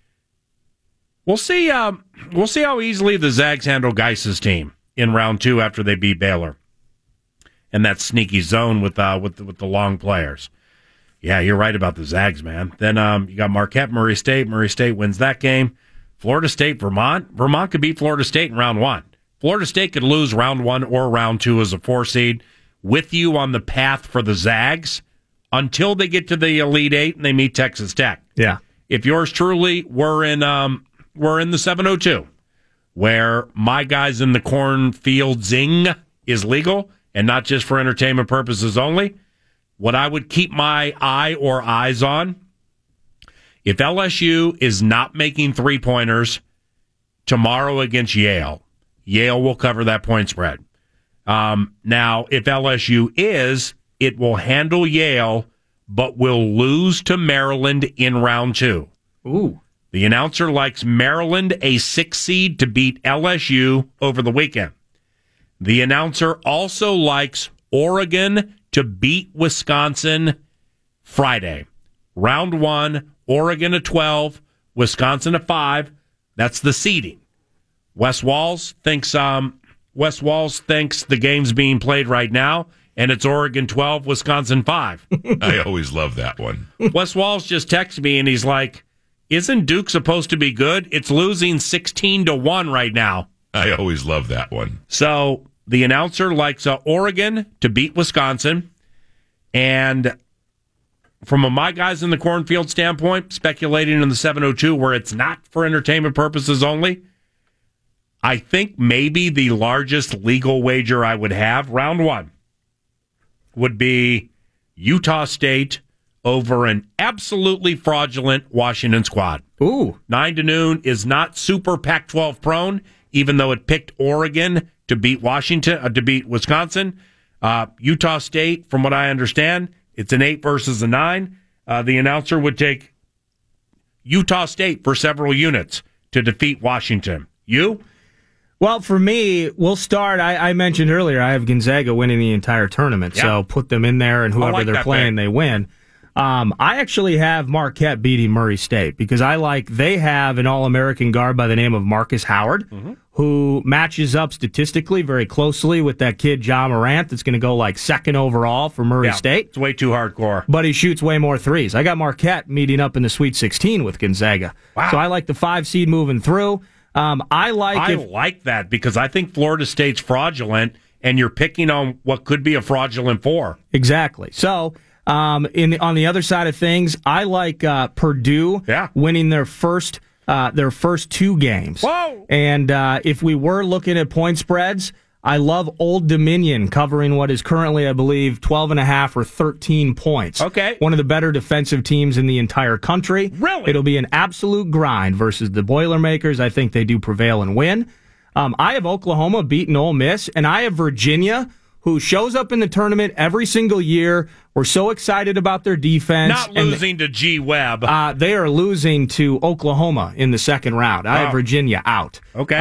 We'll see how easily the Zags handle Geis's team in round two after they beat Baylor, and that sneaky zone with the long players. Yeah, you're right about the Zags, man. Then you got Marquette, Murray State. Murray State wins that game. Florida State, Vermont. Vermont could beat Florida State in round one. Florida State could lose round one or round two as a 4 seed. With you on the path for the Zags until they get to the Elite Eight and they meet Texas Tech. Yeah. If yours truly were in the 702. Where my guys in the cornfield zing is legal and not just for entertainment purposes only. What I would keep my eye or eyes on, if LSU is not making 3-pointers tomorrow against Yale, Yale will cover that point spread. Now, if LSU is, it will handle Yale, but will lose to Maryland in round two. Ooh. The announcer likes Maryland, a 6 seed, to beat LSU over the weekend. The announcer also likes Oregon to beat Wisconsin Friday. Round one, Oregon at 12, Wisconsin at 5. That's the seeding. Wes Walls thinks the game's being played right now, and it's Oregon 12, Wisconsin 5. I always love that one. Wes Walls just texted me, and he's like, isn't Duke supposed to be good? It's losing 16-1 right now. I always love that one. So the announcer likes Oregon to beat Wisconsin. And from a my guys in the cornfield standpoint, speculating in the 702 where it's not for entertainment purposes only, I think maybe the largest legal wager I would have, round one, would be Utah State over an absolutely fraudulent Washington squad. Ooh. 9 to noon is not super Pac-12 prone, even though it picked Oregon to beat Wisconsin. Utah State, from what I understand, it's an 8 versus a 9. The announcer would take Utah State for several units to defeat Washington. You? Well, for me, we'll start. I mentioned earlier I have Gonzaga winning the entire tournament, so put them in there, and whoever they're playing, they win. I actually have Marquette beating Murray State because they have an All-American guard by the name of Marcus Howard, who matches up statistically very closely with that kid, John Morant, that's going to go like second overall for Murray State. It's way too hardcore. But he shoots way more threes. I got Marquette meeting up in the Sweet 16 with Gonzaga. Wow. So I like the 5 seed moving through. I like that because I think Florida State's fraudulent, and you're picking on what could be a fraudulent 4. Exactly. So on the other side of things, I like Purdue winning their first 2 games. Whoa! And if we were looking at point spreads, I love Old Dominion covering what is currently, I believe, 12.5 or 13 points. Okay. One of the better defensive teams in the entire country. Really? It'll be an absolute grind versus the Boilermakers. I think they do prevail and win. I have Oklahoma beating Ole Miss, and I have Virginia, who shows up in the tournament every single year. We're so excited about their defense. Not losing to G. Webb. They are losing to Oklahoma in the second round. I have Virginia out. Okay.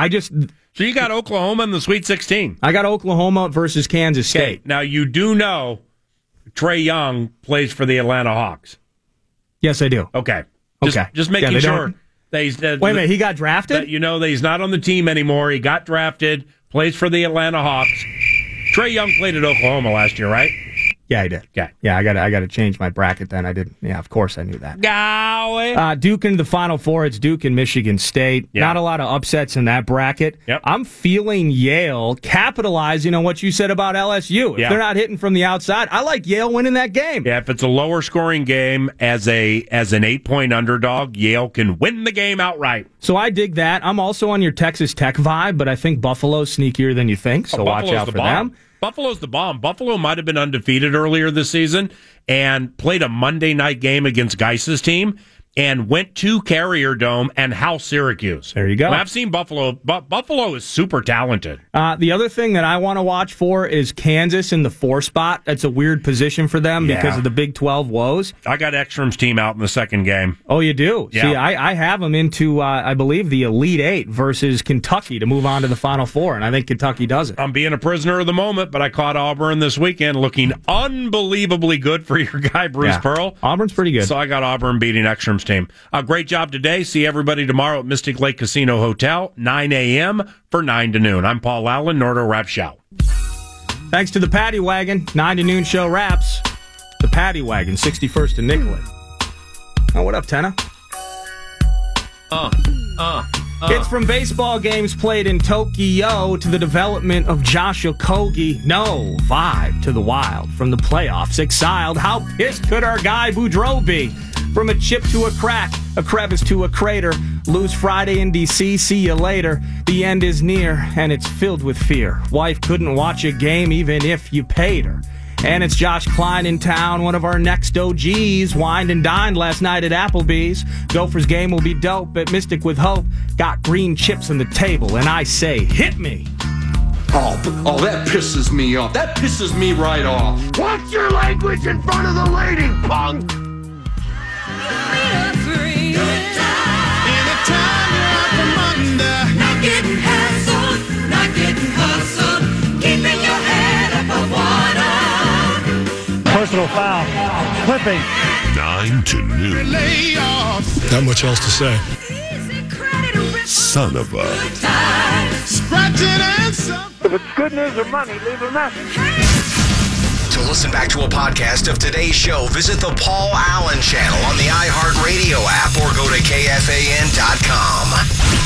So you got Oklahoma in the Sweet 16. I got Oklahoma versus Kansas State. Okay. Now, you do know Trae Young plays for the Atlanta Hawks. Yes, I do. Okay. Okay. Just making sure. Wait a minute, he got drafted? That that he's not on the team anymore. He got drafted, plays for the Atlanta Hawks. Trae Young played at Oklahoma last year, right? Yeah, I did. Okay. Yeah, I got to change my bracket then. I didn't. Yeah, of course I knew that. Golly. Duke in the Final Four. It's Duke and Michigan State. Yeah. Not a lot of upsets in that bracket. Yep. I'm feeling Yale capitalizing on what you said about LSU. If they're not hitting from the outside, I like Yale winning that game. Yeah, if it's a lower scoring game as an 8-point underdog, Yale can win the game outright. So I dig that. I'm also on your Texas Tech vibe, but I think Buffalo's sneakier than you think. So watch out for them. Buffalo's the bomb. Buffalo might have been undefeated earlier this season and played a Monday night game against Geis's team and went to Carrier Dome and housed Syracuse. There you go. Well, I've seen Buffalo. Buffalo is super talented. The other thing that I want to watch for is Kansas in the 4 spot. That's a weird position for them because of the Big 12 woes. I got Ekstrom's team out in the second game. Oh, you do? Yeah. See, I have them into, I believe, the Elite 8 versus Kentucky to move on to the Final Four, and I think Kentucky does it. I'm being a prisoner of the moment, but I caught Auburn this weekend looking unbelievably good for your guy, Bruce Pearl. Auburn's pretty good. So I got Auburn beating Ekstrom's team. Great job today. See everybody tomorrow at Mystic Lake Casino Hotel, 9 a.m. for 9 to noon. I'm Paul Allen, Nordo Rap Show. Thanks to the Paddy Wagon, 9 to noon show wraps. The Paddy Wagon, 61st and Nicollet. Oh, what up, Tenna? It's from baseball games played in Tokyo to the development of Josh Okogie. No vibe to the Wild. From the playoffs, exiled. How pissed could our guy Boudreaux be? From a chip to a crack, a crevice to a crater. Lose Friday in D.C., see you later. The end is near, and it's filled with fear. Wife couldn't watch a game even if you paid her. And it's Josh Klein in town, one of our next OGs. Wined and dined last night at Applebee's. Gophers game will be dope at Mystic with Hope. Got green chips on the table, and I say, hit me. Oh, that pisses me off. That pisses me right off. Watch your language in front of the lady, punk! Personal foul. Clipping. 9 to noon. Not much else to say. Son of a. If it's good news or money, leave a message. To listen back to a podcast of today's show, visit the Paul Allen channel on the iHeartRadio app or go to KFAN.com.